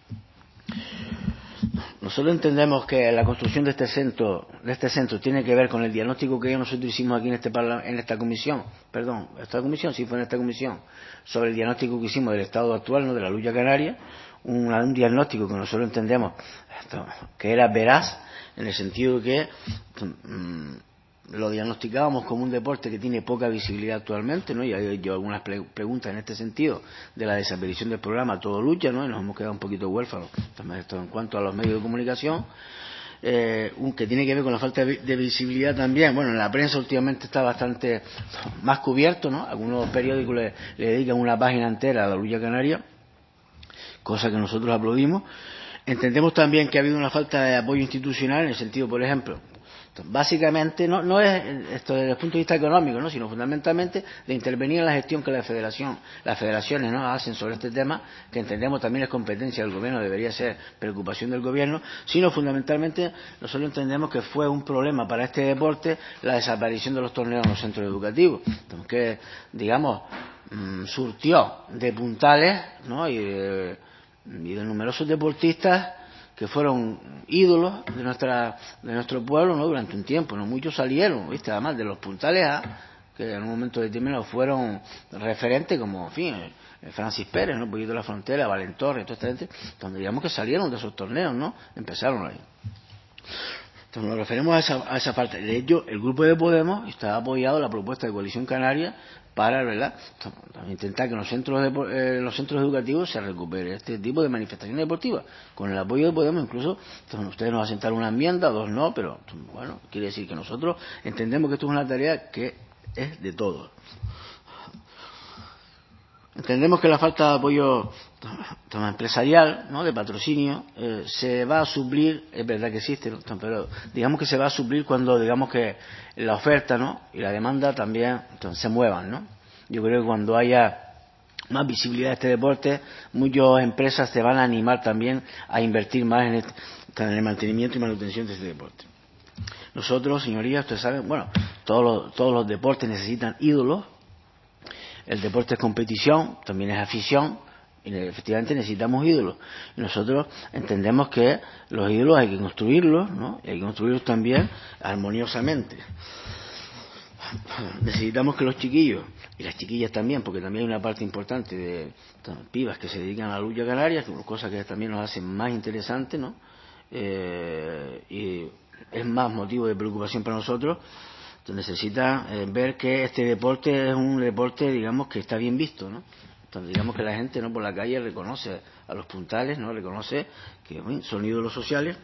Nosotros entendemos que la construcción de este centro, de este centro tiene que ver con el diagnóstico que nosotros hicimos aquí en este en esta comisión, perdón, esta comisión, sí fue en esta comisión, sobre el diagnóstico que hicimos del estado actual, ¿no? De la lucha canaria, un, un diagnóstico que nosotros entendemos esto, que era veraz, en el sentido que mmm, lo diagnosticábamos como un deporte que tiene poca visibilidad actualmente, ¿no? Y hay yo algunas pre preguntas en este sentido de la desaparición del programa Todo Lucha, ¿no? Y nos hemos quedado un poquito huérfanos esto en cuanto a los medios de comunicación, eh, un, que tiene que ver con la falta de, de visibilidad también. Bueno, en la prensa últimamente está bastante más cubierto, ¿no? Algunos periódicos le, le dedican una página entera a la lucha canaria, cosa que nosotros aplaudimos. Entendemos también que ha habido una falta de apoyo institucional en el sentido, por ejemplo, básicamente no, no es esto desde el punto de vista económico, ¿no? Sino fundamentalmente de intervenir en la gestión que la federación, las federaciones, ¿no? hacen sobre este tema, que entendemos también es competencia del gobierno, debería ser preocupación del gobierno, sino fundamentalmente nosotros entendemos que fue un problema para este deporte la desaparición de los torneos en los centros educativos, que digamos mmm, surtió de puntales, ¿no? y, de, y de numerosos deportistas que fueron ídolos de nuestra de nuestro pueblo, ¿no? Durante un tiempo, no muchos salieron, ¿viste? Además de los puntales A, que en un momento determinado fueron referentes, como, en fin, Francis Pérez, ¿no? Un poquito de la Frontera, Valentorre, toda esta gente, donde digamos que salieron de esos torneos, ¿no? Empezaron ahí. Entonces nos referimos a esa, a esa parte. De hecho, el grupo de Podemos está apoyado la propuesta de Coalición Canaria para, ¿verdad?, intentar que en los centros de, eh, los centros educativos se recupere este tipo de manifestación deportiva. Con el apoyo de Podemos, incluso, entonces, ustedes nos asentaron una enmienda, dos no, pero bueno, quiere decir que nosotros entendemos que esto es una tarea que es de todos. Entendemos que la falta de apoyo empresarial, ¿no?, de patrocinio, eh, se va a suplir, es verdad que existe, ¿no?, pero digamos que se va a suplir cuando digamos que la oferta, ¿no?, y la demanda también entonces, se muevan, ¿no? Yo creo que cuando haya más visibilidad de este deporte, muchas empresas se van a animar también a invertir más en, este, en el mantenimiento y manutención de este deporte. Nosotros, señorías, ustedes saben, bueno, todos los, todos los deportes necesitan ídolos. El deporte es competición, también es afición, y efectivamente necesitamos ídolos. Y nosotros entendemos que los ídolos hay que construirlos, ¿no? Y hay que construirlos también armoniosamente. Necesitamos que los chiquillos, y las chiquillas también, porque también hay una parte importante de pibas que se dedican a la lucha canaria, cosa que también nos hace más interesantes, ¿no? Eh, y es más motivo de preocupación para nosotros. Necesita eh, ver que este deporte es un deporte, digamos, que está bien visto, ¿no? Entonces, digamos que la gente, ¿no?, por la calle reconoce a los puntales, ¿no?, reconoce que bueno, son ídolos sociales.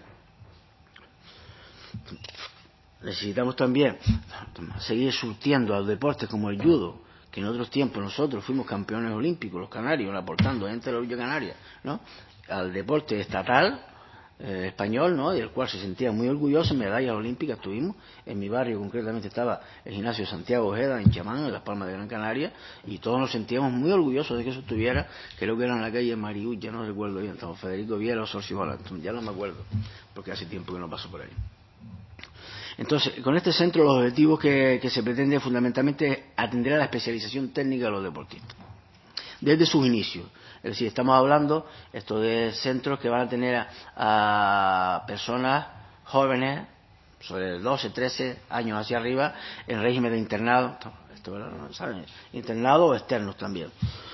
Necesitamos también seguir surtiendo a los deportes como el judo, que en otros tiempos nosotros fuimos campeones olímpicos, los canarios, aportando gente de la lucha canaria, ¿no?, al deporte estatal eh, español, ¿no?, del cual se sentía muy orgulloso. Medallas olímpicas tuvimos. En mi barrio concretamente estaba el gimnasio Santiago Ojeda en Chamán, en Las Palmas de Gran Canaria, y todos nos sentíamos muy orgullosos de que eso estuviera. Creo que era en la calle Mariulla, no recuerdo bien, estamos Federico Viera o Sorcibola, ya no me acuerdo porque hace tiempo que no paso por ahí. Entonces, con este centro los objetivos que, que se pretende fundamentalmente es atender a la especialización técnica de los deportistas desde sus inicios. Es decir, estamos hablando esto de centros que van a tener a, a personas jóvenes sobre doce, trece años hacia arriba en régimen de internado, esto, ¿saben?, internado o externos también.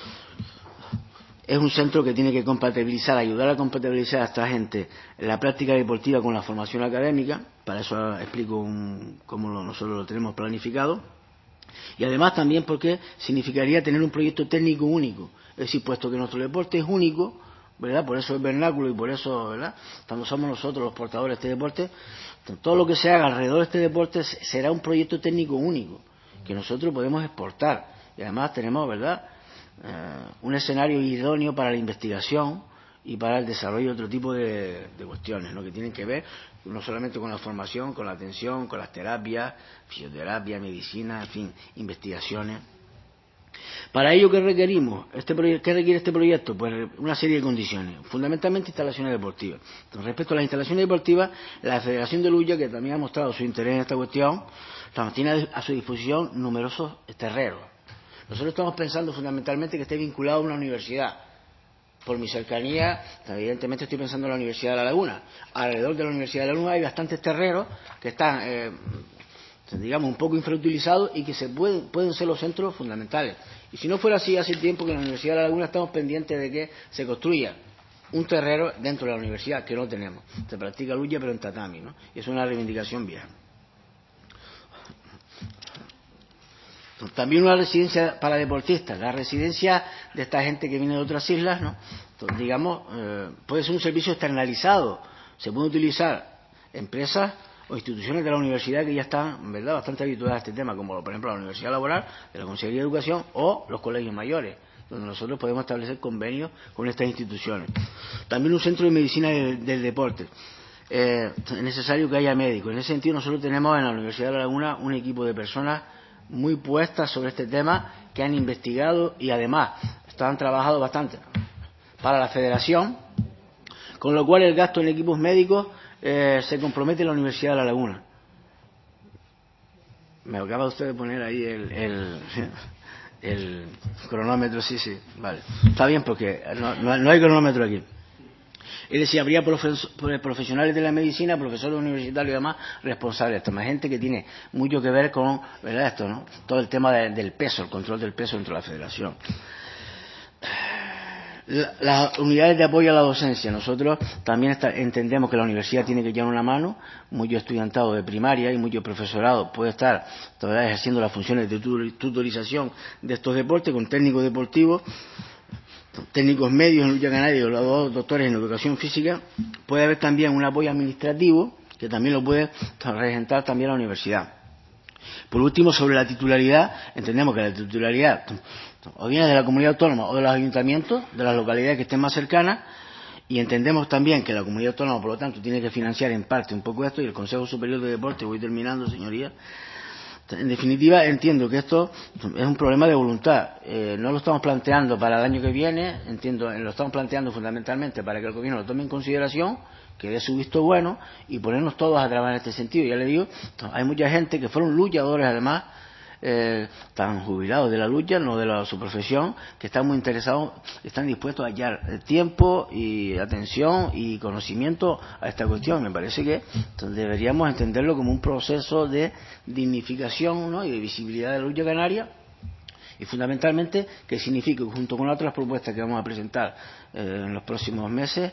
Es un centro que tiene que compatibilizar, ayudar a compatibilizar a esta gente la práctica deportiva con la formación académica. Para eso explico un, cómo lo, nosotros lo tenemos planificado. Y además también porque significaría tener un proyecto técnico único. Es decir, puesto que nuestro deporte es único, ¿verdad?, por eso es vernáculo y por eso, ¿verdad?, cuando somos nosotros los portadores de este deporte, todo lo que se haga alrededor de este deporte será un proyecto técnico único que nosotros podemos exportar. Y además tenemos, ¿verdad?, eh, un escenario idóneo para la investigación y para el desarrollo de otro tipo de, de cuestiones, ¿no?, que tienen que ver no solamente con la formación, con la atención, con las terapias, fisioterapia, medicina, en fin, investigaciones. Para ello, ¿qué requerimos? Este proye- ¿Qué requiere este proyecto? Pues una serie de condiciones, fundamentalmente instalaciones deportivas. Entonces, respecto a las instalaciones deportivas, la Federación de Lucha, que también ha mostrado su interés en esta cuestión, tiene a su disposición numerosos terrenos. Nosotros estamos pensando fundamentalmente que esté vinculado a una universidad. Por mi cercanía, evidentemente estoy pensando en la Universidad de La Laguna. Alrededor de la Universidad de La Laguna hay bastantes terrenos que están, eh, digamos, un poco infrautilizados y que se pueden, pueden ser los centros fundamentales. Y si no fuera así, hace tiempo que en la Universidad de La Laguna estamos pendientes de que se construya un terreno dentro de la universidad, que no tenemos. Se practica lucha, pero en tatami, ¿no? Y es una reivindicación vieja. También una residencia para deportistas, la residencia de esta gente que viene de otras islas, ¿no? Entonces, digamos, eh, puede ser un servicio externalizado. Se pueden utilizar empresas o instituciones de la universidad que ya están, ¿verdad?, bastante habituadas a este tema, como por ejemplo la Universidad Laboral, de la Consejería de Educación, o los colegios mayores, donde nosotros podemos establecer convenios con estas instituciones. También un centro de medicina del, del deporte. Eh, es necesario que haya médicos. En ese sentido, nosotros tenemos en la Universidad de La Laguna un equipo de personas muy puestas sobre este tema, que han investigado y además han trabajado bastante para la Federación, con lo cual el gasto en equipos médicos eh, se compromete en la Universidad de La Laguna. Me acaba usted de poner ahí el, el, el cronómetro, sí, sí, vale. Está bien porque no, no, no hay cronómetro aquí. Es decir, habría profes, profesionales de la medicina, profesores universitarios y demás responsables. Esto, más gente que tiene mucho que ver con, ¿verdad?, esto, ¿no?, todo el tema de, del peso, el control del peso dentro de la federación. La, las unidades de apoyo a la docencia. Nosotros también está, entendemos que la universidad tiene que echar una mano. Mucho estudiantado de primaria y mucho profesorado puede estar todavía ejerciendo las funciones de tutorización de estos deportes con técnicos deportivos, técnicos medios en lucha canaria y los doctores en educación física. Puede haber también un apoyo administrativo que también lo puede regentar también la universidad. Por último, sobre la titularidad, entendemos que la titularidad o viene de la comunidad autónoma o de los ayuntamientos de las localidades que estén más cercanas, y entendemos también que la comunidad autónoma, por lo tanto, tiene que financiar en parte un poco esto, y el Consejo Superior de Deporte, voy terminando, señorías. En definitiva, entiendo que esto es un problema de voluntad. Eh, no lo estamos planteando para el año que viene, entiendo, lo estamos planteando fundamentalmente para que el gobierno lo tome en consideración, que dé su visto bueno y ponernos todos a trabajar en este sentido. Ya le digo, hay mucha gente que fueron luchadores, además, eh, están jubilados de la lucha, no de la, su profesión, que están muy interesados, están dispuestos a hallar tiempo y atención y conocimiento a esta cuestión. Me parece que deberíamos entenderlo como un proceso de dignificación, ¿no?, y de visibilidad de la lucha canaria, y fundamentalmente que signifique, junto con otras propuestas que vamos a presentar eh, en los próximos meses,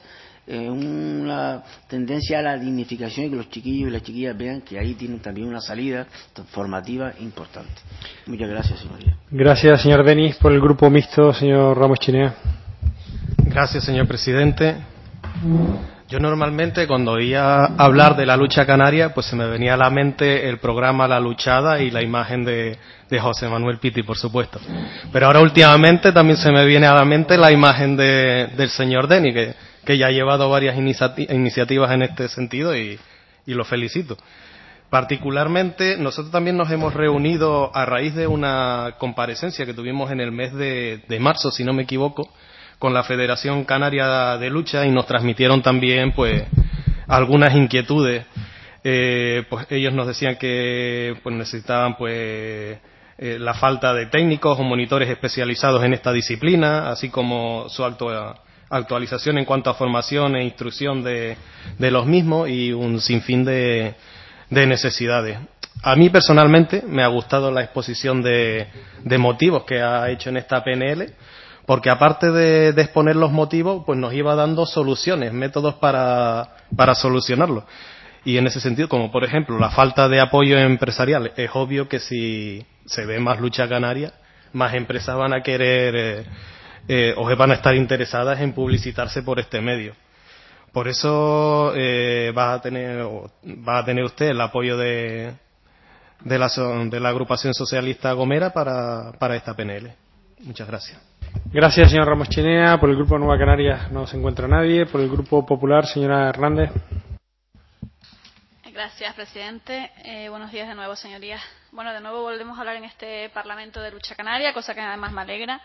eh, una tendencia a la dignificación y que los chiquillos y las chiquillas vean que ahí tienen también una salida formativa importante. Muchas gracias, señoría. Gracias, señor Denis. Por el grupo mixto, señor Ramos Chinea. Gracias, señor presidente. Yo normalmente cuando oía hablar de la lucha canaria, pues se me venía a la mente el programa La Luchada y la imagen de, de José Manuel Piti, por supuesto. Pero ahora últimamente también se me viene a la mente la imagen de, del señor Denis, que, que ya ha llevado varias iniciati- iniciativas en este sentido y, y lo felicito. Particularmente, nosotros también nos hemos reunido a raíz de una comparecencia que tuvimos en el mes de, de marzo, si no me equivoco, con la Federación Canaria de Lucha y nos transmitieron también pues algunas inquietudes. Eh, pues ellos nos decían que pues necesitaban pues eh, la falta de técnicos o monitores especializados en esta disciplina, así como su actua- actualización en cuanto a formación e instrucción de, de los mismos y un sinfín de, de necesidades. A mí personalmente me ha gustado la exposición de, de motivos que ha hecho en esta P N L, porque aparte de, de exponer los motivos, pues nos iba dando soluciones, métodos para, para solucionarlos. Y en ese sentido, como por ejemplo la falta de apoyo empresarial, es obvio que si se ve más lucha canaria, más empresas van a querer eh, eh, o van a estar interesadas en publicitarse por este medio. Por eso eh, va a tener va a tener usted el apoyo de, de, la, de la agrupación socialista Gomera para, para esta P N L. Muchas gracias. Gracias, señor Ramos Chinea. Por el Grupo Nueva Canarias no se encuentra nadie. Por el Grupo Popular, señora Hernández. Gracias, presidente. Eh, buenos días de nuevo, señorías. Bueno, de nuevo volvemos a hablar en este Parlamento de lucha canaria, cosa que además me alegra.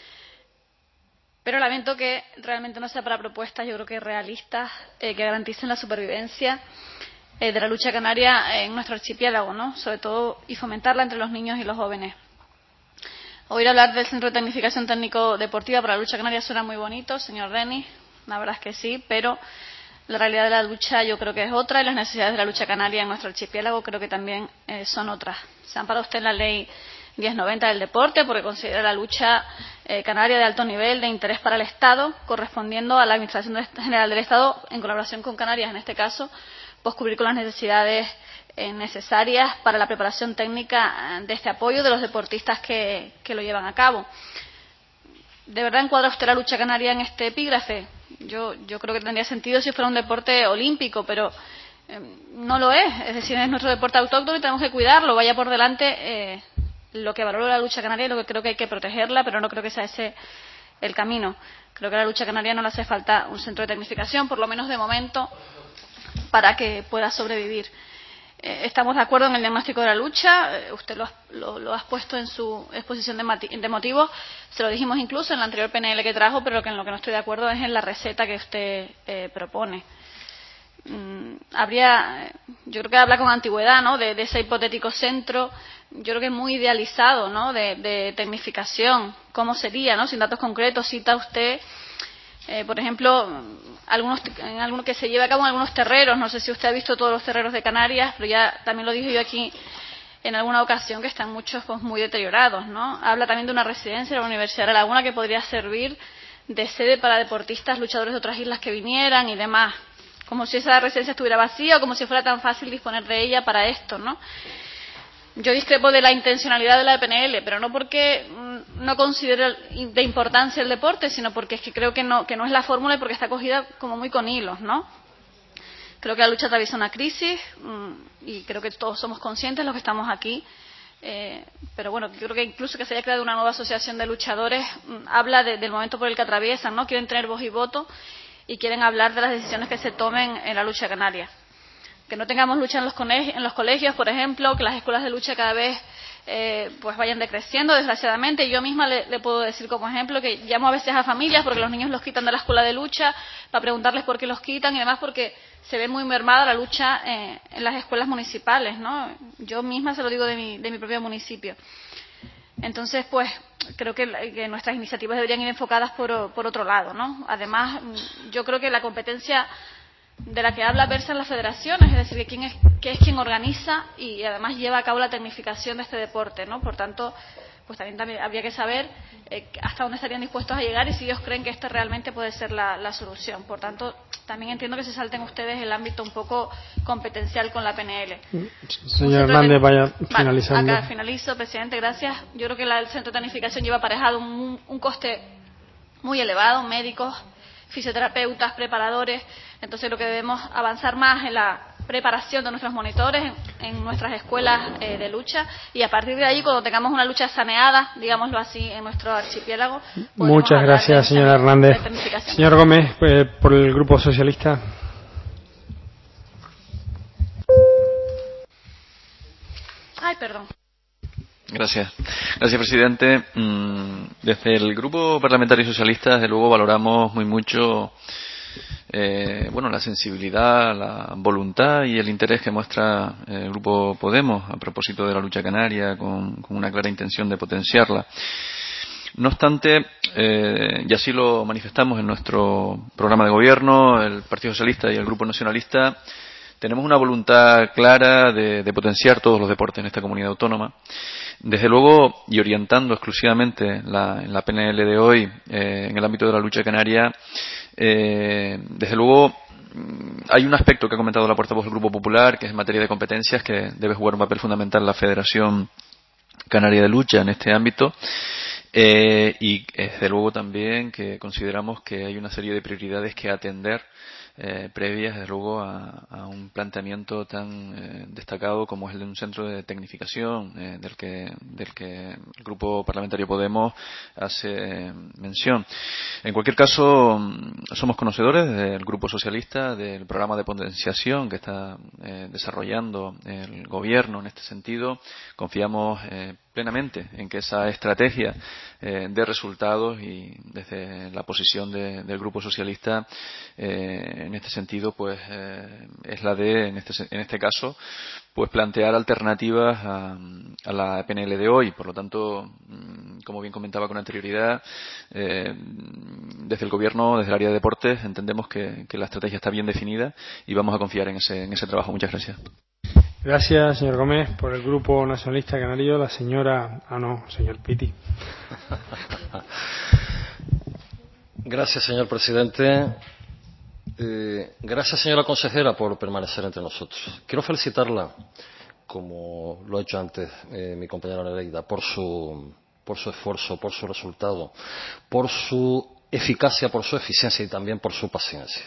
Pero lamento que realmente no sea para propuestas, yo creo que realistas, eh, que garanticen la supervivencia eh, de la lucha canaria en nuestro archipiélago, ¿no? Sobre todo, y fomentarla entre los niños y los jóvenes. Oír hablar del Centro de Tecnificación Técnico Deportiva para la Lucha Canaria suena muy bonito, señor Denis, la verdad es que sí, pero la realidad de la lucha yo creo que es otra y las necesidades de la lucha canaria en nuestro archipiélago creo que también eh, son otras. Se ampara usted en la ley diez noventa del deporte porque considera la lucha eh, canaria de alto nivel de interés para el Estado, correspondiendo a la Administración General del Estado, en colaboración con Canarias en este caso, pues cubrir con las necesidades Eh, necesarias para la preparación técnica de este apoyo de los deportistas que, que lo llevan a cabo. ¿De verdad encuadra usted la lucha canaria en este epígrafe? Yo, yo creo que tendría sentido si fuera un deporte olímpico, pero eh, no lo es. Es decir, es nuestro deporte autóctono y tenemos que cuidarlo. Vaya por delante eh, lo que valora la lucha canaria y lo que creo que hay que protegerla, pero no creo que sea ese el camino. Creo que a la lucha canaria no le hace falta un centro de tecnificación, por lo menos de momento, para que pueda sobrevivir. Estamos de acuerdo en el diagnóstico de la lucha, usted lo ha, lo, lo ha expuesto en su exposición de, mati- de motivos, se lo dijimos incluso en la anterior P N L que trajo, pero que en lo que no estoy de acuerdo es en la receta que usted eh, propone. Mm, habría, yo creo que habla con antigüedad, ¿no?, de, de ese hipotético centro, yo creo que muy idealizado, ¿no?, de, de tecnificación, cómo sería, ¿no?, sin datos concretos. Cita usted Eh, por ejemplo, algunos, en alguno que se lleva a cabo en algunos terreros. No sé si usted ha visto todos los terreros de Canarias, pero ya también lo dije yo aquí en alguna ocasión que están muchos pues muy deteriorados, ¿no? Habla también de una residencia de la Universidad de La Laguna que podría servir de sede para deportistas, luchadores de otras islas que vinieran y demás, como si esa residencia estuviera vacía o como si fuera tan fácil disponer de ella para esto, ¿no? Yo discrepo de la intencionalidad de la P N L, pero no porque no considero de importancia el deporte, sino porque es que creo que no, que no es la fórmula y porque está cogida como muy con hilos, ¿no? Creo que la lucha atraviesa una crisis y creo que todos somos conscientes los que estamos aquí. Eh, pero bueno, creo que incluso que se haya creado una nueva asociación de luchadores habla de, del momento por el que atraviesan, ¿no? Quieren tener voz y voto y quieren hablar de las decisiones que se tomen en la lucha canaria. Que no tengamos lucha en los, en los colegios, por ejemplo, que las escuelas de lucha cada vez eh, pues vayan decreciendo, desgraciadamente. Yo misma le, le puedo decir como ejemplo que llamo a veces a familias porque los niños los quitan de la escuela de lucha para preguntarles por qué los quitan y además porque se ve muy mermada la lucha eh, en las escuelas municipales, ¿no? Yo misma se lo digo de mi, de mi propio municipio. Entonces, pues, creo que, que nuestras iniciativas deberían ir enfocadas por, por otro lado, ¿no? Además, yo creo que la competencia de la que habla versa en las federaciones, es decir, que, quién es, que es quien organiza y además lleva a cabo la tecnificación de este deporte, ¿no? Por tanto, pues también, también habría que saber eh, hasta dónde estarían dispuestos a llegar y si ellos creen que esta realmente puede ser la, la solución. Por tanto, también entiendo que se salten ustedes el ámbito un poco competencial con la P N L. Señor Hernández, vaya finalizando. Vale, acá finalizo, presidente, gracias. Yo creo que la, el centro de tecnificación lleva aparejado un, un coste muy elevado, médicos, fisioterapeutas, preparadores. Entonces lo que debemos avanzar más en la preparación de nuestros monitores en, en nuestras escuelas eh, de lucha, y a partir de ahí, cuando tengamos una lucha saneada, digámoslo así, en nuestro archipiélago. Muchas gracias, señora Hernández. Señor Gómez, eh, por el Grupo Socialista. Ay, perdón. Gracias. Gracias, presidente. Desde el Grupo Parlamentario Socialista, desde luego, valoramos muy mucho eh, bueno, la sensibilidad, la voluntad y el interés que muestra el Grupo Podemos a propósito de la lucha canaria, con, con una clara intención de potenciarla. No obstante, eh, y así lo manifestamos en nuestro programa de gobierno, el Partido Socialista y el Grupo Nacionalista, tenemos una voluntad clara de, de potenciar todos los deportes en esta comunidad autónoma. Desde luego, y orientando exclusivamente la, en la P N L de hoy eh, en el ámbito de la lucha canaria, eh, desde luego hay un aspecto que ha comentado la portavoz del Grupo Popular, que es en materia de competencias, que debe jugar un papel fundamental la Federación Canaria de Lucha en este ámbito. Eh, y desde luego también que consideramos que hay una serie de prioridades que atender eh, previas, desde luego, a, a un planteamiento tan eh, destacado como es el de un centro de tecnificación eh, del que del que el Grupo Parlamentario Podemos hace eh, mención. En cualquier caso, somos conocedores del Grupo Socialista del programa de potenciación que está eh, desarrollando el Gobierno en este sentido. Confiamos eh, plenamente en que esa estrategia eh, dé resultados, y desde la posición de, del Grupo Socialista eh, en este sentido pues eh, es la de, en este, en este caso, pues plantear alternativas a, a la P N L de hoy. Por lo tanto, como bien comentaba con anterioridad, eh, desde el Gobierno, desde el área de deportes, entendemos que, que la estrategia está bien definida y vamos a confiar en ese, en ese trabajo. Muchas gracias. Gracias, señor Gómez. Por el Grupo Nacionalista Canario, la señora... Ah, no, señor Piti. Gracias, señor presidente. Eh, gracias, señora consejera, por permanecer entre nosotros. Quiero felicitarla, como lo ha hecho antes eh, mi compañera Nereida, por su, por su esfuerzo, por su resultado, por su eficacia, por su eficiencia y también por su paciencia.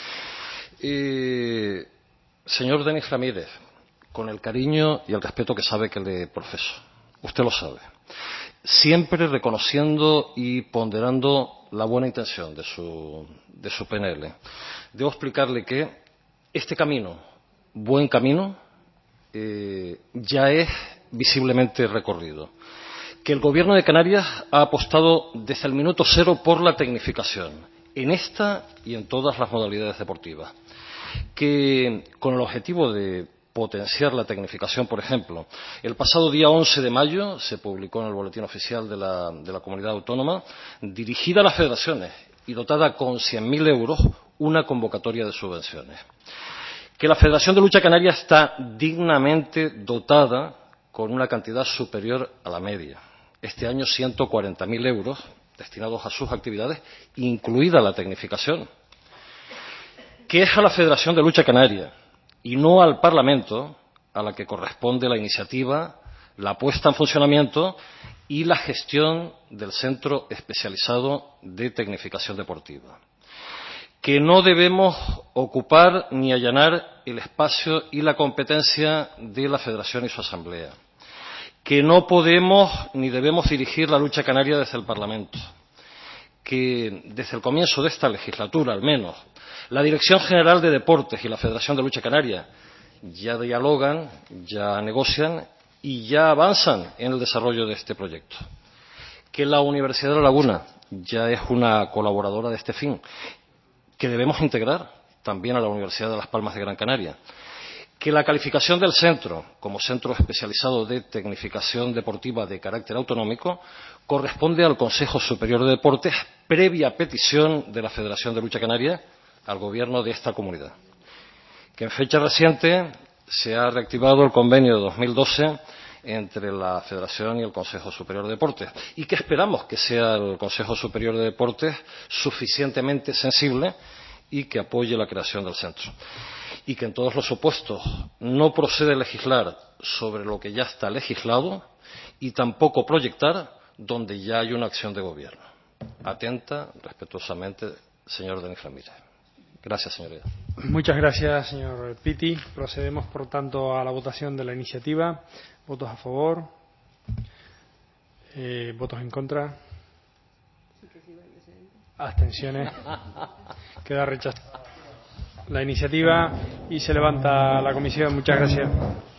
Eh, señor Denis Ramírez, con el cariño y el respeto que sabe que le profeso, usted lo sabe, siempre reconociendo y ponderando la buena intención de su, de su P N L. Debo explicarle que este camino, buen camino, eh, ya es visiblemente recorrido. Que el Gobierno de Canarias ha apostado desde el minuto cero por la tecnificación, en esta y en todas las modalidades deportivas. Que con el objetivo de potenciar la tecnificación, por ejemplo, el pasado día once de mayo se publicó en el Boletín Oficial de la, de la Comunidad Autónoma, dirigida a las federaciones y dotada con cien mil euros, una convocatoria de subvenciones. Que la Federación de Lucha Canaria está dignamente dotada con una cantidad superior a la media. Este año ciento cuarenta mil euros destinados a sus actividades, incluida la tecnificación. Que es a la Federación de Lucha Canaria y no al Parlamento a la que corresponde la iniciativa, la puesta en funcionamiento y la gestión del Centro Especializado de Tecnificación Deportiva. Que no debemos ocupar ni allanar el espacio y la competencia de la Federación y su Asamblea. Que no podemos ni debemos dirigir la lucha canaria desde el Parlamento. Que desde el comienzo de esta legislatura, al menos, la Dirección General de Deportes y la Federación de Lucha Canaria ya dialogan, ya negocian y ya avanzan en el desarrollo de este proyecto. Que la Universidad de La Laguna ya es una colaboradora de este fin, que debemos integrar también a la Universidad de Las Palmas de Gran Canaria. Que la calificación del centro como centro especializado de tecnificación deportiva de carácter autonómico corresponde al Consejo Superior de Deportes, previa petición de la Federación de Lucha Canaria al Gobierno de esta comunidad. Que en fecha reciente se ha reactivado el convenio de dos mil doce entre la Federación y el Consejo Superior de Deportes y que esperamos que sea el Consejo Superior de Deportes suficientemente sensible y que apoye la creación del centro. Y que en todos los supuestos no procede legislar sobre lo que ya está legislado y tampoco proyectar donde ya hay una acción de gobierno. Atenta, respetuosamente, señor Denis Ramírez. Gracias, señoría. Muchas gracias, señor Pitti. Procedemos, por tanto, a la votación de la iniciativa. ¿Votos a favor? Eh, ¿Votos en contra? ¿Abstenciones? Queda rechazada la iniciativa y se levanta la comisión. Muchas gracias.